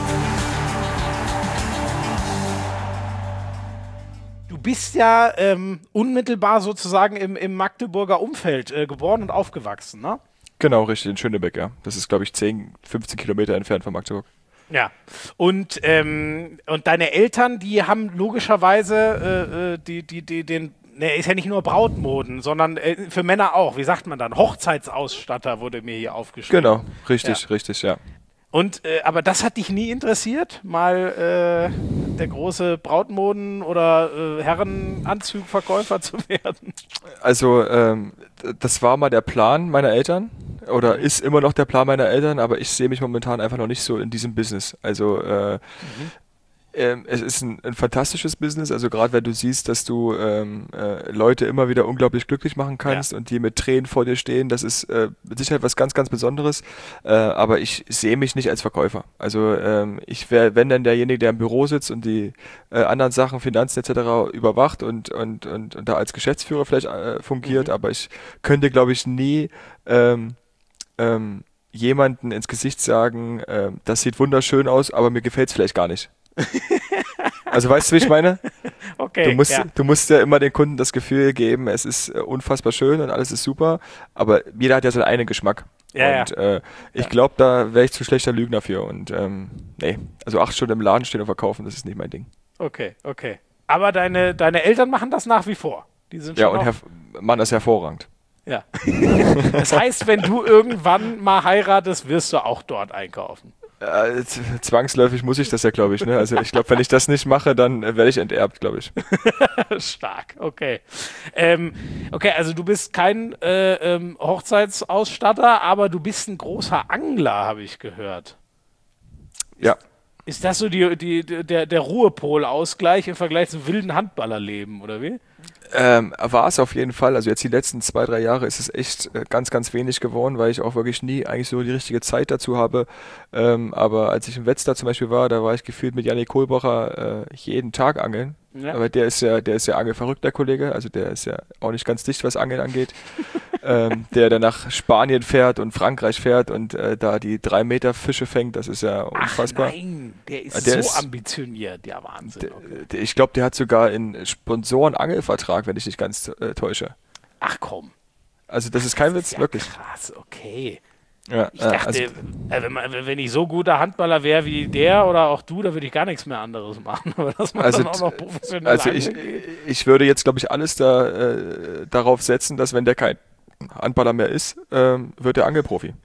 Du bist ja unmittelbar sozusagen im Magdeburger Umfeld geboren und aufgewachsen, ne? Genau, richtig, in Schönebeck, ja. Das ist, glaube ich, 10, 15 Kilometer entfernt von Magdeburg. Ja, und deine Eltern, die haben logischerweise ist ja nicht nur Brautmoden, sondern für Männer auch. Wie sagt man dann? Hochzeitsausstatter wurde mir hier aufgeschrieben. Genau, richtig, ja. Und aber das hat dich nie interessiert, mal der große Brautmoden- oder Herrenanzugverkäufer zu werden? Also das war mal der Plan meiner Eltern oder ist immer noch der Plan meiner Eltern, aber ich sehe mich momentan einfach noch nicht so in diesem Business. Also es ist ein fantastisches Business, also gerade wenn du siehst, dass du Leute immer wieder unglaublich glücklich machen kannst und die mit Tränen vor dir stehen, das ist mit Sicherheit was ganz, ganz Besonderes, aber ich sehe mich nicht als Verkäufer. Also ich wäre, wenn dann derjenige, der im Büro sitzt und die anderen Sachen, Finanzen etc. überwacht und da als Geschäftsführer vielleicht fungiert, aber ich könnte, glaube ich, nie jemanden ins Gesicht sagen, das sieht wunderschön aus, aber mir gefällt es vielleicht gar nicht. Also weißt du, wie ich meine? Okay, du musst ja immer den Kunden das Gefühl geben, es ist unfassbar schön und alles ist super, aber jeder hat ja seinen eigenen Geschmack. Ich glaube, da wäre ich zu schlechter Lügner für und also 8 Stunden im Laden stehen und verkaufen, das ist nicht mein Ding. Okay. Aber deine Eltern machen das nach wie vor? Die sind schon machen das hervorragend. Ja. Das heißt, wenn du irgendwann mal heiratest, wirst du auch dort einkaufen? Zwangsläufig muss ich das ja, glaube ich. Ne? Also ich glaube, wenn ich das nicht mache, dann werde ich enterbt, glaube ich. Stark, okay. Okay, also du bist kein Hochzeitsausstatter, aber du bist ein großer Angler, habe ich gehört. Ja. Ist das so der Ruhepol-Ausgleich im Vergleich zum wilden Handballerleben, oder wie? War es auf jeden Fall. Also jetzt die letzten 2, 3 Jahre ist es echt ganz, ganz wenig geworden, weil ich auch wirklich nie eigentlich so die richtige Zeit dazu habe. Aber als ich im Wetzlar zum Beispiel war, da war ich gefühlt mit Jannik Kohlbacher jeden Tag angeln. Ja. Aber der ist ja angelverrückt, der Kollege. Also der ist ja auch nicht ganz dicht, was Angeln angeht. Der dann nach Spanien fährt und Frankreich fährt und da die 3 Meter Fische fängt, das ist ja unfassbar. Ach nein, der ist ambitioniert, ja Wahnsinn. Okay. Ich glaube, der hat sogar einen Sponsoren-Angelvertrag, wenn ich nicht ganz täusche. Ach komm. Also das ist kein Witz, ja wirklich. Krass, okay. Ja, ich dachte, wenn ich so guter Handballer wäre wie der oder auch du, da würde ich gar nichts mehr anderes machen. Aber das man dann auch noch professionell Also ich würde jetzt, glaube ich, alles darauf setzen, dass wenn der kein Handballer mehr ist, wird er Angelprofi.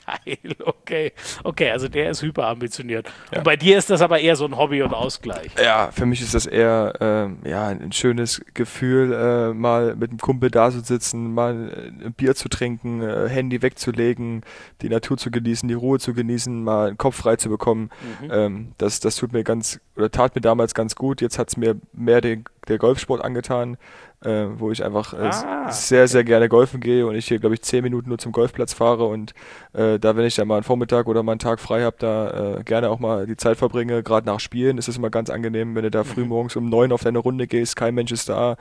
Geil, okay. Okay, also der ist hyper ambitioniert. Ja. Und bei dir ist das aber eher so ein Hobby und Ausgleich. Ja, für mich ist das eher ein schönes Gefühl, mal mit einem Kumpel da zu sitzen, mal ein Bier zu trinken, Handy wegzulegen, die Natur zu genießen, die Ruhe zu genießen, mal den Kopf frei zu bekommen. Das tat mir damals ganz gut. Jetzt hat es mir mehr der Golfsport angetan, wo ich einfach sehr, sehr gerne golfen gehe und ich hier, glaube ich, 10 Minuten nur zum Golfplatz fahre und wenn ich dann mal einen Vormittag oder mal einen Tag frei habe, da gerne auch mal die Zeit verbringe, gerade nach Spielen, ist es immer ganz angenehm, wenn du da früh morgens um 9 auf deine Runde gehst, kein Mensch ist da.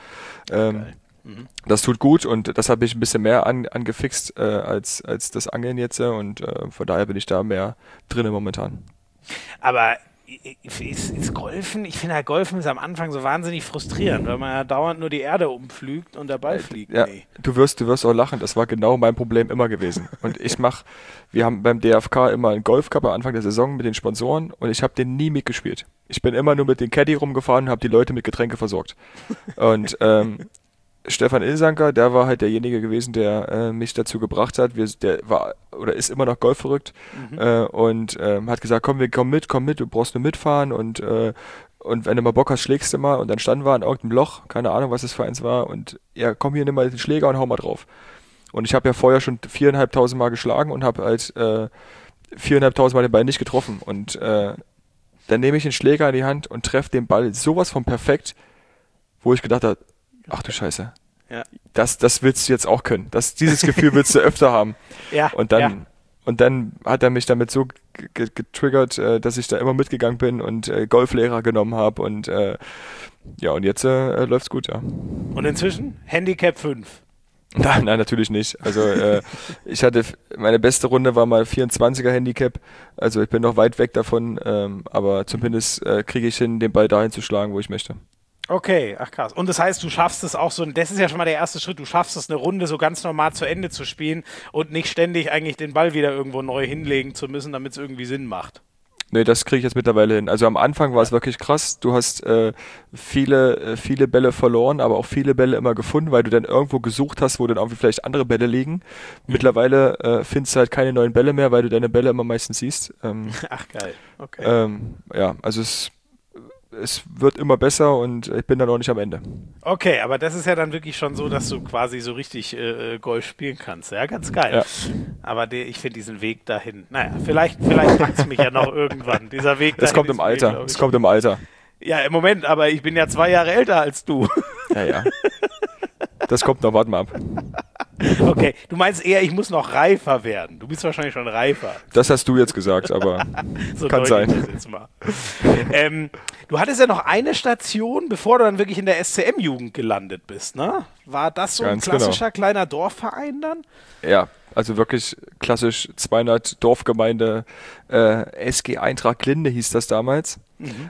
Das tut gut und das hat mich ein bisschen mehr angefixt als das Angeln jetzt und von daher bin ich da mehr drin momentan. Aber ist Golfen, ich finde halt, Golfen ist am Anfang so wahnsinnig frustrierend, weil man ja dauernd nur die Erde umflügt und der Ball fliegt. Ja, du wirst auch lachen, das war genau mein Problem immer gewesen. Und wir haben beim DFK immer einen Golfcup am Anfang der Saison mit den Sponsoren und ich habe den nie mitgespielt. Ich bin immer nur mit den Caddy rumgefahren und habe die Leute mit Getränke versorgt. Und Stefan Ilsanker, der war halt derjenige gewesen, der mich dazu gebracht hat. Der war oder ist immer noch golfverrückt und hat gesagt, komm mit, du brauchst nur mitfahren und wenn du mal Bock hast, schlägst du mal. Und dann standen wir an irgendeinem Loch, keine Ahnung, was das für eins war. Und ja, komm hier, nimm mal den Schläger und hau mal drauf. Und ich habe ja vorher schon 4.500 Mal geschlagen und habe halt 4.500 Mal den Ball nicht getroffen. Und dann nehme ich den Schläger in die Hand und treffe den Ball sowas von perfekt, wo ich gedacht habe, ach du Scheiße. Ja. Das willst du jetzt auch können. Dieses Gefühl willst du öfter haben. Ja, und dann hat er mich damit so getriggert, dass ich da immer mitgegangen bin und Golflehrer genommen habe und und jetzt läuft's gut, ja. Und inzwischen Handicap 5? Nein, natürlich nicht. Also meine beste Runde war mal 24er Handicap, also ich bin noch weit weg davon, aber zumindest kriege ich hin, den Ball dahin zu schlagen, wo ich möchte. Okay, ach krass. Und das heißt, du schaffst es auch so, das ist ja schon mal der erste Schritt, du schaffst es, eine Runde so ganz normal zu Ende zu spielen und nicht ständig eigentlich den Ball wieder irgendwo neu hinlegen zu müssen, damit es irgendwie Sinn macht. Nee, das kriege ich jetzt mittlerweile hin. Also am Anfang war es wirklich krass. Du hast viele Bälle verloren, aber auch viele Bälle immer gefunden, weil du dann irgendwo gesucht hast, wo dann irgendwie vielleicht andere Bälle liegen. Mittlerweile findest du halt keine neuen Bälle mehr, weil du deine Bälle immer meistens siehst. Ach geil, okay. Also es wird immer besser und ich bin dann auch nicht am Ende. Okay, aber das ist ja dann wirklich schon so, dass du quasi so richtig Golf spielen kannst. Ja, ganz geil. Ja. Aber ich finde diesen Weg dahin, vielleicht packt es mich ja noch irgendwann. Dieser Weg dahin. Das kommt im Alter. Es kommt im Alter. Ja, im Moment, aber ich bin ja 2 Jahre älter als du. Ja. Das kommt noch, warte mal ab. Okay, du meinst eher, ich muss noch reifer werden. Du bist wahrscheinlich schon reifer. Das hast du jetzt gesagt, aber so kann sein. Das jetzt mal. Du hattest ja noch eine Station, bevor du dann wirklich in der SCM-Jugend gelandet bist, ne? War das so ein klassischer kleiner Dorfverein dann? Ja, also wirklich klassisch 200 Dorfgemeinde, SG Eintracht Glinde hieß das damals.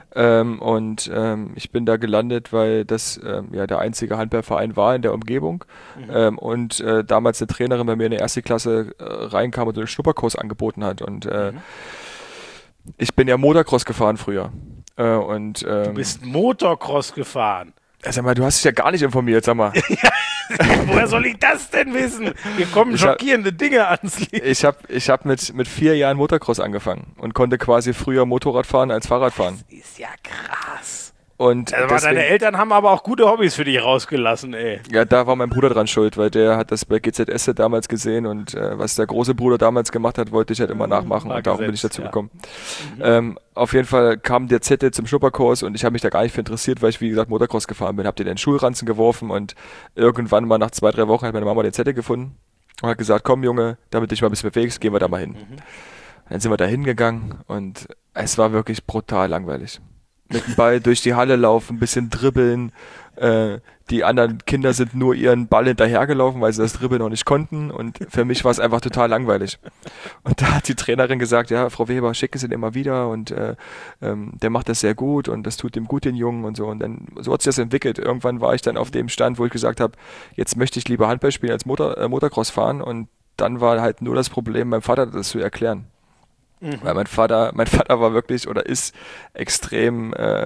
Ich bin da gelandet, weil das der einzige Handballverein war in der Umgebung und damals eine Trainerin bei mir in der ersten Klasse reinkam und einen Schnupperkurs angeboten hat und ich bin ja Motocross gefahren früher. Du bist Motocross gefahren? Sag mal, du hast dich ja gar nicht informiert, sag mal. Woher soll ich das denn wissen? Hier kommen schockierende Dinge ans Licht. Ich hab mit 4 Jahren Motocross angefangen und konnte quasi früher Motorrad fahren als Fahrrad fahren. Das ist ja krass. Und deine Eltern haben aber auch gute Hobbys für dich rausgelassen, ey. Ja, da war mein Bruder dran schuld, weil der hat das bei GZS damals gesehen und was der große Bruder damals gemacht hat, wollte ich halt immer nachmachen und darum bin ich dazu gekommen. Auf jeden Fall kam der Zettel zum Schnupperkurs und ich habe mich da gar nicht für interessiert, weil ich, wie gesagt, Motocross gefahren bin, habe den in den Schulranzen geworfen und irgendwann mal nach 2-3 Wochen hat meine Mama den Zettel gefunden und hat gesagt, komm Junge, damit du dich mal ein bisschen bewegst, gehen wir da mal hin. Dann sind wir da hingegangen und es war wirklich brutal langweilig. Mit dem Ball durch die Halle laufen, ein bisschen dribbeln. Die anderen Kinder sind nur ihren Ball hinterhergelaufen, weil sie das Dribbeln noch nicht konnten. Und für mich war es einfach total langweilig. Und da hat die Trainerin gesagt, ja, Frau Weber, schicken Sie den immer wieder und der macht das sehr gut und das tut ihm gut, den Jungen und so. Und dann so hat sich das entwickelt. Irgendwann war ich dann auf dem Stand, wo ich gesagt habe, jetzt möchte ich lieber Handball spielen als Motocross fahren. Und dann war halt nur das Problem, meinem Vater das zu erklären. Weil mein Vater war wirklich oder ist extrem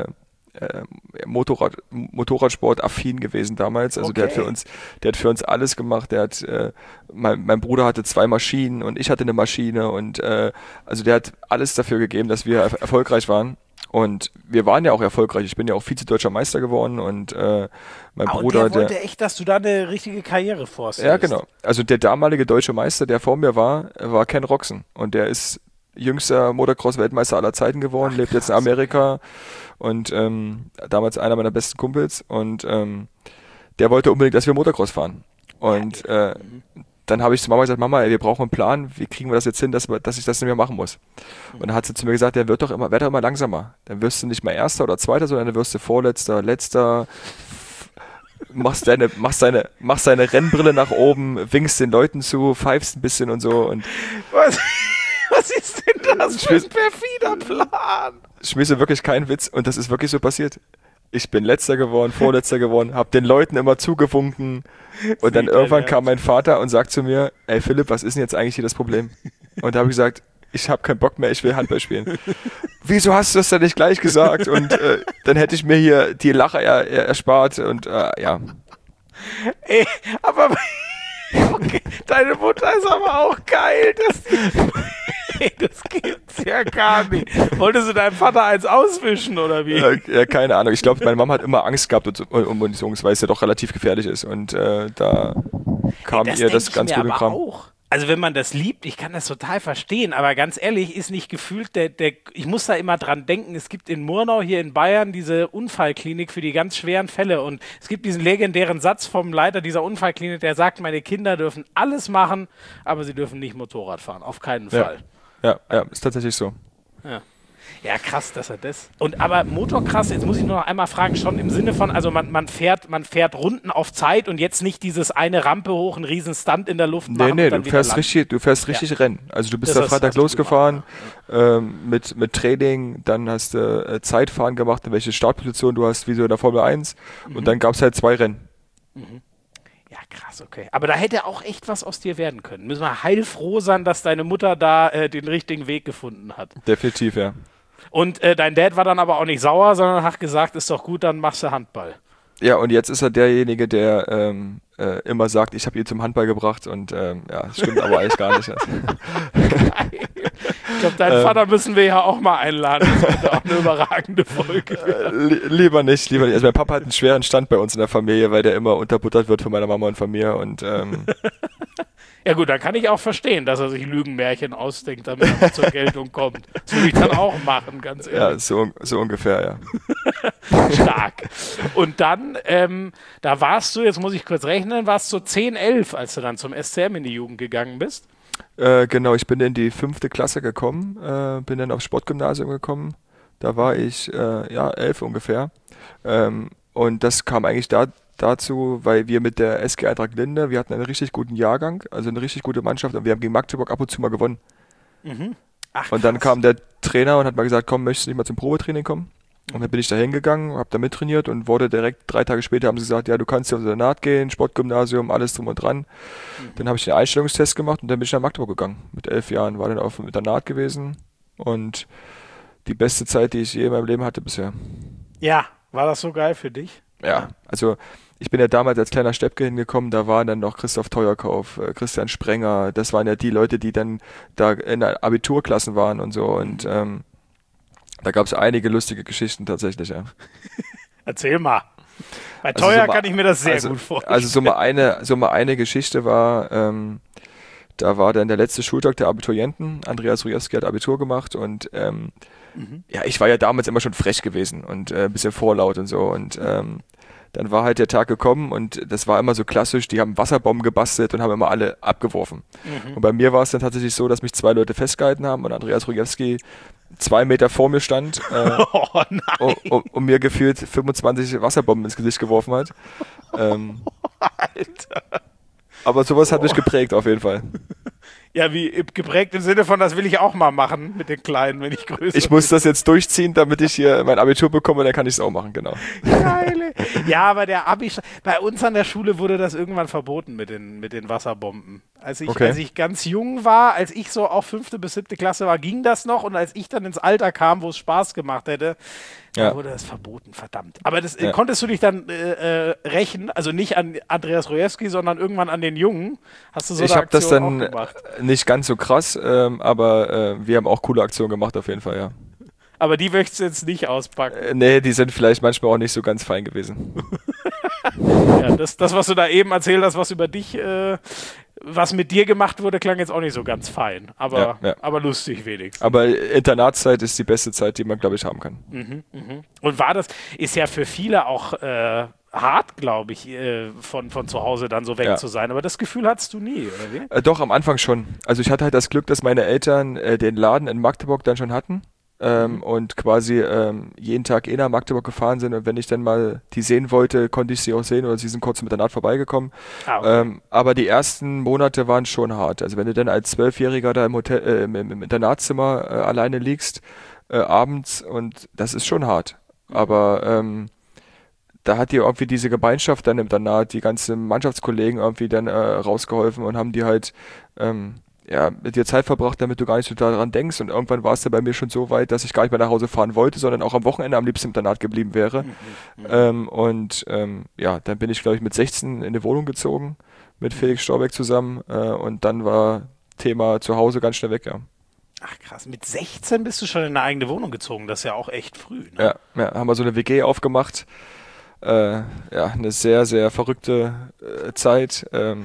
Motorradsport affin gewesen damals. Also Okay. der hat für uns alles gemacht. Mein Bruder hatte 2 Maschinen und ich hatte eine Maschine und also der hat alles dafür gegeben, dass wir erfolgreich waren. Und wir waren ja auch erfolgreich. Ich bin ja auch Vize-Deutscher Meister geworden und mein Bruder, der wollte echt, dass du da eine richtige Karriere forst. ja, genau. Also der damalige deutsche Meister, der vor mir war Ken Roczen und der ist jüngster Motocross-Weltmeister aller Zeiten geworden, lebt jetzt in Amerika und damals einer meiner besten Kumpels und der wollte unbedingt, dass wir Motocross fahren. Und dann habe ich zu Mama gesagt, Mama, ey, wir brauchen einen Plan, wie kriegen wir das jetzt hin, dass ich das nicht mehr machen muss. Und dann hat sie zu mir gesagt, werd doch immer langsamer. Dann wirst du nicht mehr Erster oder Zweiter, sondern dann wirst du Vorletzter, Letzter, machst deine Rennbrille nach oben, winkst den Leuten zu, pfeifst ein bisschen und so. Und Was ist denn das für ein perfider Plan? ich schmiese wirklich keinen Witz und das ist wirklich so passiert. Ich bin Letzter geworden, Vorletzter geworden, hab den Leuten immer zugewunken und dann irgendwann kam mein Vater und sagt zu mir, ey Philipp, was ist denn jetzt eigentlich hier das Problem? Und da habe ich gesagt, ich habe keinen Bock mehr, ich will Handball spielen. Wieso hast du das denn nicht gleich gesagt? Und dann hätte ich mir hier die Lache erspart und ja. Ey, aber okay, deine Mutter ist aber auch geil, das gibt's ja gar nicht. Wolltest du deinem Vater eins auswischen, oder wie? Ja, keine Ahnung. Ich glaube, meine Mama hat immer Angst gehabt um uns Jungs, weil es ja doch relativ gefährlich ist. Und da kam ihr das ganz gut in den Kram. Also wenn man das liebt, ich kann das total verstehen, aber ganz ehrlich, ist nicht gefühlt, ich muss da immer dran denken, es gibt in Murnau hier in Bayern diese Unfallklinik für die ganz schweren Fälle und es gibt diesen legendären Satz vom Leiter dieser Unfallklinik, der sagt, meine Kinder dürfen alles machen, aber sie dürfen nicht Motorrad fahren, auf keinen Fall. Ja, ist tatsächlich so. Ja, krass, dass er das. Aber Motorkrass, jetzt muss ich nur noch einmal fragen, schon im Sinne von, also man fährt Runden auf Zeit und jetzt nicht dieses eine Rampe hoch, einen riesen Stunt in der Luft machen. Nee, du fährst richtig Rennen. Also du bist da Freitag losgefahren mit Training, dann hast du Zeitfahren gemacht, in welche Startposition du hast, wie so in der Formel 1 und dann gab es halt 2 Rennen. Ja, krass, okay. Aber da hätte auch echt was aus dir werden können. Müssen wir heilfroh sein, dass deine Mutter da den richtigen Weg gefunden hat. Definitiv, ja. Und dein Dad war dann aber auch nicht sauer, sondern hat gesagt, ist doch gut, dann machst du Handball. Ja, und jetzt ist er derjenige, der immer sagt, ich habe ihn zum Handball gebracht und ja, das stimmt aber eigentlich gar nicht. Ich glaube, deinen Vater müssen wir ja auch mal einladen. Das wird auch eine überragende Folge werden. Lieber nicht. Also mein Papa hat einen schweren Stand bei uns in der Familie, weil der immer unterbuttert wird von meiner Mama und von mir und ja gut, dann kann ich auch verstehen, dass er sich Lügenmärchen ausdenkt, damit er zur Geltung kommt. Das würde ich dann auch machen, ganz ehrlich. Ja, so ungefähr, ja. Stark. Und dann, da warst du, jetzt muss ich kurz rechnen, warst du 10, 11, als du dann zum SCM in die Jugend gegangen bist? Genau, ich bin in die 5. Klasse gekommen, bin dann aufs Sportgymnasium gekommen. Da war ich 11 ungefähr. Und das kam eigentlich dazu, weil wir mit der SG Eintracht Linde, wir hatten einen richtig guten Jahrgang, also eine richtig gute Mannschaft und wir haben gegen Magdeburg ab und zu mal gewonnen. Ach, und dann kam der Trainer und hat mal gesagt, komm, möchtest du nicht mal zum Probetraining kommen? Und dann bin ich da hingegangen, habe da mittrainiert und wurde direkt 3 Tage später haben sie gesagt, ja, du kannst ja unser Internat gehen, Sportgymnasium, alles drum und dran. Dann habe ich den Einstellungstest gemacht und dann bin ich nach Magdeburg gegangen. Mit 11 Jahren war dann auf dem Internat gewesen und die beste Zeit, die ich je in meinem Leben hatte bisher. Ja, war das so geil für dich? Ja, also ich bin ja damals als kleiner Steppke hingekommen, da waren dann noch Christoph Teuerkauf, Christian Sprenger, das waren ja die Leute, die dann da in der Abiturklassen waren und so und da gab es einige lustige Geschichten tatsächlich, ja. Erzähl mal. Bei Teuer kann ich mir das sehr gut vorstellen. Also so mal eine Geschichte war, da war dann der letzte Schultag der Abiturienten, Andreas Rujewski hat Abitur gemacht und ja, ich war ja damals immer schon frech gewesen und ein bisschen vorlaut und so und dann war halt der Tag gekommen und das war immer so klassisch, die haben Wasserbomben gebastelt und haben immer alle abgeworfen. Und bei mir war es dann tatsächlich so, dass mich 2 Leute festgehalten haben und Andreas Rujewski 2 Meter vor mir stand und mir gefühlt 25 Wasserbomben ins Gesicht geworfen hat. Alter. Aber sowas hat mich geprägt auf jeden Fall. Ja, wie geprägt im Sinne von, das will ich auch mal machen mit den Kleinen, wenn ich größer bin. Ich muss das jetzt durchziehen, damit ich hier mein Abitur bekomme, dann kann ich es auch machen, genau. Geile. Ja, aber bei uns an der Schule wurde das irgendwann verboten mit den Wasserbomben. Als ich ganz jung war, als ich so auch 5. bis 7. Klasse war, ging das noch. Und als ich dann ins Alter kam, wo es Spaß gemacht hätte, da wurde das verboten, verdammt. Aber das konntest du dich dann rächen, also nicht an Andreas Rojewski, sondern irgendwann an den Jungen. Hast du so ich eine Aktion auch gemacht? Ich habe das dann nicht ganz so krass, aber wir haben auch coole Aktionen gemacht auf jeden Fall, ja. Aber die möchtest du jetzt nicht auspacken. Nee, die sind vielleicht manchmal auch nicht so ganz fein gewesen. Ja, das, was du da eben erzählt hast, was über dich, was mit dir gemacht wurde, klang jetzt auch nicht so ganz fein. Aber, aber lustig wenigstens. Aber Internatszeit ist die beste Zeit, die man, glaube ich, haben kann. Und ist ja für viele auch hart, glaube ich, von zu Hause dann so weg zu sein. Aber das Gefühl hattest du nie, oder wie? Doch, am Anfang schon. Also ich hatte halt das Glück, dass meine Eltern den Laden in Magdeburg dann schon hatten. Und quasi jeden Tag nach Magdeburg gefahren sind und wenn ich dann mal die sehen wollte, konnte ich sie auch sehen oder sie sind kurz im Internat vorbeigekommen. Okay. Aber die ersten Monate waren schon hart. Also wenn du dann als 12-Jähriger da im Hotel, im Internatszimmer alleine liegst, abends, und das ist schon hart. Aber da hat dir irgendwie diese Gemeinschaft dann im Internat, die ganzen Mannschaftskollegen irgendwie dann rausgeholfen und haben die halt mit dir Zeit verbracht, damit du gar nicht so daran denkst. Und irgendwann war es dann bei mir schon so weit, dass ich gar nicht mehr nach Hause fahren wollte, sondern auch am Wochenende am liebsten im Internat geblieben wäre. Dann bin ich, glaube ich, mit 16 in eine Wohnung gezogen, mit Felix Storbeck zusammen. Und dann war Thema zu Hause ganz schnell weg, ja. Ach krass, mit 16 bist du schon in eine eigene Wohnung gezogen. Das ist ja auch echt früh, ne? Ja, haben wir so eine WG aufgemacht. Eine sehr, sehr verrückte Zeit.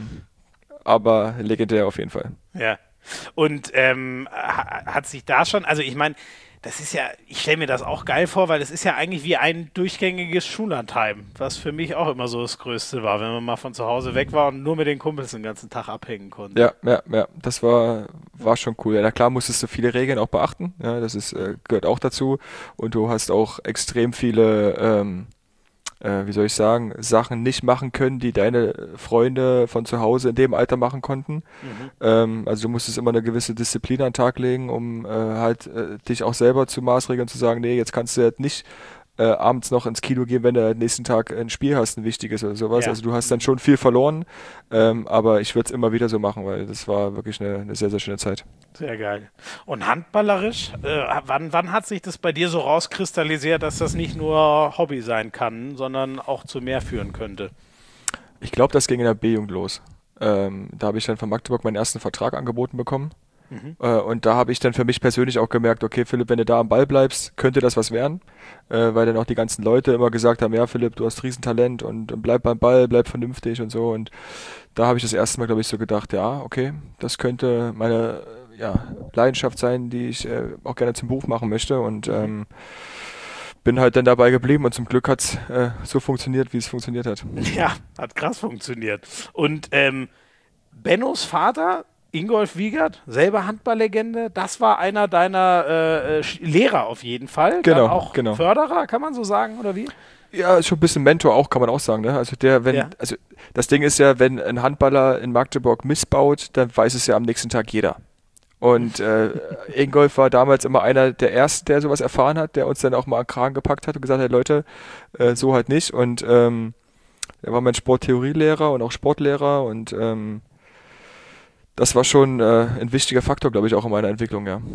Aber legendär auf jeden Fall. Ja. Und hat sich da schon, also ich meine, das ist ja, ich stelle mir das auch geil vor, weil es ist ja eigentlich wie ein durchgängiges Schullandheim, was für mich auch immer so das Größte war, wenn man mal von zu Hause weg war und nur mit den Kumpels den ganzen Tag abhängen konnte. Ja, das war schon cool. Ja, na klar musstest du viele Regeln auch beachten, ja, das ist, gehört auch dazu und du hast auch extrem viele Sachen nicht machen können, die deine Freunde von zu Hause in dem Alter machen konnten. Also du musstest immer eine gewisse Disziplin an den Tag legen, um dich auch selber zu maßregeln und zu sagen, nee, jetzt kannst du halt nicht abends noch ins Kino gehen, wenn du nächsten Tag ein Spiel hast, ein wichtiges oder sowas. Ja. Also du hast dann schon viel verloren, aber ich würde es immer wieder so machen, weil das war wirklich eine sehr, sehr schöne Zeit. Sehr geil. Und handballerisch, wann hat sich das bei dir so rauskristallisiert, dass das nicht nur Hobby sein kann, sondern auch zu mehr führen könnte? Ich glaube, das ging in der B-Jugend los. Da habe ich dann von Magdeburg meinen ersten Vertrag angeboten bekommen. Und da habe ich dann für mich persönlich auch gemerkt, okay, Philipp, wenn du da am Ball bleibst, könnte das was werden, weil dann auch die ganzen Leute immer gesagt haben, ja Philipp, du hast Riesentalent und bleib beim Ball, bleib vernünftig und so, und da habe ich das erste Mal, glaube ich, so gedacht, ja, okay, das könnte meine Leidenschaft sein, die ich auch gerne zum Beruf machen möchte, und bin halt dann dabei geblieben und zum Glück hat es so funktioniert, wie es funktioniert hat. Ja, hat krass funktioniert. Und Bennos Vater, Ingolf Wiegert, selber Handballlegende, das war einer deiner Lehrer auf jeden Fall. Genau, dann auch Förderer, kann man so sagen, oder wie? Ja, schon ein bisschen Mentor auch, kann man auch sagen, ne? Also also das Ding ist ja, wenn ein Handballer in Magdeburg missbaut, dann weiß es ja am nächsten Tag jeder. Und Ingolf war damals immer einer der Ersten, der sowas erfahren hat, der uns dann auch mal an den Kragen gepackt hat und gesagt hat, Leute, so halt nicht. Und er war mein Sporttheorielehrer und auch Sportlehrer, und das war schon ein wichtiger Faktor, glaube ich, auch in meiner Entwicklung, ja.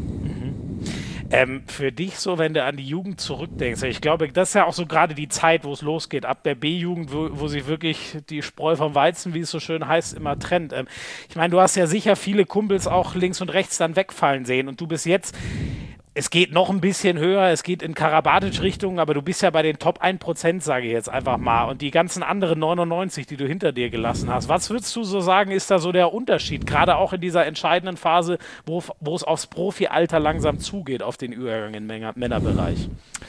Für dich so, wenn du an die Jugend zurückdenkst, ich glaube, das ist ja auch so gerade die Zeit, wo es losgeht, ab der B-Jugend, wo sich wirklich die Spreu vom Weizen, wie es so schön heißt, immer trennt. Ich meine, du hast ja sicher viele Kumpels auch links und rechts dann wegfallen sehen, und du bist jetzt, es geht noch ein bisschen höher, es geht in Karabatic-Richtung, aber du bist ja bei den Top 1%, sage ich jetzt einfach mal. Und die ganzen anderen 99, die du hinter dir gelassen hast. Was würdest du so sagen, ist da so der Unterschied? Gerade auch in dieser entscheidenden Phase, wo es aufs Profi-Alter langsam zugeht, auf den Übergang im Männerbereich.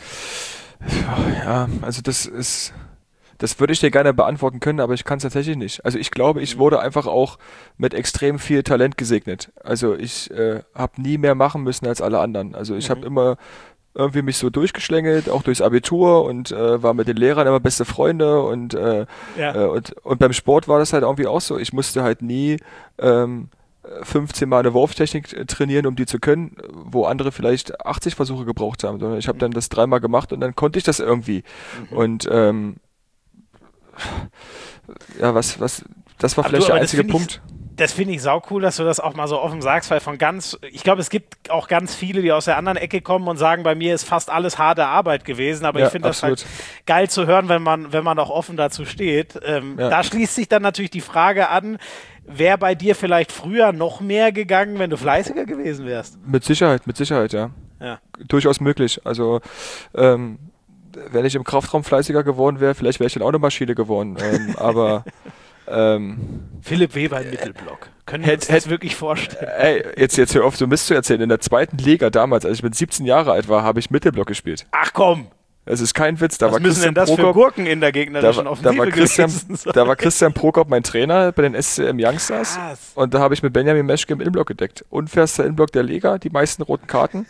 Ja, also das würde ich dir gerne beantworten können, aber ich kann es tatsächlich nicht. Also ich glaube, ich wurde einfach auch mit extrem viel Talent gesegnet. Also ich habe nie mehr machen müssen als alle anderen. Also ich habe immer irgendwie mich so durchgeschlängelt, auch durchs Abitur, und war mit den Lehrern immer beste Freunde, und beim Sport war das halt irgendwie auch so. Ich musste halt nie 15 Mal eine Wurftechnik trainieren, um die zu können, wo andere vielleicht 80 Versuche gebraucht haben, sondern ich habe dann das 3-mal gemacht und dann konnte ich das irgendwie. Und ja, das war vielleicht der einzige Punkt. Das finde ich saucool, dass du das auch mal so offen sagst, weil ich glaube, es gibt auch ganz viele, die aus der anderen Ecke kommen und sagen, bei mir ist fast alles harte Arbeit gewesen, aber ich finde das halt geil zu hören, wenn man auch offen dazu steht. Da schließt sich dann natürlich die Frage an, wäre bei dir vielleicht früher noch mehr gegangen, wenn du fleißiger gewesen wärst? Mit Sicherheit, ja. Durchaus möglich. Also, wenn ich im Kraftraum fleißiger geworden wäre, vielleicht wäre ich dann auch eine Maschine geworden. Aber Philipp Weber im Mittelblock. Können wir uns das wirklich vorstellen? Ey, jetzt hör auf, so Mist zu erzählen. In der 2. Liga damals, als ich mit 17 Jahre alt war, habe ich Mittelblock gespielt. Ach komm! Es ist kein Witz. Was müssen denn das für Gurken in der gegnerischen Offensive gewesen sein? Da war Christian Prokop mein Trainer bei den SCM Youngsters. Krass. Und da habe ich mit Benjamin Meschke im Innenblock gedeckt. Unfairster Innenblock der Liga, die meisten roten Karten.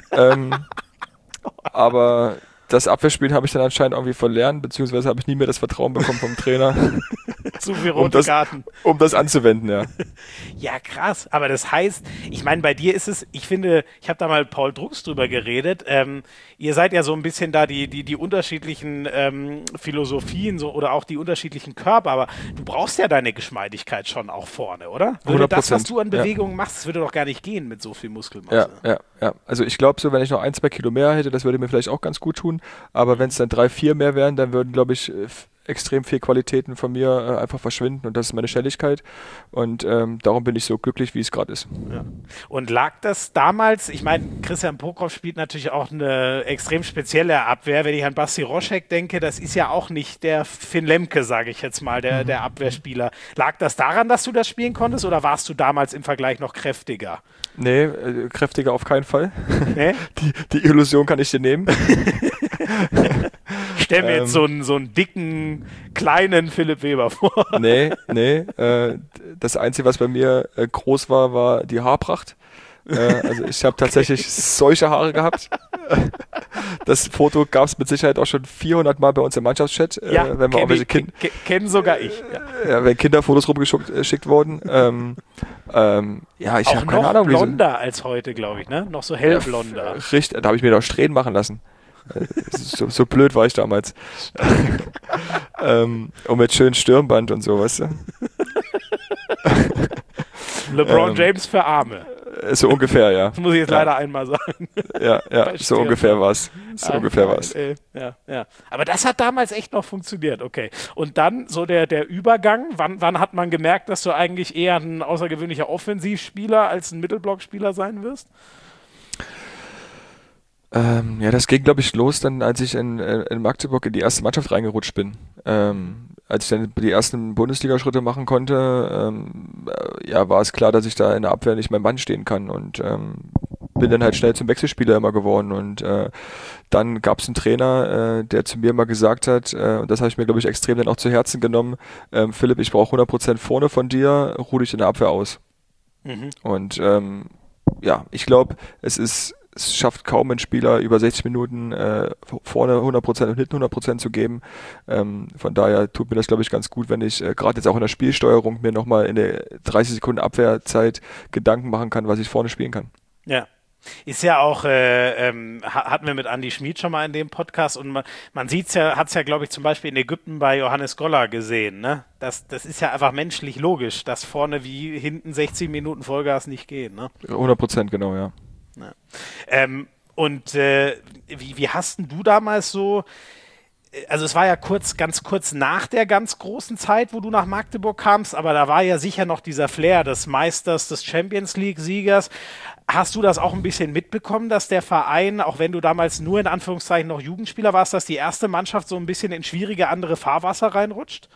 Aber das Abwehrspiel habe ich dann anscheinend irgendwie verlernt, beziehungsweise habe ich nie mehr das Vertrauen bekommen vom Trainer. Zu viel rote Karten. Um das anzuwenden, ja. Ja, krass. Aber das heißt, ich meine, bei dir ist es, ich finde, ich habe da mal Paul Drucks drüber geredet, ihr seid ja so ein bisschen da die unterschiedlichen Philosophien so, oder auch die unterschiedlichen Körper, aber du brauchst ja deine Geschmeidigkeit schon auch vorne, oder? Würde 100%, das, was du an Bewegungen machst, das würde doch gar nicht gehen mit so viel Muskelmasse. Ja. Also ich glaube so, wenn ich noch 1-2 Kilo mehr hätte, das würde mir vielleicht auch ganz gut tun, aber wenn es dann 3-4 mehr wären, dann würden, glaube ich, extrem viel Qualitäten von mir einfach verschwinden und das ist meine Schnelligkeit und darum bin ich so glücklich, wie es gerade ist. Ja. Und lag das damals, ich meine, Christian Prokop spielt natürlich auch eine extrem spezielle Abwehr, wenn ich an Basti Roschek denke, das ist ja auch nicht der Finn Lemke, sage ich jetzt mal, der Abwehrspieler. Lag das daran, dass du das spielen konntest oder warst du damals im Vergleich noch kräftiger? Nee, kräftiger auf keinen Fall. Nee? Die Illusion kann ich dir nehmen. Stell mir jetzt so einen dicken, kleinen Philipp Weber vor. Nee. Das Einzige, was bei mir groß war die Haarpracht. Also ich habe tatsächlich solche Haare gehabt. Das Foto gab es mit Sicherheit auch schon 400 Mal bei uns im Mannschaftschat. Wenn wir irgendwelche kennen sogar ich. Ja, wenn Kinderfotos rumgeschickt wurden. Ich habe keine Ahnung. Noch blonder als heute, glaube ich, ne? Noch so hellblonder. Richtig, da habe ich mir doch Strähnen machen lassen. So blöd war ich damals. Und mit schönem Stirnband und so, weißt du? LeBron James für Arme. So ungefähr, ja. Das muss ich jetzt leider einmal sagen. Ja, so ungefähr war es. Ja. Aber das hat damals echt noch funktioniert, okay. Und dann so der Übergang, wann hat man gemerkt, dass du eigentlich eher ein außergewöhnlicher Offensivspieler als ein Mittelblockspieler sein wirst? Das ging, glaube ich, los dann, als ich in Magdeburg in die erste Mannschaft reingerutscht bin. Als ich dann die ersten Bundesliga-Schritte machen konnte, war es klar, dass ich da in der Abwehr nicht mein Mann stehen kann und bin dann halt schnell zum Wechselspieler immer geworden und dann gab es einen Trainer, der zu mir mal gesagt hat, und das habe ich mir, glaube ich, extrem dann auch zu Herzen genommen, Philipp, ich brauche 100% vorne von dir, ruh dich in der Abwehr aus. Mhm. Und ich glaube, es schafft kaum ein Spieler, über 60 Minuten vorne 100% und hinten 100% zu geben. Von daher tut mir das, glaube ich, ganz gut, wenn ich gerade jetzt auch in der Spielsteuerung mir nochmal in der 30 Sekunden Abwehrzeit Gedanken machen kann, was ich vorne spielen kann. Ja. Ist ja auch, hatten wir mit Andi Schmid schon mal in dem Podcast und man sieht's ja, hat es ja, glaube ich, zum Beispiel in Ägypten bei Johannes Goller gesehen, ne? Das ist ja einfach menschlich logisch, dass vorne wie hinten 60 Minuten Vollgas nicht gehen, ne? 100%, genau, ja. Wie hast denn du damals so, also es war ja ganz kurz nach der ganz großen Zeit, wo du nach Magdeburg kamst, aber da war ja sicher noch dieser Flair des Meisters, des Champions-League-Siegers. Hast du das auch ein bisschen mitbekommen, dass der Verein, auch wenn du damals nur in Anführungszeichen noch Jugendspieler warst, dass die erste Mannschaft so ein bisschen in schwierige andere Fahrwasser reinrutscht?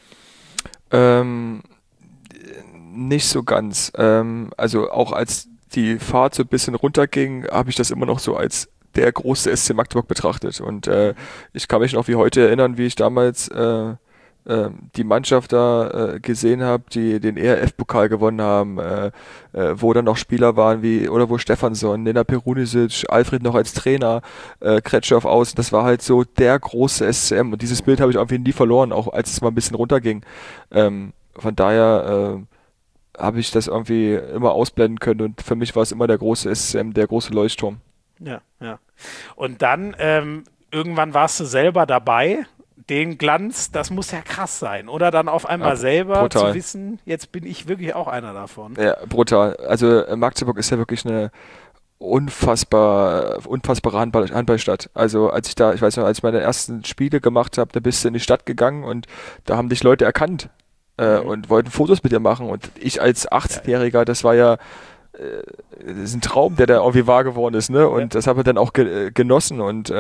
Nicht so ganz. Also auch als die Fahrt so ein bisschen runterging, habe ich das immer noch so als der große SC Magdeburg betrachtet. Und ich kann mich noch wie heute erinnern, wie ich damals die Mannschaft da gesehen habe, die den ERF-Pokal gewonnen haben, wo dann noch Spieler waren wo Stefansson, Nena Perunisic, Alfred noch als Trainer, Kretscher auf Außen. Das war halt so der große SCM. Und dieses Bild habe ich irgendwie nie verloren, auch als es mal ein bisschen runterging. Von daher habe ich das irgendwie immer ausblenden können und für mich war es immer der große SCM, der große Leuchtturm. Ja. Und dann, irgendwann warst du selber dabei, den Glanz, das muss ja krass sein. Oder dann auf einmal selber brutal. zu wissen, jetzt bin ich wirklich auch einer davon. Ja, brutal. Also Magdeburg ist ja wirklich eine unfassbare Handballstadt. Also ich weiß noch, als ich meine ersten Spiele gemacht habe, da bist du in die Stadt gegangen und da haben dich Leute erkannt und wollten Fotos mit dir machen. Und ich als 18-Jähriger, das war ja das ist ein Traum, der da irgendwie wahr geworden ist, ne? Und das habe ich dann auch genossen. Und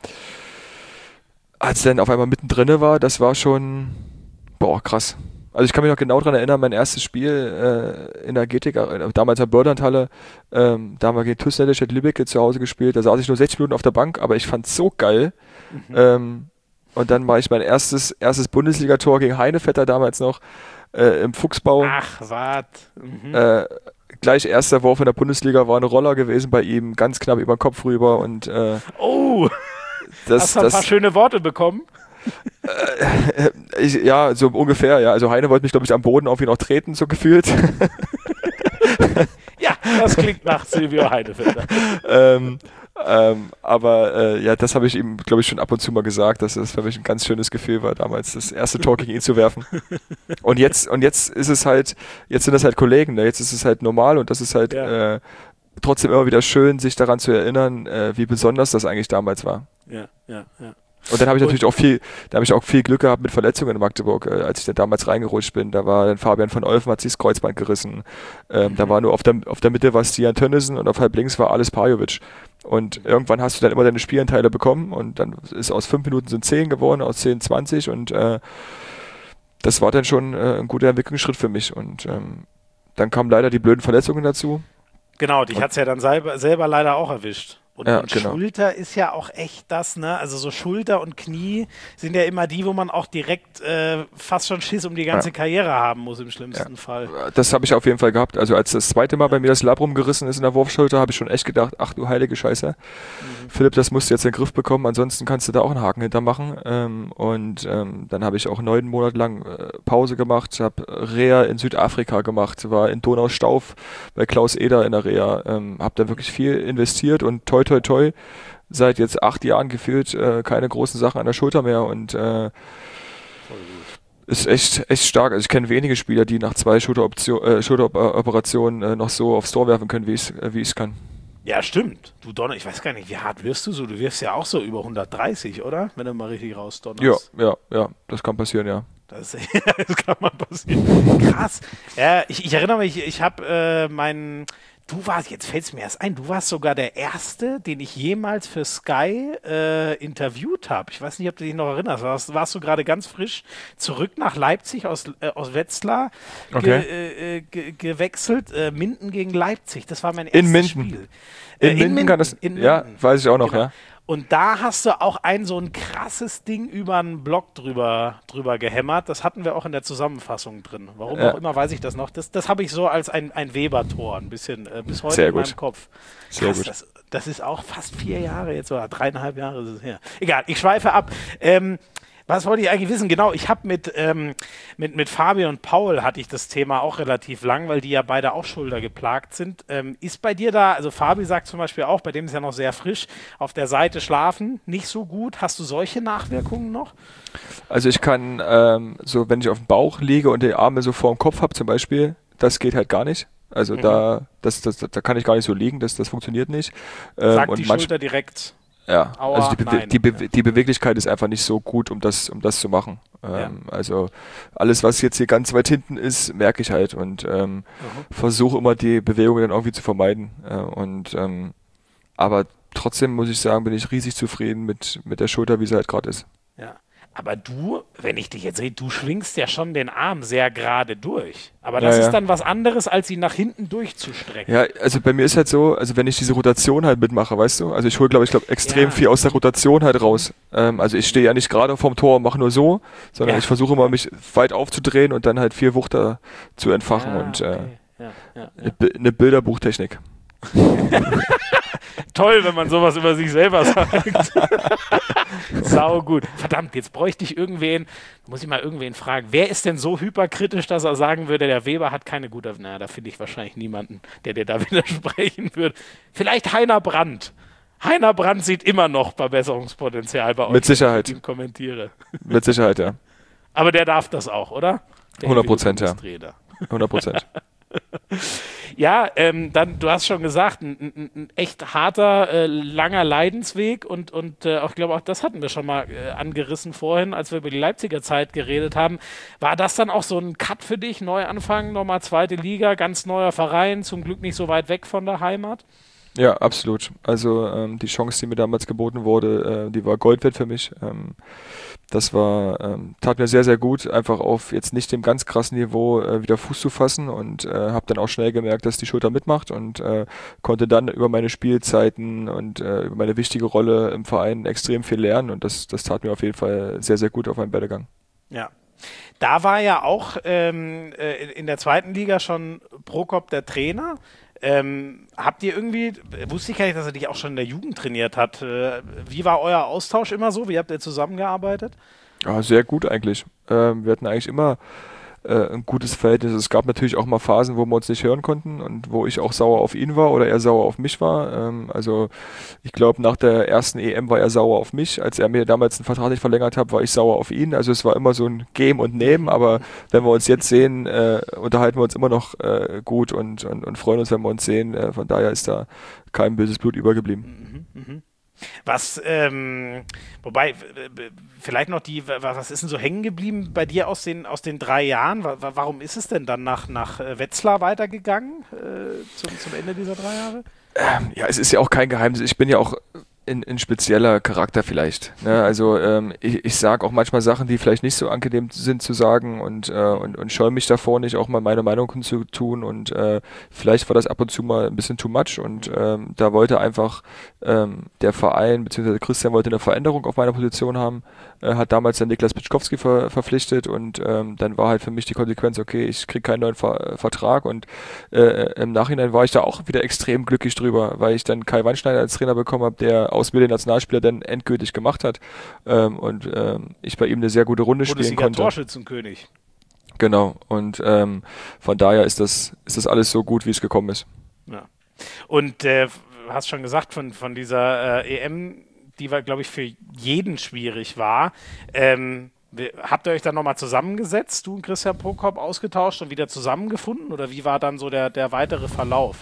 als dann auf einmal mittendrin war, das war schon krass. Also ich kann mich noch genau daran erinnern, mein erstes Spiel in der GTK, damals in der Börlandhalle, da haben wir gegen TuS Nettelstedt Lübeck zu Hause gespielt, da saß ich nur 60 Minuten auf der Bank, aber ich fand es so geil. Und dann mache ich mein erstes Bundesligator gegen Heinevetter damals noch im Fuchsbau. Ach, wart. Gleich erster Wurf in der Bundesliga war ein Roller gewesen bei ihm, ganz knapp über den Kopf rüber und hast du ein paar schöne Worte bekommen? Ja, so ungefähr, ja. Also Heine wollte mich, glaube ich, am Boden auf ihn noch treten, so gefühlt. Ja, das klingt nach Silvio Heinefelder. Aber das habe ich ihm, glaube ich, schon ab und zu mal gesagt, dass es für mich ein ganz schönes Gefühl war, damals das erste Tor gegen ihn zu werfen. Und jetzt ist es halt, jetzt sind das halt Kollegen, ne? Jetzt ist es halt normal und das ist halt trotzdem immer wieder schön, sich daran zu erinnern, wie besonders das eigentlich damals war. Ja. Und dann habe ich natürlich auch viel Glück gehabt mit Verletzungen in Magdeburg, als ich dann damals reingerutscht bin. Da war dann Fabian von Olfen, hat sich das Kreuzband gerissen. Da war nur auf der Mitte war Stian Tönnissen und auf halb links war Ales Pajovic. Und irgendwann hast du dann immer deine Spielanteile bekommen und dann ist aus 5 Minuten sind 10 geworden, aus 10 20 und das war dann schon ein guter Entwicklungsschritt für mich. Und dann kamen leider die blöden Verletzungen dazu. Genau, dich hat es ja dann selber leider auch erwischt. Und genau. Schulter ist ja auch echt das, ne? Also so Schulter und Knie sind ja immer die, wo man auch direkt fast schon Schiss um die ganze Karriere haben muss im schlimmsten Fall. Das habe ich auf jeden Fall gehabt. Also als das zweite Mal bei mir das Labrum gerissen ist in der Wurfschulter, habe ich schon echt gedacht, ach du heilige Scheiße. Philipp, das musst du jetzt in den Griff bekommen, ansonsten kannst du da auch einen Haken hintermachen. Dann habe ich auch 9 Monate lang Pause gemacht, habe Reha in Südafrika gemacht, war in Donaustauf bei Klaus Eder in der Reha, habe da wirklich viel investiert und toi seit jetzt 8 Jahren gefühlt keine großen Sachen an der Schulter mehr und ist echt stark. Also ich kenne wenige Spieler, die nach 2 Schulteroperationen noch so aufs Tor werfen können, wie ich es kann. Ja, stimmt. Du Donner, ich weiß gar nicht, wie hart wirfst du so? Du wirfst ja auch so über 130, oder? Wenn du mal richtig rausdonnerst. Ja, das kann passieren, ja. Das kann mal passieren. Krass. Ja, ich erinnere mich, ich habe jetzt fällt es mir erst ein, du warst sogar der Erste, den ich jemals für Sky interviewt habe. Ich weiß nicht, ob du dich noch erinnerst. Warst du gerade ganz frisch zurück nach Leipzig aus Wetzlar gewechselt. Minden gegen Leipzig, das war mein erstes Spiel. In Minden kann das, ja, weiß ich auch noch, genau. Ja. Und da hast du auch so ein krasses Ding über einen Block drüber gehämmert. Das hatten wir auch in der Zusammenfassung drin. Warum auch immer, weiß ich das noch. Das habe ich so als ein Weber-Tor ein bisschen bis heute in meinem Kopf. Sehr Krass, gut. Das ist auch fast 4 Jahre jetzt oder 3,5 Jahre ist es her. Egal, ich schweife ab. Was wollte ich eigentlich wissen? Genau, ich habe mit Fabian und Paul hatte ich das Thema auch relativ lang, weil die ja beide auch schultergeplagt sind. Ist bei dir da, also Fabi sagt zum Beispiel auch, bei dem ist ja noch sehr frisch, auf der Seite schlafen, nicht so gut. Hast du solche Nachwirkungen noch? Also ich kann, so wenn ich auf dem Bauch liege und die Arme so vor dem Kopf habe zum Beispiel, das geht halt gar nicht. Also da kann ich gar nicht so liegen, das funktioniert nicht. Sagt die Schulter direkt. Ja, Aua, also die Beweglichkeit ist einfach nicht so gut, um das zu machen. Also alles, was jetzt hier ganz weit hinten ist, merke ich halt und versuche immer die Bewegungen dann irgendwie zu vermeiden. Aber trotzdem muss ich sagen, bin ich riesig zufrieden mit der Schulter, wie sie halt gerade ist. Ja. Aber du, wenn ich dich jetzt sehe, du schwingst ja schon den Arm sehr gerade durch. Aber das ist dann was anderes, als ihn nach hinten durchzustrecken. Ja, also bei mir ist halt so, also wenn ich diese Rotation halt mitmache, weißt du, also ich hole, glaube ich, extrem viel aus der Rotation halt raus. Also ich stehe ja nicht gerade vorm Tor und mache nur so, sondern ich versuche immer, mich weit aufzudrehen und dann halt 4 Wuchter zu entfachen und eine Bilderbuchtechnik. Toll, wenn man sowas über sich selber sagt. Sau gut. Verdammt, jetzt bräuchte ich muss ich mal irgendwen fragen, wer ist denn so hyperkritisch, dass er sagen würde, der Weber hat keine gute, da finde ich wahrscheinlich niemanden, der dir da widersprechen würde. Vielleicht Heiner Brandt. Heiner Brandt sieht immer noch Verbesserungspotenzial bei euch, Mit Sicherheit. wenn ich ihn kommentiere. Mit Sicherheit, ja. Aber der darf das auch, oder? 100%, ja. 100%. Ja, dann, du hast schon gesagt, ein echt harter, langer Leidensweg und auch, ich glaube, auch das hatten wir schon mal angerissen vorhin, als wir über die Leipziger Zeit geredet haben. War das dann auch so ein Cut für dich? Neuanfang, nochmal zweite Liga, ganz neuer Verein, zum Glück nicht so weit weg von der Heimat? Ja, absolut. Also die Chance, die mir damals geboten wurde, die war Gold wert für mich. Das tat mir sehr, sehr gut, einfach auf jetzt nicht dem ganz krassen Niveau wieder Fuß zu fassen und habe dann auch schnell gemerkt, dass die Schulter mitmacht und konnte dann über meine Spielzeiten und über meine wichtige Rolle im Verein extrem viel lernen und das tat mir auf jeden Fall sehr, sehr gut auf meinem Werdegang. Ja. Da war ja auch in der zweiten Liga schon Prokop der Trainer. Habt ihr irgendwie, wusste ich gar nicht, dass er dich auch schon in der Jugend trainiert hat. Wie war euer Austausch immer so? Wie habt ihr zusammengearbeitet? Ja, sehr gut eigentlich. Wir hatten eigentlich immer ein gutes Verhältnis. Es gab natürlich auch mal Phasen, wo wir uns nicht hören konnten und wo ich auch sauer auf ihn war oder er sauer auf mich war. Also ich glaube, nach der ersten EM war er sauer auf mich. Als er mir damals einen Vertrag nicht verlängert hat, war ich sauer auf ihn. Also es war immer so ein Geben und Nehmen, aber wenn wir uns jetzt sehen, unterhalten wir uns immer noch gut und freuen uns, wenn wir uns sehen. Von daher ist da kein böses Blut übergeblieben. Was, wobei, vielleicht noch was ist denn so hängen geblieben bei dir aus den 3 Jahren? Warum ist es denn dann nach Wetzlar weitergegangen zum Ende dieser 3 Jahre? Ja, es ist ja auch kein Geheimnis. Ich bin ja auch ein spezieller Charakter vielleicht. Ne? Also ich sage auch manchmal Sachen, die vielleicht nicht so angenehm sind zu sagen und scheue mich davor nicht, auch mal meine Meinung zu tun und vielleicht war das ab und zu mal ein bisschen too much und da wollte einfach der Verein, beziehungsweise Christian wollte eine Veränderung auf meiner Position haben, hat damals dann Niklas Pitschkowski verpflichtet und dann war halt für mich die Konsequenz, okay, ich kriege keinen neuen Vertrag und im Nachhinein war ich da auch wieder extrem glücklich drüber, weil ich dann Kai Wandschneider als Trainer bekommen habe, der aus mir den Nationalspieler dann endgültig gemacht hat und ich bei ihm eine sehr gute Runde spielen konnte. Torschützenkönig. Genau, und von daher ist das alles so gut, wie es gekommen ist. Ja. Und hast schon gesagt, von dieser EM, die war, glaube ich, für jeden schwierig war. Habt ihr euch dann nochmal zusammengesetzt, du und Christian Prokop ausgetauscht und wieder zusammengefunden? Oder wie war dann so der weitere Verlauf?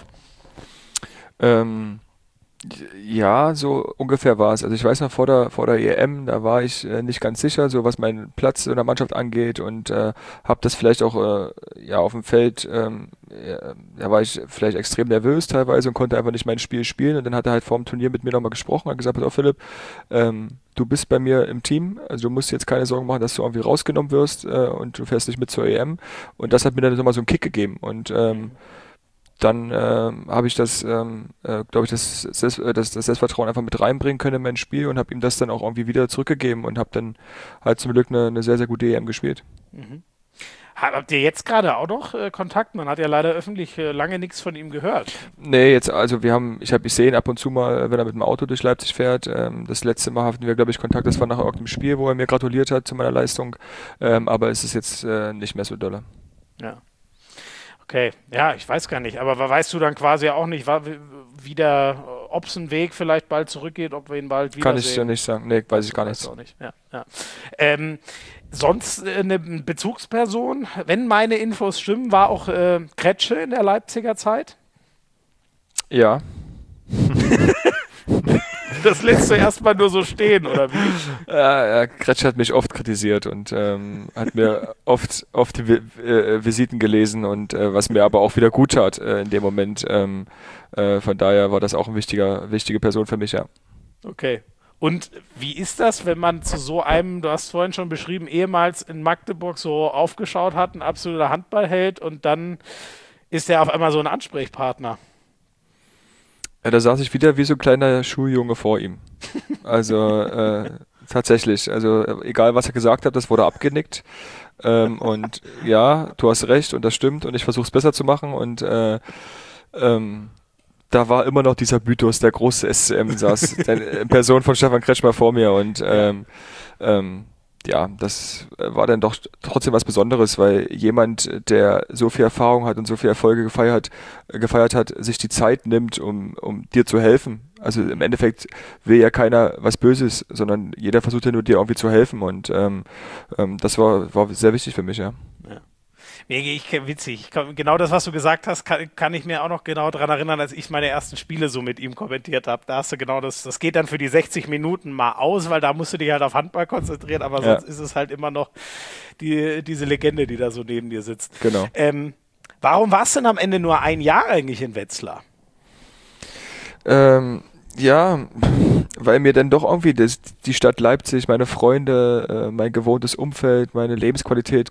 Ja, so ungefähr war es. Also ich weiß noch, vor der EM, da war ich nicht ganz sicher, so was meinen Platz in der Mannschaft angeht und habe das vielleicht auch auf dem Feld, da war ich vielleicht extrem nervös teilweise und konnte einfach nicht mein Spiel spielen und dann hat er halt vor dem Turnier mit mir nochmal gesprochen, hat gesagt, pass auf Philipp, du bist bei mir im Team, also du musst jetzt keine Sorgen machen, dass du irgendwie rausgenommen wirst und du fährst nicht mit zur EM und das hat mir dann nochmal so einen Kick gegeben und dann habe ich das Selbstvertrauen einfach mit reinbringen können in mein Spiel und habe ihm das dann auch irgendwie wieder zurückgegeben und habe dann halt zum Glück eine sehr, sehr gute EM gespielt. Mhm. Habt ihr jetzt gerade auch noch Kontakt? Man hat ja leider öffentlich lange nichts von ihm gehört. Nee, jetzt, also ich sehe ihn ab und zu mal, wenn er mit dem Auto durch Leipzig fährt. Das letzte Mal hatten wir, glaube ich, Kontakt, das war nach irgendeinem Spiel, wo er mir gratuliert hat zu meiner Leistung. Aber es ist jetzt nicht mehr so dolle. Ja. Okay, ja, ich weiß gar nicht, aber weißt du dann quasi auch nicht, ob es ein Weg vielleicht bald zurückgeht, ob wir ihn bald wiedersehen? Kann ich dir nicht sagen, nee, weiß ich gar nicht. Auch nicht. Ja. Sonst eine Bezugsperson, wenn meine Infos stimmen, war auch Kretsche in der Leipziger Zeit? Ja. Das lässt du erstmal nur so stehen, oder wie? Ja, Kretsche hat mich oft kritisiert und hat mir oft Visiten gelesen und was mir aber auch wieder gut tat in dem Moment. Von daher war das auch eine wichtige Person für mich, ja. Okay. Und wie ist das, wenn man zu so einem, du hast vorhin schon beschrieben, ehemals in Magdeburg so aufgeschaut hat, ein absoluter Handballheld und dann ist er auf einmal so ein Ansprechpartner? Ja, da saß ich wieder wie so ein kleiner Schuljunge vor ihm. Also tatsächlich, also egal was er gesagt hat, das wurde abgenickt. Und ja, du hast recht und das stimmt und ich versuche es besser zu machen und da war immer noch dieser Mythos, der große SCM saß, in Person von Stefan Kretschmer vor mir und ja, das war dann doch trotzdem was Besonderes, weil jemand, der so viel Erfahrung hat und so viel Erfolge gefeiert hat, sich die Zeit nimmt, um dir zu helfen Also im Endeffekt will ja keiner was Böses, sondern jeder versucht ja nur dir irgendwie zu helfen und das war sehr wichtig für mich, ja. Ja. Nee, witzig. Genau das, was du gesagt hast, kann ich mir auch noch genau daran erinnern, als ich meine ersten Spiele so mit ihm kommentiert habe. Da hast du genau das geht dann für die 60 Minuten mal aus, weil da musst du dich halt auf Handball konzentrieren, aber sonst ist es halt immer noch diese Legende, die da so neben dir sitzt. Genau. Warum warst du denn am Ende nur ein Jahr eigentlich in Wetzlar? Ja, weil mir dann doch irgendwie die Stadt Leipzig, meine Freunde, mein gewohntes Umfeld, meine Lebensqualität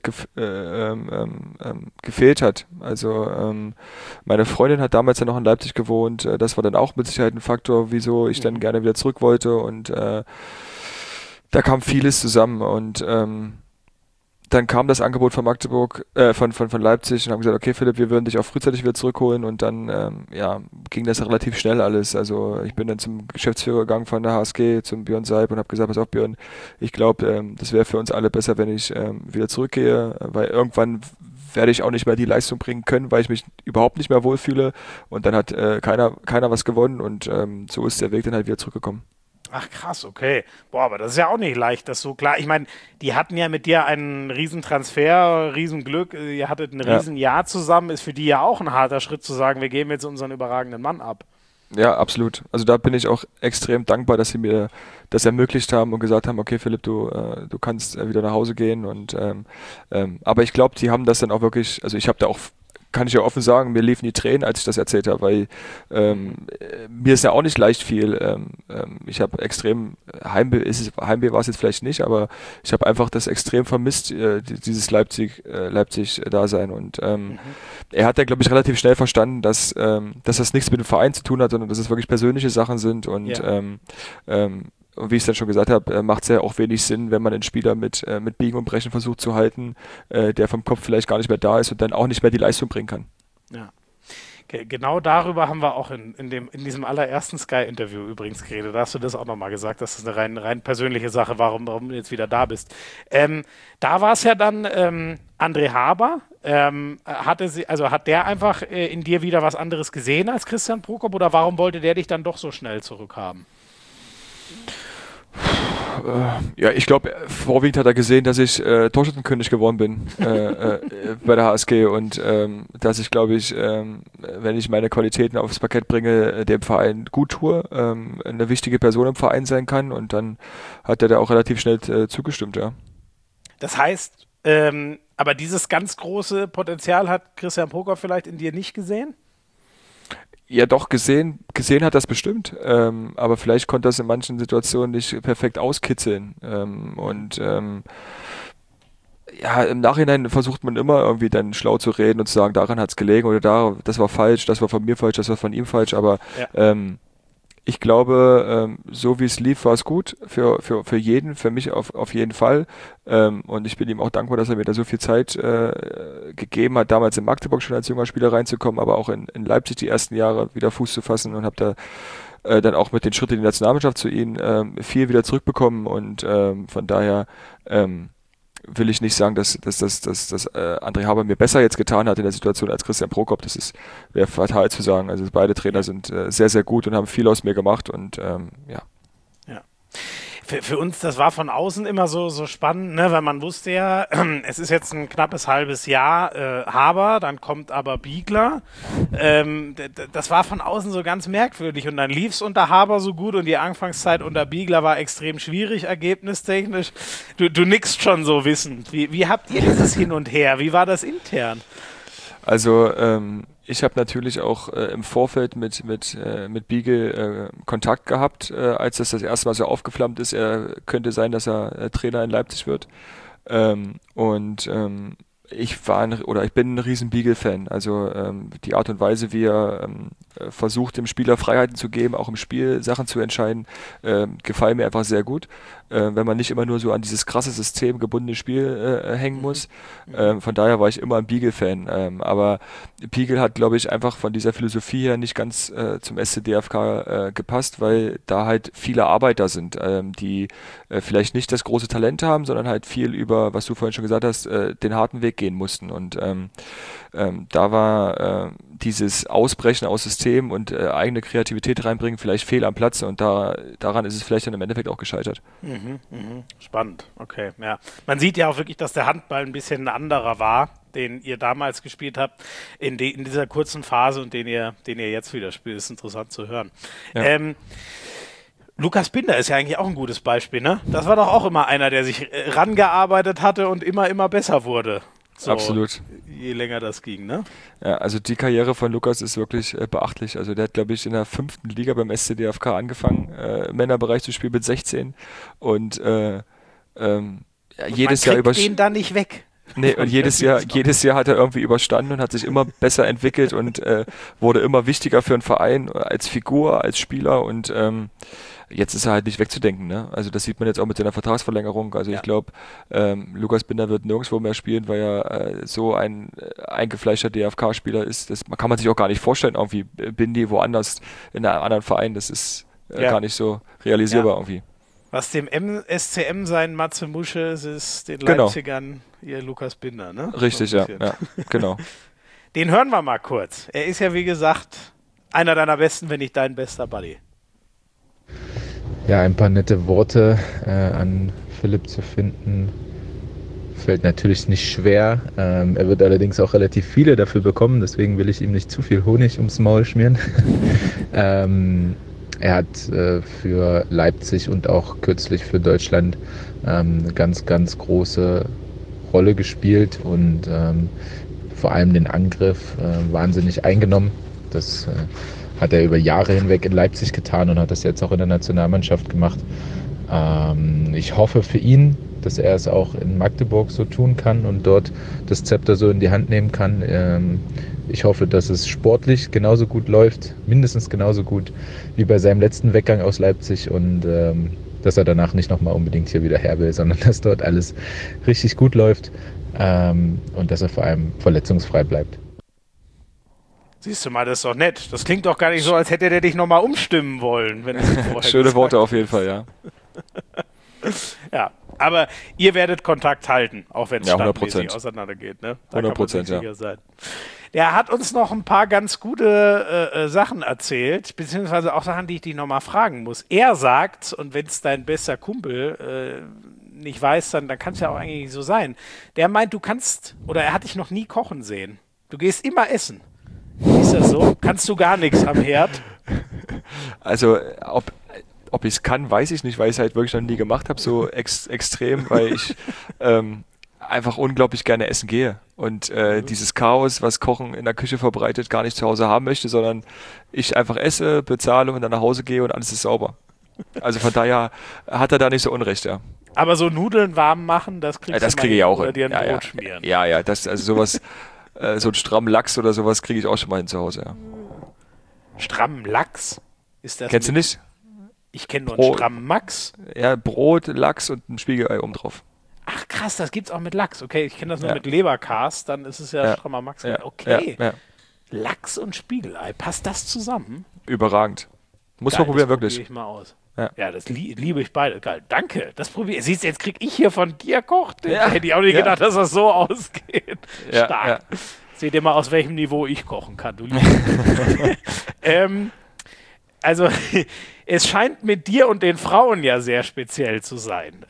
gefehlt hat. Also meine Freundin hat damals ja noch in Leipzig gewohnt. Das war dann auch mit Sicherheit ein Faktor, wieso ich dann gerne wieder zurück wollte. Und da kam vieles zusammen. Und dann kam das Angebot von Magdeburg, von Leipzig und haben gesagt, okay Philipp, wir würden dich auch frühzeitig wieder zurückholen und dann ging das relativ schnell alles. Also ich bin dann zum Geschäftsführer gegangen von der HSG, zum Björn Seib und habe gesagt, pass auf Björn, ich glaube, das wäre für uns alle besser, wenn ich wieder zurückgehe, weil irgendwann werde ich auch nicht mehr die Leistung bringen können, weil ich mich überhaupt nicht mehr wohlfühle und dann hat keiner was gewonnen und so ist der Weg dann halt wieder zurückgekommen. Ach krass, okay. Boah, aber das ist ja auch nicht leicht, das so klar. Ich meine, die hatten ja mit dir einen Riesentransfer, Riesenglück, ihr hattet ein Riesenjahr zusammen, ist für die ja auch ein harter Schritt zu sagen, wir geben jetzt unseren überragenden Mann ab. Ja, absolut. Also da bin ich auch extrem dankbar, dass sie mir das ermöglicht haben und gesagt haben, okay Philipp, du kannst wieder nach Hause gehen und aber ich glaube, die haben das dann auch wirklich, also ich habe da auch kann ich ja offen sagen, mir liefen die Tränen, als ich das erzählt habe, weil mir ist ja auch nicht leicht viel. Ich habe extrem, Heimweh war es jetzt vielleicht nicht, aber ich habe einfach das extrem vermisst, dieses Leipzig-Dasein. Und er hat ja, glaube ich, relativ schnell verstanden, dass das nichts mit dem Verein zu tun hat, sondern dass es wirklich persönliche Sachen sind und und wie ich es dann schon gesagt habe, macht es ja auch wenig Sinn, wenn man einen Spieler mit Biegen und Brechen versucht zu halten, der vom Kopf vielleicht gar nicht mehr da ist und dann auch nicht mehr die Leistung bringen kann. Ja. Genau darüber haben wir auch in diesem allerersten Sky-Interview übrigens geredet. Da hast du das auch nochmal gesagt, dass das eine rein persönliche Sache war, warum du jetzt wieder da bist. Da war es ja dann André Haber. Hat der einfach in dir wieder was anderes gesehen als Christian Prokop oder warum wollte der dich dann doch so schnell zurückhaben? Ja, ich glaube, vorwiegend hat er gesehen, dass ich Torschützenkönig geworden bin bei der HSG und dass ich, glaube ich, wenn ich meine Qualitäten aufs Parkett bringe, dem Verein gut tue, eine wichtige Person im Verein sein kann und dann hat er da auch relativ schnell zugestimmt, ja. Das heißt, aber dieses ganz große Potenzial hat Christian Prokop vielleicht in dir nicht gesehen? Ja, doch, gesehen hat das bestimmt, aber vielleicht konnte das in manchen Situationen nicht perfekt auskitzeln. Ja, im Nachhinein versucht man immer irgendwie dann schlau zu reden und zu sagen, daran hat es gelegen oder das war falsch, das war von mir falsch, das war von ihm falsch, aber ich glaube, so wie es lief, war es gut für jeden, für mich auf jeden Fall. Und ich bin ihm auch dankbar, dass er mir da so viel Zeit gegeben hat, damals in Magdeburg schon als junger Spieler reinzukommen, aber auch in Leipzig die ersten Jahre wieder Fuß zu fassen und habe da dann auch mit den Schritten in die Nationalmannschaft zu ihm viel wieder zurückbekommen und von daher will ich nicht sagen, dass André Haber mir besser jetzt getan hat in der Situation als Christian Prokop. Wäre fatal zu sagen. Also beide Trainer sind sehr, sehr gut und haben viel aus mir gemacht und ja. Für uns, das war von außen immer so spannend, ne? Weil man wusste ja, es ist jetzt ein knappes halbes Jahr Haber, dann kommt aber Biegler. Das war von außen so ganz merkwürdig und dann lief es unter Haber so gut und die Anfangszeit unter Biegler war extrem schwierig, ergebnistechnisch. Du nickst schon so wissend. Wie habt ihr dieses Hin und Her? Wie war das intern? Also ich habe natürlich auch im Vorfeld mit Biegel Kontakt gehabt, als das erste Mal so aufgeflammt ist. Er könnte sein, dass er Trainer in Leipzig wird. Ich bin ein riesen Biegel-Fan. Also die Art und Weise, wie er versucht, dem Spieler Freiheiten zu geben, auch im Spiel Sachen zu entscheiden, gefallen mir einfach sehr gut. wenn man nicht immer nur so an dieses krasse System gebundene Spiel hängen muss. Von daher war ich immer ein Beagle-Fan. Aber Beagle hat, glaube ich, einfach von dieser Philosophie her nicht ganz zum SCDFK gepasst, weil da halt viele Arbeiter sind, die vielleicht nicht das große Talent haben, sondern halt viel über, was du vorhin schon gesagt hast, den harten Weg gehen mussten. Und da war dieses Ausbrechen aus System und eigene Kreativität reinbringen vielleicht fehl am Platze und daran ist es vielleicht dann im Endeffekt auch gescheitert. Spannend, okay, ja. Man sieht ja auch wirklich, dass der Handball ein bisschen ein anderer war, den ihr damals gespielt habt, in dieser kurzen Phase und den ihr jetzt wieder spielt. Das ist interessant zu hören. Ja. Lukas Binder ist ja eigentlich auch ein gutes Beispiel, ne? Das war doch auch immer einer, der sich rangearbeitet hatte und immer besser wurde. So, absolut. Je länger das ging, ne? Ja, also die Karriere von Lukas ist wirklich beachtlich. Also der hat, glaube ich, in der 5. Liga beim SCDFK angefangen, im Männerbereich zu spielen mit 16 und jedes Jahr den da nicht weg. Nee, und jedes Jahr hat er irgendwie überstanden und hat sich immer besser entwickelt und wurde immer wichtiger für einen Verein als Figur, als Spieler und jetzt ist er halt nicht wegzudenken, ne? Also das sieht man jetzt auch mit seiner Vertragsverlängerung. Also ich glaube, Lukas Binder wird nirgendwo mehr spielen, weil er so ein eingefleischter DFK-Spieler ist. Das kann man sich auch gar nicht vorstellen, irgendwie Bindi woanders in einem anderen Verein. Das ist gar nicht so realisierbar irgendwie. Was dem SCM sein Matze Musche ist den Leipzigern ihr Lukas Binder, ne? Richtig, so ja, genau. Den hören wir mal kurz. Er ist ja, wie gesagt, einer deiner besten, wenn nicht dein bester Buddy. Ja, ein paar nette Worte an Philipp zu finden, fällt natürlich nicht schwer. Er wird allerdings auch relativ viele dafür bekommen, deswegen will ich ihm nicht zu viel Honig ums Maul schmieren. Er hat für Leipzig und auch kürzlich für Deutschland eine ganz, ganz große Rolle gespielt und vor allem den Angriff wahnsinnig eingenommen. Das hat er über Jahre hinweg in Leipzig getan und hat das jetzt auch in der Nationalmannschaft gemacht. Ich hoffe für ihn, dass er es auch in Magdeburg so tun kann und dort das Zepter so in die Hand nehmen kann. Ich hoffe, dass es sportlich genauso gut läuft, mindestens genauso gut wie bei seinem letzten Weggang aus Leipzig und dass er danach nicht nochmal unbedingt hier wieder her will, sondern dass dort alles richtig gut läuft und dass er vor allem verletzungsfrei bleibt. Siehst du mal, das ist doch nett. Das klingt doch gar nicht so, als hätte der dich nochmal umstimmen wollen. Wenn schöne Worte auf jeden Fall, ja. Ja, aber ihr werdet Kontakt halten, auch wenn es standmäßig auseinandergeht. Ne? 100%, ja. Sein. Der hat uns noch ein paar ganz gute Sachen erzählt, beziehungsweise auch Sachen, die ich dich nochmal fragen muss. Er sagt, und wenn es dein bester Kumpel nicht weiß, dann kann es ja auch eigentlich so sein. Der meint, du kannst, oder er hat dich noch nie kochen sehen. Du gehst immer essen. Ist das so? Kannst du gar nichts am Herd? Also, ob ich es kann, weiß ich nicht, weil ich es halt wirklich noch nie gemacht habe, so extrem, weil ich einfach unglaublich gerne essen gehe und dieses Chaos, was Kochen in der Küche verbreitet, gar nicht zu Hause haben möchte, sondern ich einfach esse, bezahle und dann nach Hause gehe und alles ist sauber. Also von daher hat er da nicht so Unrecht, ja. Aber so Nudeln warm machen, das kriegst das kriege ich auch oder dir ein Brot schmieren. Ja, das, also sowas, so einen strammen Lachs oder sowas kriege ich auch schon mal hin zu Hause, ja. Strammen Lachs? Ist das Kennst du nicht? Ich kenne nur einen strammen Max. Ja, Brot, Lachs und ein Spiegelei oben drauf. Ach krass, das gibt's auch mit Lachs. Okay, ich kenne das nur mit Leberkas, dann ist es ja strammer Max. Ja. Okay. Ja. Lachs und Spiegelei, passt das zusammen? Überragend. Muss man probieren, wirklich. Das probiere ich mal aus. Ja, das liebe ich beide. Geil, danke. Das probiere ich. Siehst du, jetzt krieg ich hier von dir kocht. Hätte ich auch nicht gedacht, dass das so ausgeht. Stark. Ja. Seht ihr mal, aus welchem Niveau ich kochen kann, du Also, es scheint mit dir und den Frauen ja sehr speziell zu sein.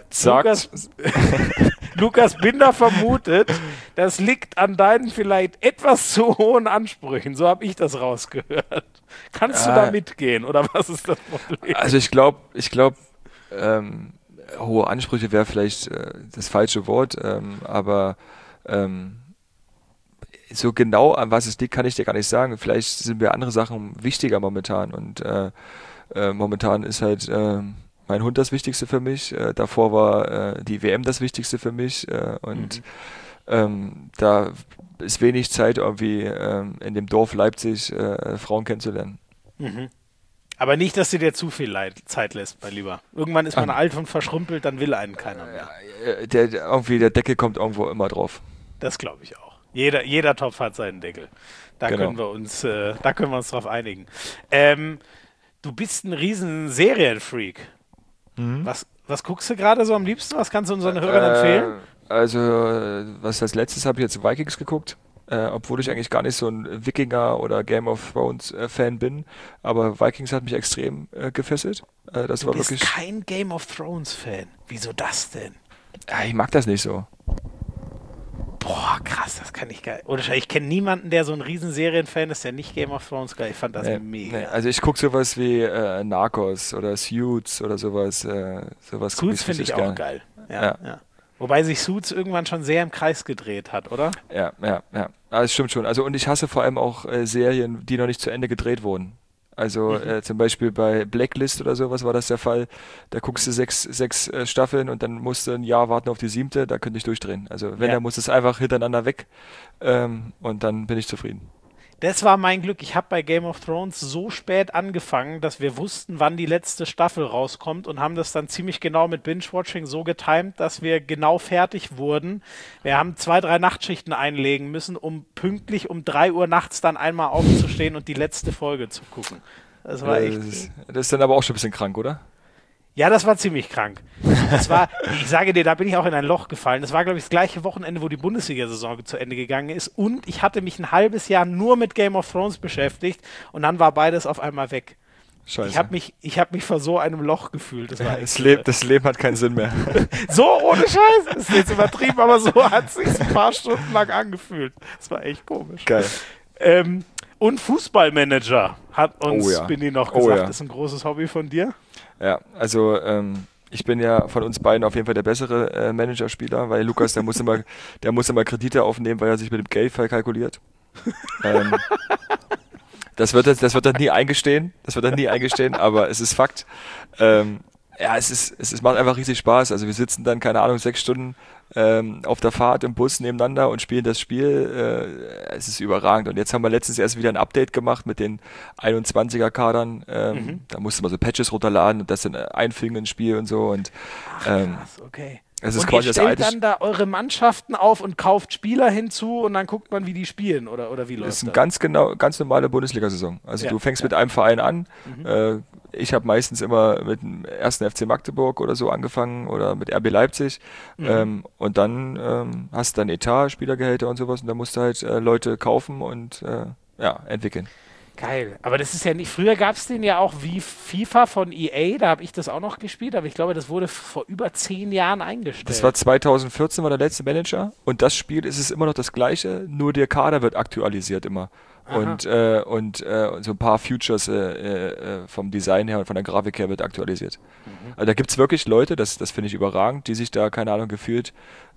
Lukas Binder vermutet, das liegt an deinen vielleicht etwas zu hohen Ansprüchen. So habe ich das rausgehört. Kannst du da mitgehen oder was ist das Problem? Also ich glaube, hohe Ansprüche wäre vielleicht das falsche Wort, aber so genau an was es liegt, kann ich dir gar nicht sagen. Vielleicht sind mir andere Sachen wichtiger momentan und momentan ist halt mein Hund das Wichtigste für mich. Davor war die WM das Wichtigste für mich und da ist wenig Zeit irgendwie in dem Dorf Leipzig Frauen kennenzulernen. Mhm. Aber nicht, dass du dir zu viel Zeit lässt, mein Lieber. Irgendwann ist man alt und verschrumpelt, dann will einen keiner mehr. Der Deckel kommt irgendwo immer drauf. Das glaube ich auch. Jeder Topf hat seinen Deckel. Da können wir uns drauf einigen. Du bist ein riesen Serienfreak. Was guckst du gerade so am liebsten? Was kannst du unseren Hörern empfehlen? Also, was als letztes habe ich jetzt Vikings geguckt. Obwohl ich eigentlich gar nicht so ein Wikinger oder Game of Thrones Fan bin, aber Vikings hat mich extrem gefesselt. Du bist kein Game of Thrones Fan. Wieso das denn? Ja, ich mag das nicht so. Boah, krass, das kann ich geil. Oder ich kenne niemanden, der so ein riesen Serienfan ist, der nicht Game of Thrones geil. Ich fand das mega. Nee. Also ich gucke sowas wie Narcos oder Suits oder sowas. Suits finde ich auch geil. Ja. Wobei sich Suits irgendwann schon sehr im Kreis gedreht hat, oder? Ja. Das stimmt schon. Also und ich hasse vor allem auch Serien, die noch nicht zu Ende gedreht wurden. Also zum Beispiel bei Blacklist oder sowas war das der Fall. Da guckst du sechs Staffeln und dann musst du ein Jahr warten auf die 7. Da könnte ich durchdrehen. Also wenn, dann muss es einfach hintereinander weg und dann bin ich zufrieden. Das war mein Glück. Ich habe bei Game of Thrones so spät angefangen, dass wir wussten, wann die letzte Staffel rauskommt und haben das dann ziemlich genau mit Binge-Watching so getimt, dass wir genau fertig wurden. Wir haben 2, 3 Nachtschichten einlegen müssen, um pünktlich um 3 Uhr nachts dann einmal aufzustehen und die letzte Folge zu gucken. Das war echt... Das ist dann aber auch schon ein bisschen krank, oder? Ja, das war ziemlich krank. Ich sage dir, da bin ich auch in ein Loch gefallen. Das war, glaube ich, das gleiche Wochenende, wo die Bundesliga-Saison zu Ende gegangen ist. Und ich hatte mich ein halbes Jahr nur mit Game of Thrones beschäftigt und dann war beides auf einmal weg. Scheiße. Ich hab mich vor so einem Loch gefühlt. Das war das Leben hat keinen Sinn mehr. So ohne Scheiß. Das ist jetzt übertrieben, aber so hat es sich ein paar Stunden lang angefühlt. Das war echt komisch. Geil. Und Fußballmanager hat uns Bindi noch gesagt. Das ist ein großes Hobby von dir. Ja, also ich bin ja von uns beiden auf jeden Fall der bessere Managerspieler, weil Lukas, der muss immer Kredite aufnehmen, weil er sich mit dem Geld verkalkuliert. Das wird er nie eingestehen. Aber es ist Fakt. Es macht einfach riesig Spaß. Also wir sitzen dann, keine Ahnung, 6 Stunden auf der Fahrt im Bus nebeneinander und spielen das Spiel. Es ist überragend. Und jetzt haben wir letztens erst wieder ein Update gemacht mit den 21er-Kadern. Da musste man so Patches runterladen und das dann einfügen ins Spiel und so. Und, krass, okay. Es ist und quasi ihr stellt dann da eure Mannschaften auf und kauft Spieler hinzu und dann guckt man, wie die spielen oder wie läuft das? Das ist eine ganz normale Bundesliga-Saison. Also du fängst mit einem Verein an. Ich habe meistens immer mit dem 1. FC Magdeburg oder so angefangen oder mit RB Leipzig. Und dann hast du dann Etat, Spielergehälter und sowas und dann musst du halt Leute kaufen und entwickeln. Geil. Aber das ist ja nicht, früher gab es den ja auch wie FIFA von EA, da habe ich das auch noch gespielt, aber ich glaube, das wurde vor über 10 Jahren eingestellt. Das war 2014, war der letzte Manager und das Spiel ist es immer noch das gleiche, nur der Kader wird aktualisiert immer. Und so ein paar Features vom Design her und von der Grafik her wird aktualisiert. Also da gibt es wirklich Leute, das finde ich überragend, die sich da, keine Ahnung, gefühlt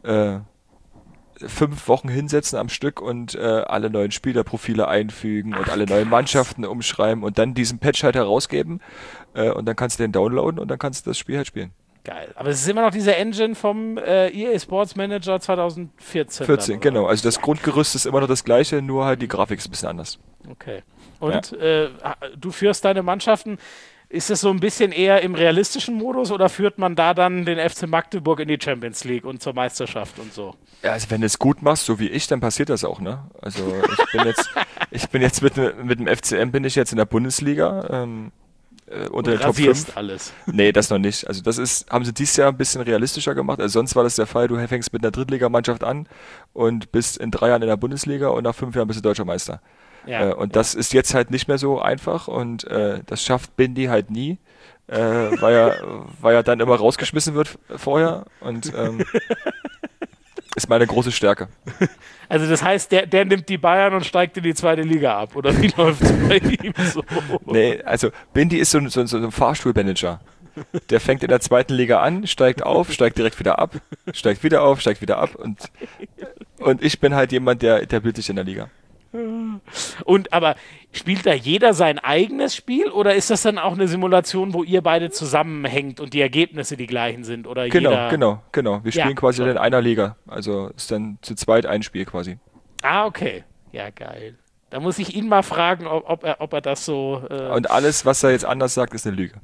5 Wochen hinsetzen am Stück und alle neuen Spielerprofile einfügen und alle neuen Mannschaften umschreiben und dann diesen Patch halt herausgeben und dann kannst du den downloaden und dann kannst du das Spiel halt spielen. Geil. Aber es ist immer noch diese Engine vom EA Sports Manager 2014. Genau. Also das Grundgerüst ist immer noch das gleiche, nur halt die Grafik ist ein bisschen anders. Okay. Und du führst deine Mannschaften. Ist es so ein bisschen eher im realistischen Modus oder führt man da dann den FC Magdeburg in die Champions League und zur Meisterschaft und so? Ja, also wenn du es gut machst, so wie ich, dann passiert das auch, ne? Also ich bin jetzt mit dem FCM bin ich jetzt in der Bundesliga unter den Top 5. Alles. Nee, das noch nicht. Also haben sie dieses Jahr ein bisschen realistischer gemacht. Also sonst war das der Fall, du fängst mit einer Drittligamannschaft an und bist in 3 Jahren in der Bundesliga und nach 5 Jahren bist du Deutscher Meister. Das ist jetzt halt nicht mehr so einfach und das schafft Bindi halt nie, weil er dann immer rausgeschmissen wird vorher und ist meine große Stärke. Also das heißt, der nimmt die Bayern und steigt in die 2. Liga ab, oder wie läuft es bei ihm so? Nee, also Bindi ist so ein Fahrstuhlmanager. Der fängt in der 2. Liga an, steigt auf, steigt direkt wieder ab, steigt wieder auf, steigt wieder ab und ich bin halt jemand, der etabliert sich in der Liga. Und aber spielt da jeder sein eigenes Spiel oder ist das dann auch eine Simulation, wo ihr beide zusammenhängt und die Ergebnisse die gleichen sind? Oder Genau. Wir spielen quasi in einer Liga. Also ist dann zu zweit ein Spiel quasi. Ah, okay. Ja, geil. Da muss ich ihn mal fragen, ob er das so... Und alles, was er jetzt anders sagt, ist eine Lüge.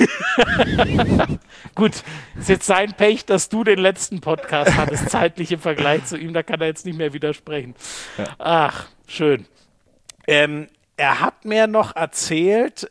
Gut, ist jetzt sein Pech, dass du den letzten Podcast hattest, zeitlich im Vergleich zu ihm, da kann er jetzt nicht mehr widersprechen. Ja. Ach, schön. Er hat mir noch erzählt,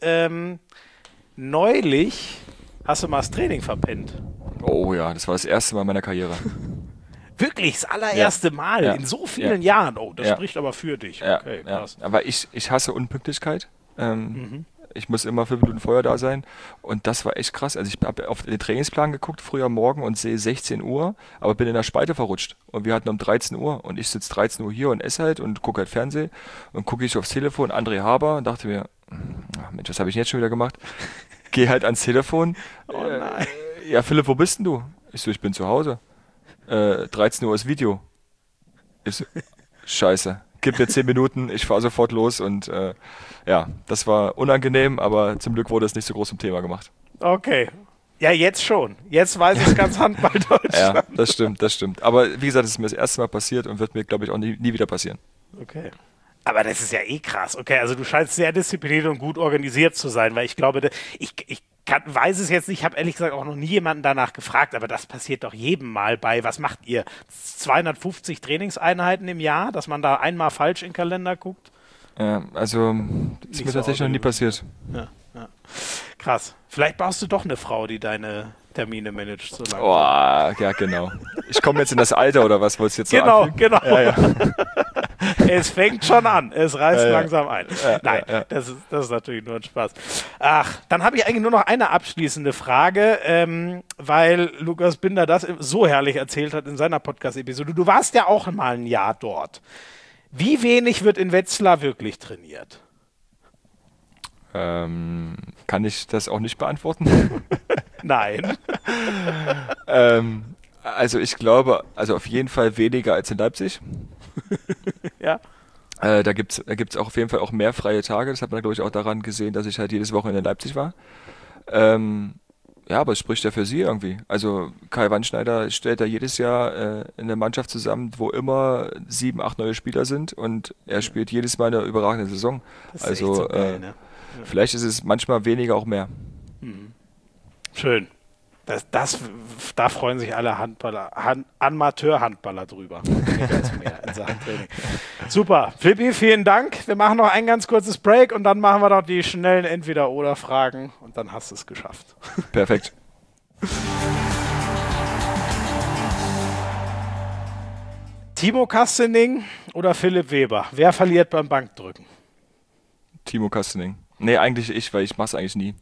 neulich hast du mal das Training verpennt. Oh ja, das war das erste Mal in meiner Karriere. Wirklich, das allererste Mal in so vielen Jahren. Oh, das spricht aber für dich. Okay, krass. Aber ich hasse Unpünktlichkeit. Ich muss immer 5 Minuten vorher da sein. Und das war echt krass. Also ich habe auf den Trainingsplan geguckt, früher morgen, und sehe 16 Uhr, aber bin in der Spalte verrutscht. Und wir hatten um 13 Uhr. Und ich sitze 13 Uhr hier und esse halt und gucke halt Fernsehen. Und gucke ich aufs Telefon, André Haber, und dachte mir, Mensch, was habe ich denn jetzt schon wieder gemacht? Geh halt ans Telefon. Oh nein. Ja, Philipp, wo bist denn du? Ich so, ich bin zu Hause. 13 Uhr ist Video. Ist scheiße. Gib mir 10 Minuten, ich fahre sofort los und das war unangenehm, aber zum Glück wurde es nicht so groß zum Thema gemacht. Okay. Ja, jetzt schon. Jetzt weiß es ganz Handball-Deutschland. Ja, das stimmt. Aber wie gesagt, es ist mir das erste Mal passiert und wird mir, glaube ich, auch nie wieder passieren. Okay. Aber das ist ja eh krass. Okay, also du scheinst sehr diszipliniert und gut organisiert zu sein, weil ich glaube, ich weiß es jetzt nicht, ich habe ehrlich gesagt auch noch nie jemanden danach gefragt, aber das passiert doch jedem Mal bei, was macht ihr? 250 Trainingseinheiten im Jahr, dass man da einmal falsch in den Kalender guckt? Ja, also ist mir tatsächlich noch nie passiert. Ja. Krass. Vielleicht brauchst du doch eine Frau, die deine Termine managt so lange. Oh, ja, genau. Ich komme jetzt in das Alter, oder was wolltest du jetzt sagen? Genau. Ja. Es fängt schon an. Es reißt langsam ein. Nein, das ist natürlich nur ein Spaß. Ach, dann habe ich eigentlich nur noch eine abschließende Frage, weil Lukas Binder das so herrlich erzählt hat in seiner Podcast-Episode. Du warst ja auch mal ein Jahr dort. Wie wenig wird in Wetzlar wirklich trainiert? Kann ich das auch nicht beantworten? Nein. Also ich glaube, auf jeden Fall weniger als in Leipzig. Ja. Da gibt's auch auf jeden Fall auch mehr freie Tage. Das hat man, glaube ich, auch daran gesehen, dass ich halt jedes Wochenende in Leipzig war. Aber es spricht ja für sie irgendwie. Also Kai Wandschneider stellt da jedes Jahr eine Mannschaft zusammen, wo immer 7, 8 neue Spieler sind, und er spielt jedes Mal eine überragende Saison. Das ist also echt so geil, ne? Vielleicht ist es manchmal weniger auch mehr. Schön. Da freuen sich alle Amateur-Handballer drüber. Mehr in Sachen Training. Super. Flippi, vielen Dank. Wir machen noch ein ganz kurzes Break und dann machen wir noch die schnellen Entweder-Oder-Fragen und dann hast du es geschafft. Perfekt. Timo Kastening oder Philipp Weber? Wer verliert beim Bankdrücken? Timo Kastening. Nee, eigentlich ich, weil ich mache es eigentlich nie.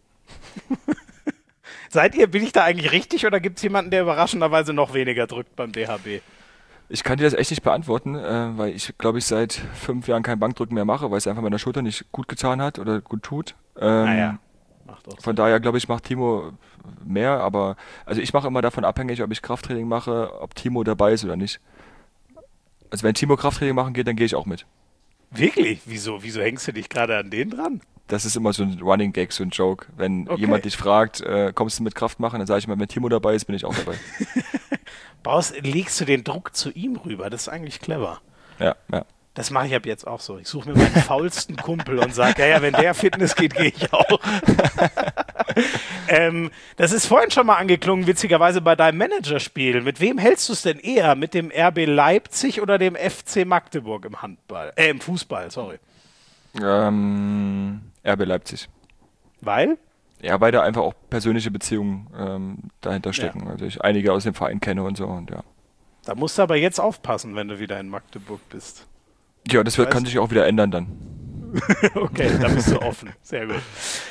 Bin ich da eigentlich richtig oder gibt es jemanden, der überraschenderweise noch weniger drückt beim DHB? Ich kann dir das echt nicht beantworten, weil ich glaube, ich seit 5 Jahren kein Bankdrücken mehr mache, weil es einfach meiner Schulter nicht gut getan hat oder gut tut. Macht auch von daher glaube ich, macht Timo mehr, aber also ich mache immer davon abhängig, ob ich Krafttraining mache, ob Timo dabei ist oder nicht. Also wenn Timo Krafttraining machen geht, dann gehe ich auch mit. Wirklich? Wieso hängst du dich gerade an den dran? Das ist immer so ein Running Gag, so ein Joke. Wenn jemand dich fragt, kommst du mit Kraft machen, dann sage ich mal, wenn Timo dabei ist, bin ich auch dabei. Legst du den Druck zu ihm rüber? Das ist eigentlich clever. Ja. Das mache ich ab jetzt auch so. Ich suche mir meinen faulsten Kumpel und sage, ja, wenn der Fitness geht, gehe ich auch. Das ist vorhin schon mal angeklungen, witzigerweise bei deinem Managerspiel. Mit wem hältst du es denn eher? Mit dem RB Leipzig oder dem FC Magdeburg im Fußball, sorry. RB Leipzig. Weil? Ja, weil da einfach auch persönliche Beziehungen dahinter stecken. Ja. Also ich einige aus dem Verein kenne und so. Und ja. Da musst du aber jetzt aufpassen, wenn du wieder in Magdeburg bist. Ja, das kann sich auch wieder ändern dann. Okay, da bist du offen. Sehr gut.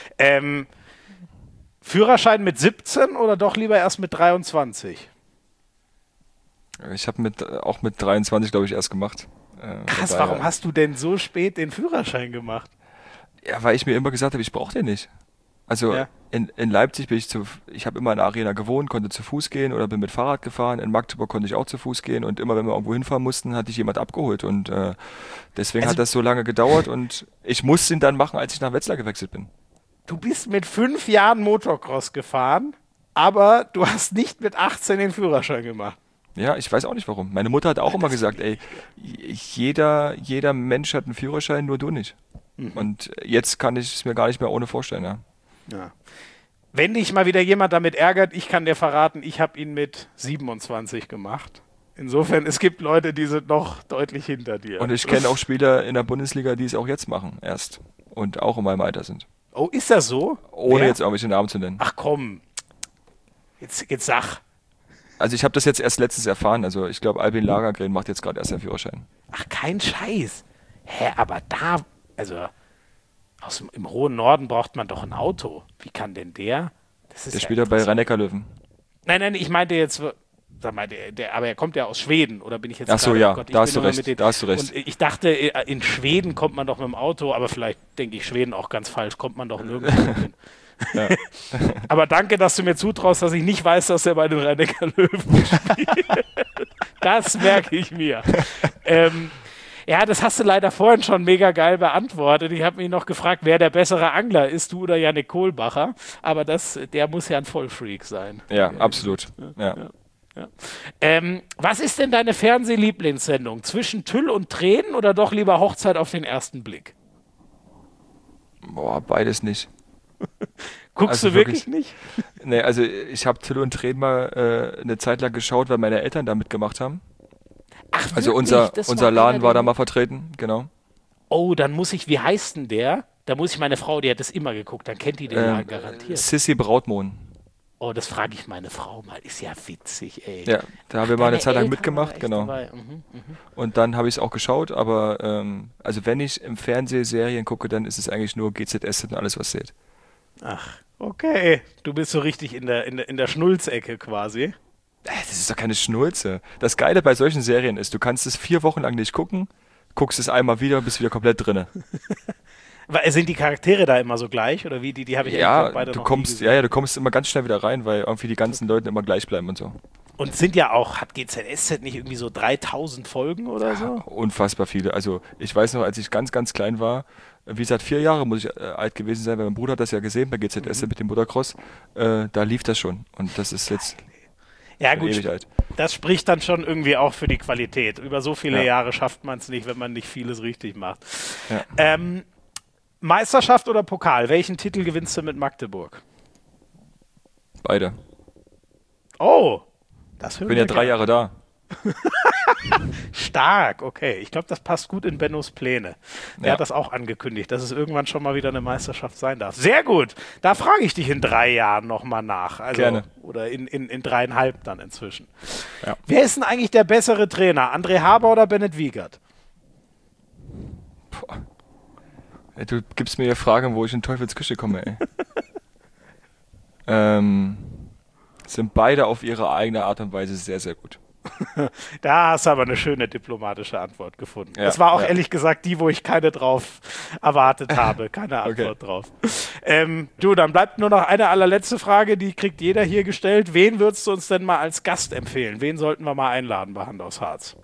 Führerschein mit 17 oder doch lieber erst mit 23? Ich habe auch mit 23, glaube ich, erst gemacht. Krass, warum hast du denn so spät den Führerschein gemacht? Ja, weil ich mir immer gesagt habe, ich brauche den nicht. Also in Leipzig ich habe immer in der Arena gewohnt, konnte zu Fuß gehen oder bin mit Fahrrad gefahren. In Magdeburg konnte ich auch zu Fuß gehen und immer, wenn wir irgendwo hinfahren mussten, hatte ich jemand abgeholt und deswegen hat das so lange gedauert und ich musste ihn dann machen, als ich nach Wetzlar gewechselt bin. Du bist mit 5 Jahren Motocross gefahren, aber du hast nicht mit 18 den Führerschein gemacht. Ja, ich weiß auch nicht warum. Meine Mutter hat auch immer gesagt, ey, jeder Mensch hat einen Führerschein, nur du nicht. Und jetzt kann ich es mir gar nicht mehr ohne vorstellen, ja. Ja. Wenn dich mal wieder jemand damit ärgert, ich kann dir verraten, ich habe ihn mit 27 gemacht. Insofern, es gibt Leute, die sind noch deutlich hinter dir. Und ich kenne auch Spieler in der Bundesliga, die es auch jetzt machen, erst. Und auch in meinem Alter sind. Oh, ist das so? Ohne Wer? jetzt irgendwelche Namen zu nennen. Ach komm, jetzt sag. Also ich habe das jetzt erst letztens erfahren. Also ich glaube, Albin Lagergren macht jetzt gerade erst seinen Führerschein. Ach, kein Scheiß. Hä, aber da, also im hohen Norden braucht man doch ein Auto. Wie kann denn der? Das ist Der ja spielt ja bei Rhein-Neckar-Löwen. Nein, ich meinte jetzt, sag mal, aber er kommt ja aus Schweden, oder bin ich jetzt Ach so, gerade, ja, oh Gott, ich da hast bin du immer recht, mit den- da hast du recht. Und ich dachte, in Schweden kommt man doch mit dem Auto, aber vielleicht denke ich Schweden auch ganz falsch, kommt man doch nirgendwo hin. Ja. Aber danke, dass du mir zutraust, dass ich nicht weiß, dass er bei den Rhein-Neckar-Löwen spielt. Das merke ich mir. Ja, das hast du leider vorhin schon mega geil beantwortet. Ich habe mich noch gefragt, wer der bessere Angler ist, du oder Jannik Kohlbacher. Aber der muss ja ein Vollfreak sein. Ja, absolut. Ja. Was ist denn deine Fernsehlieblingssendung? Zwischen Tüll und Tränen oder doch lieber Hochzeit auf den ersten Blick? Boah, beides nicht. Guckst Also du wirklich nicht? Nee, also ich habe Till und Tränen mal eine Zeit lang geschaut, weil meine Eltern da mitgemacht haben. Ach, Also wirklich? Das unser einer, Laden war da den- mal vertreten, genau. Oh, dann muss ich, wie heißt denn der? Da muss ich meine Frau, die hat das immer geguckt, dann kennt die den Laden garantiert. Sissi Brautmohn. Oh, das frage ich meine Frau mal. Ist ja witzig, ey. Ja, da haben wir mal eine Deine Zeit lang Eltern mitgemacht, waren echt genau. dabei. Und dann habe ich es auch geschaut, aber also wenn ich im Fernsehen Serien gucke, dann ist es eigentlich nur GZS und alles, was zählt. Ach, okay. Du bist so richtig in der Schnulzecke quasi. Das ist doch keine Schnulze. Das Geile bei solchen Serien ist, du kannst es 4 Wochen lang nicht gucken, guckst es einmal wieder und bist wieder komplett drinne. Sind die Charaktere da immer so gleich? Oder wie? Die habe ich ehrlich gesagt beide du noch nie kommst, gesehen. du kommst immer ganz schnell wieder rein, weil irgendwie die ganzen Leute immer gleich bleiben und so. Und sind ja auch, hat GZSZ nicht irgendwie so 3000 Folgen oder so? Unfassbar viele. Also ich weiß noch, als ich ganz, ganz klein war, wie gesagt, 4 Jahre muss ich alt gewesen sein, weil mein Bruder hat das ja gesehen bei GZSZ mit dem Motocross. Da lief das schon. Und das ist jetzt Ja, schon gut, ewig alt. das spricht dann schon irgendwie auch für die Qualität. Über so viele Ja. Jahre schafft man es nicht, wenn man nicht vieles richtig macht. Ja. Meisterschaft oder Pokal? Welchen Titel gewinnst du mit Magdeburg? Beide. Oh, das Ich hören bin wir ja 3 gerne. Jahre da. Stark, okay. Ich glaube, das passt gut in Bennos Pläne. Der Ja. hat das auch angekündigt, dass es irgendwann schon mal wieder eine Meisterschaft sein darf. Sehr gut. Da frage ich dich in 3 Jahren nochmal nach. Also, Gerne. Oder in 3,5 dann inzwischen. Ja. Wer ist denn eigentlich der bessere Trainer? André Haber oder Bennett Wiegert? Boah. Ey, du gibst mir hier Fragen, wo ich in Teufels Küche komme, ey. Sind beide auf ihre eigene Art und Weise sehr, sehr gut. Da hast du aber eine schöne diplomatische Antwort gefunden. Ja, das war auch ja. ehrlich gesagt die, wo ich keine drauf erwartet habe. Keine Okay. Antwort drauf. Du, dann bleibt nur noch eine allerletzte Frage, die kriegt jeder hier gestellt. Wen würdest du uns denn mal als Gast empfehlen? Wen sollten wir mal einladen bei Hand aufs Harz?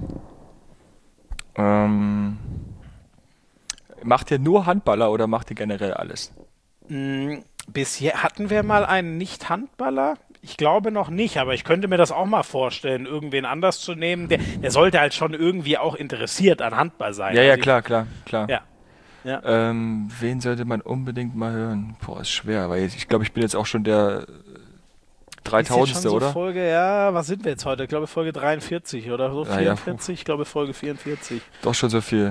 Macht ihr nur Handballer oder macht ihr generell alles? Bisher hatten wir mal einen Nicht-Handballer. Ich glaube noch nicht, aber ich könnte mir das auch mal vorstellen, irgendwen anders zu nehmen. Der sollte halt schon irgendwie auch interessiert an Handball sein. Ja, Also klar. Ja. Wen sollte man unbedingt mal hören? Boah, ist schwer, weil ich glaube, ich bin jetzt auch schon der Ist jetzt 3000. schon so oder? Folge, ja, was sind wir jetzt heute? Ich glaube Folge 43 oder so, Ja, ja, 44? Ich glaube Folge 44. Doch schon so viel.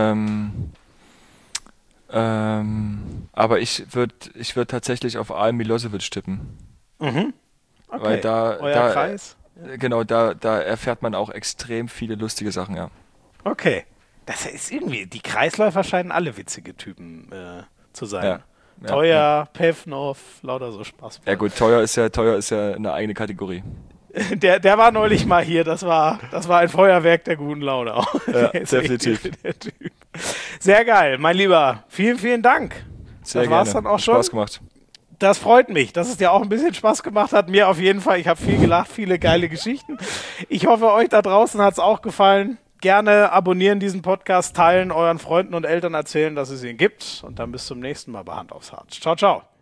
Aber ich würd tatsächlich auf Al Milosevic tippen. Okay, Weil euer Kreis? Genau, da erfährt man auch extrem viele lustige Sachen, ja. Okay. Das ist irgendwie, die Kreisläufer scheinen alle witzige Typen zu sein. Ja. Teuer, Pevnov, lauter so Spaß. Ja gut, teuer ist ja eine eigene Kategorie. Der war neulich mal hier, das war ein Feuerwerk der guten Laune auch. Ja, Der ist definitiv. echt der Typ. Sehr geil, mein Lieber. Vielen, vielen Dank. Sehr Das war's gerne. dann auch Hat schon. Spaß gemacht. Das freut mich, dass es dir auch ein bisschen Spaß gemacht hat. Mir auf jeden Fall. Ich habe viel gelacht, viele geile Geschichten. Ich hoffe, euch da draußen hat es auch gefallen. Gerne abonnieren diesen Podcast, teilen, euren Freunden und Eltern erzählen, dass es ihn gibt. Und dann bis zum nächsten Mal bei Hand aufs Harz. Ciao, ciao.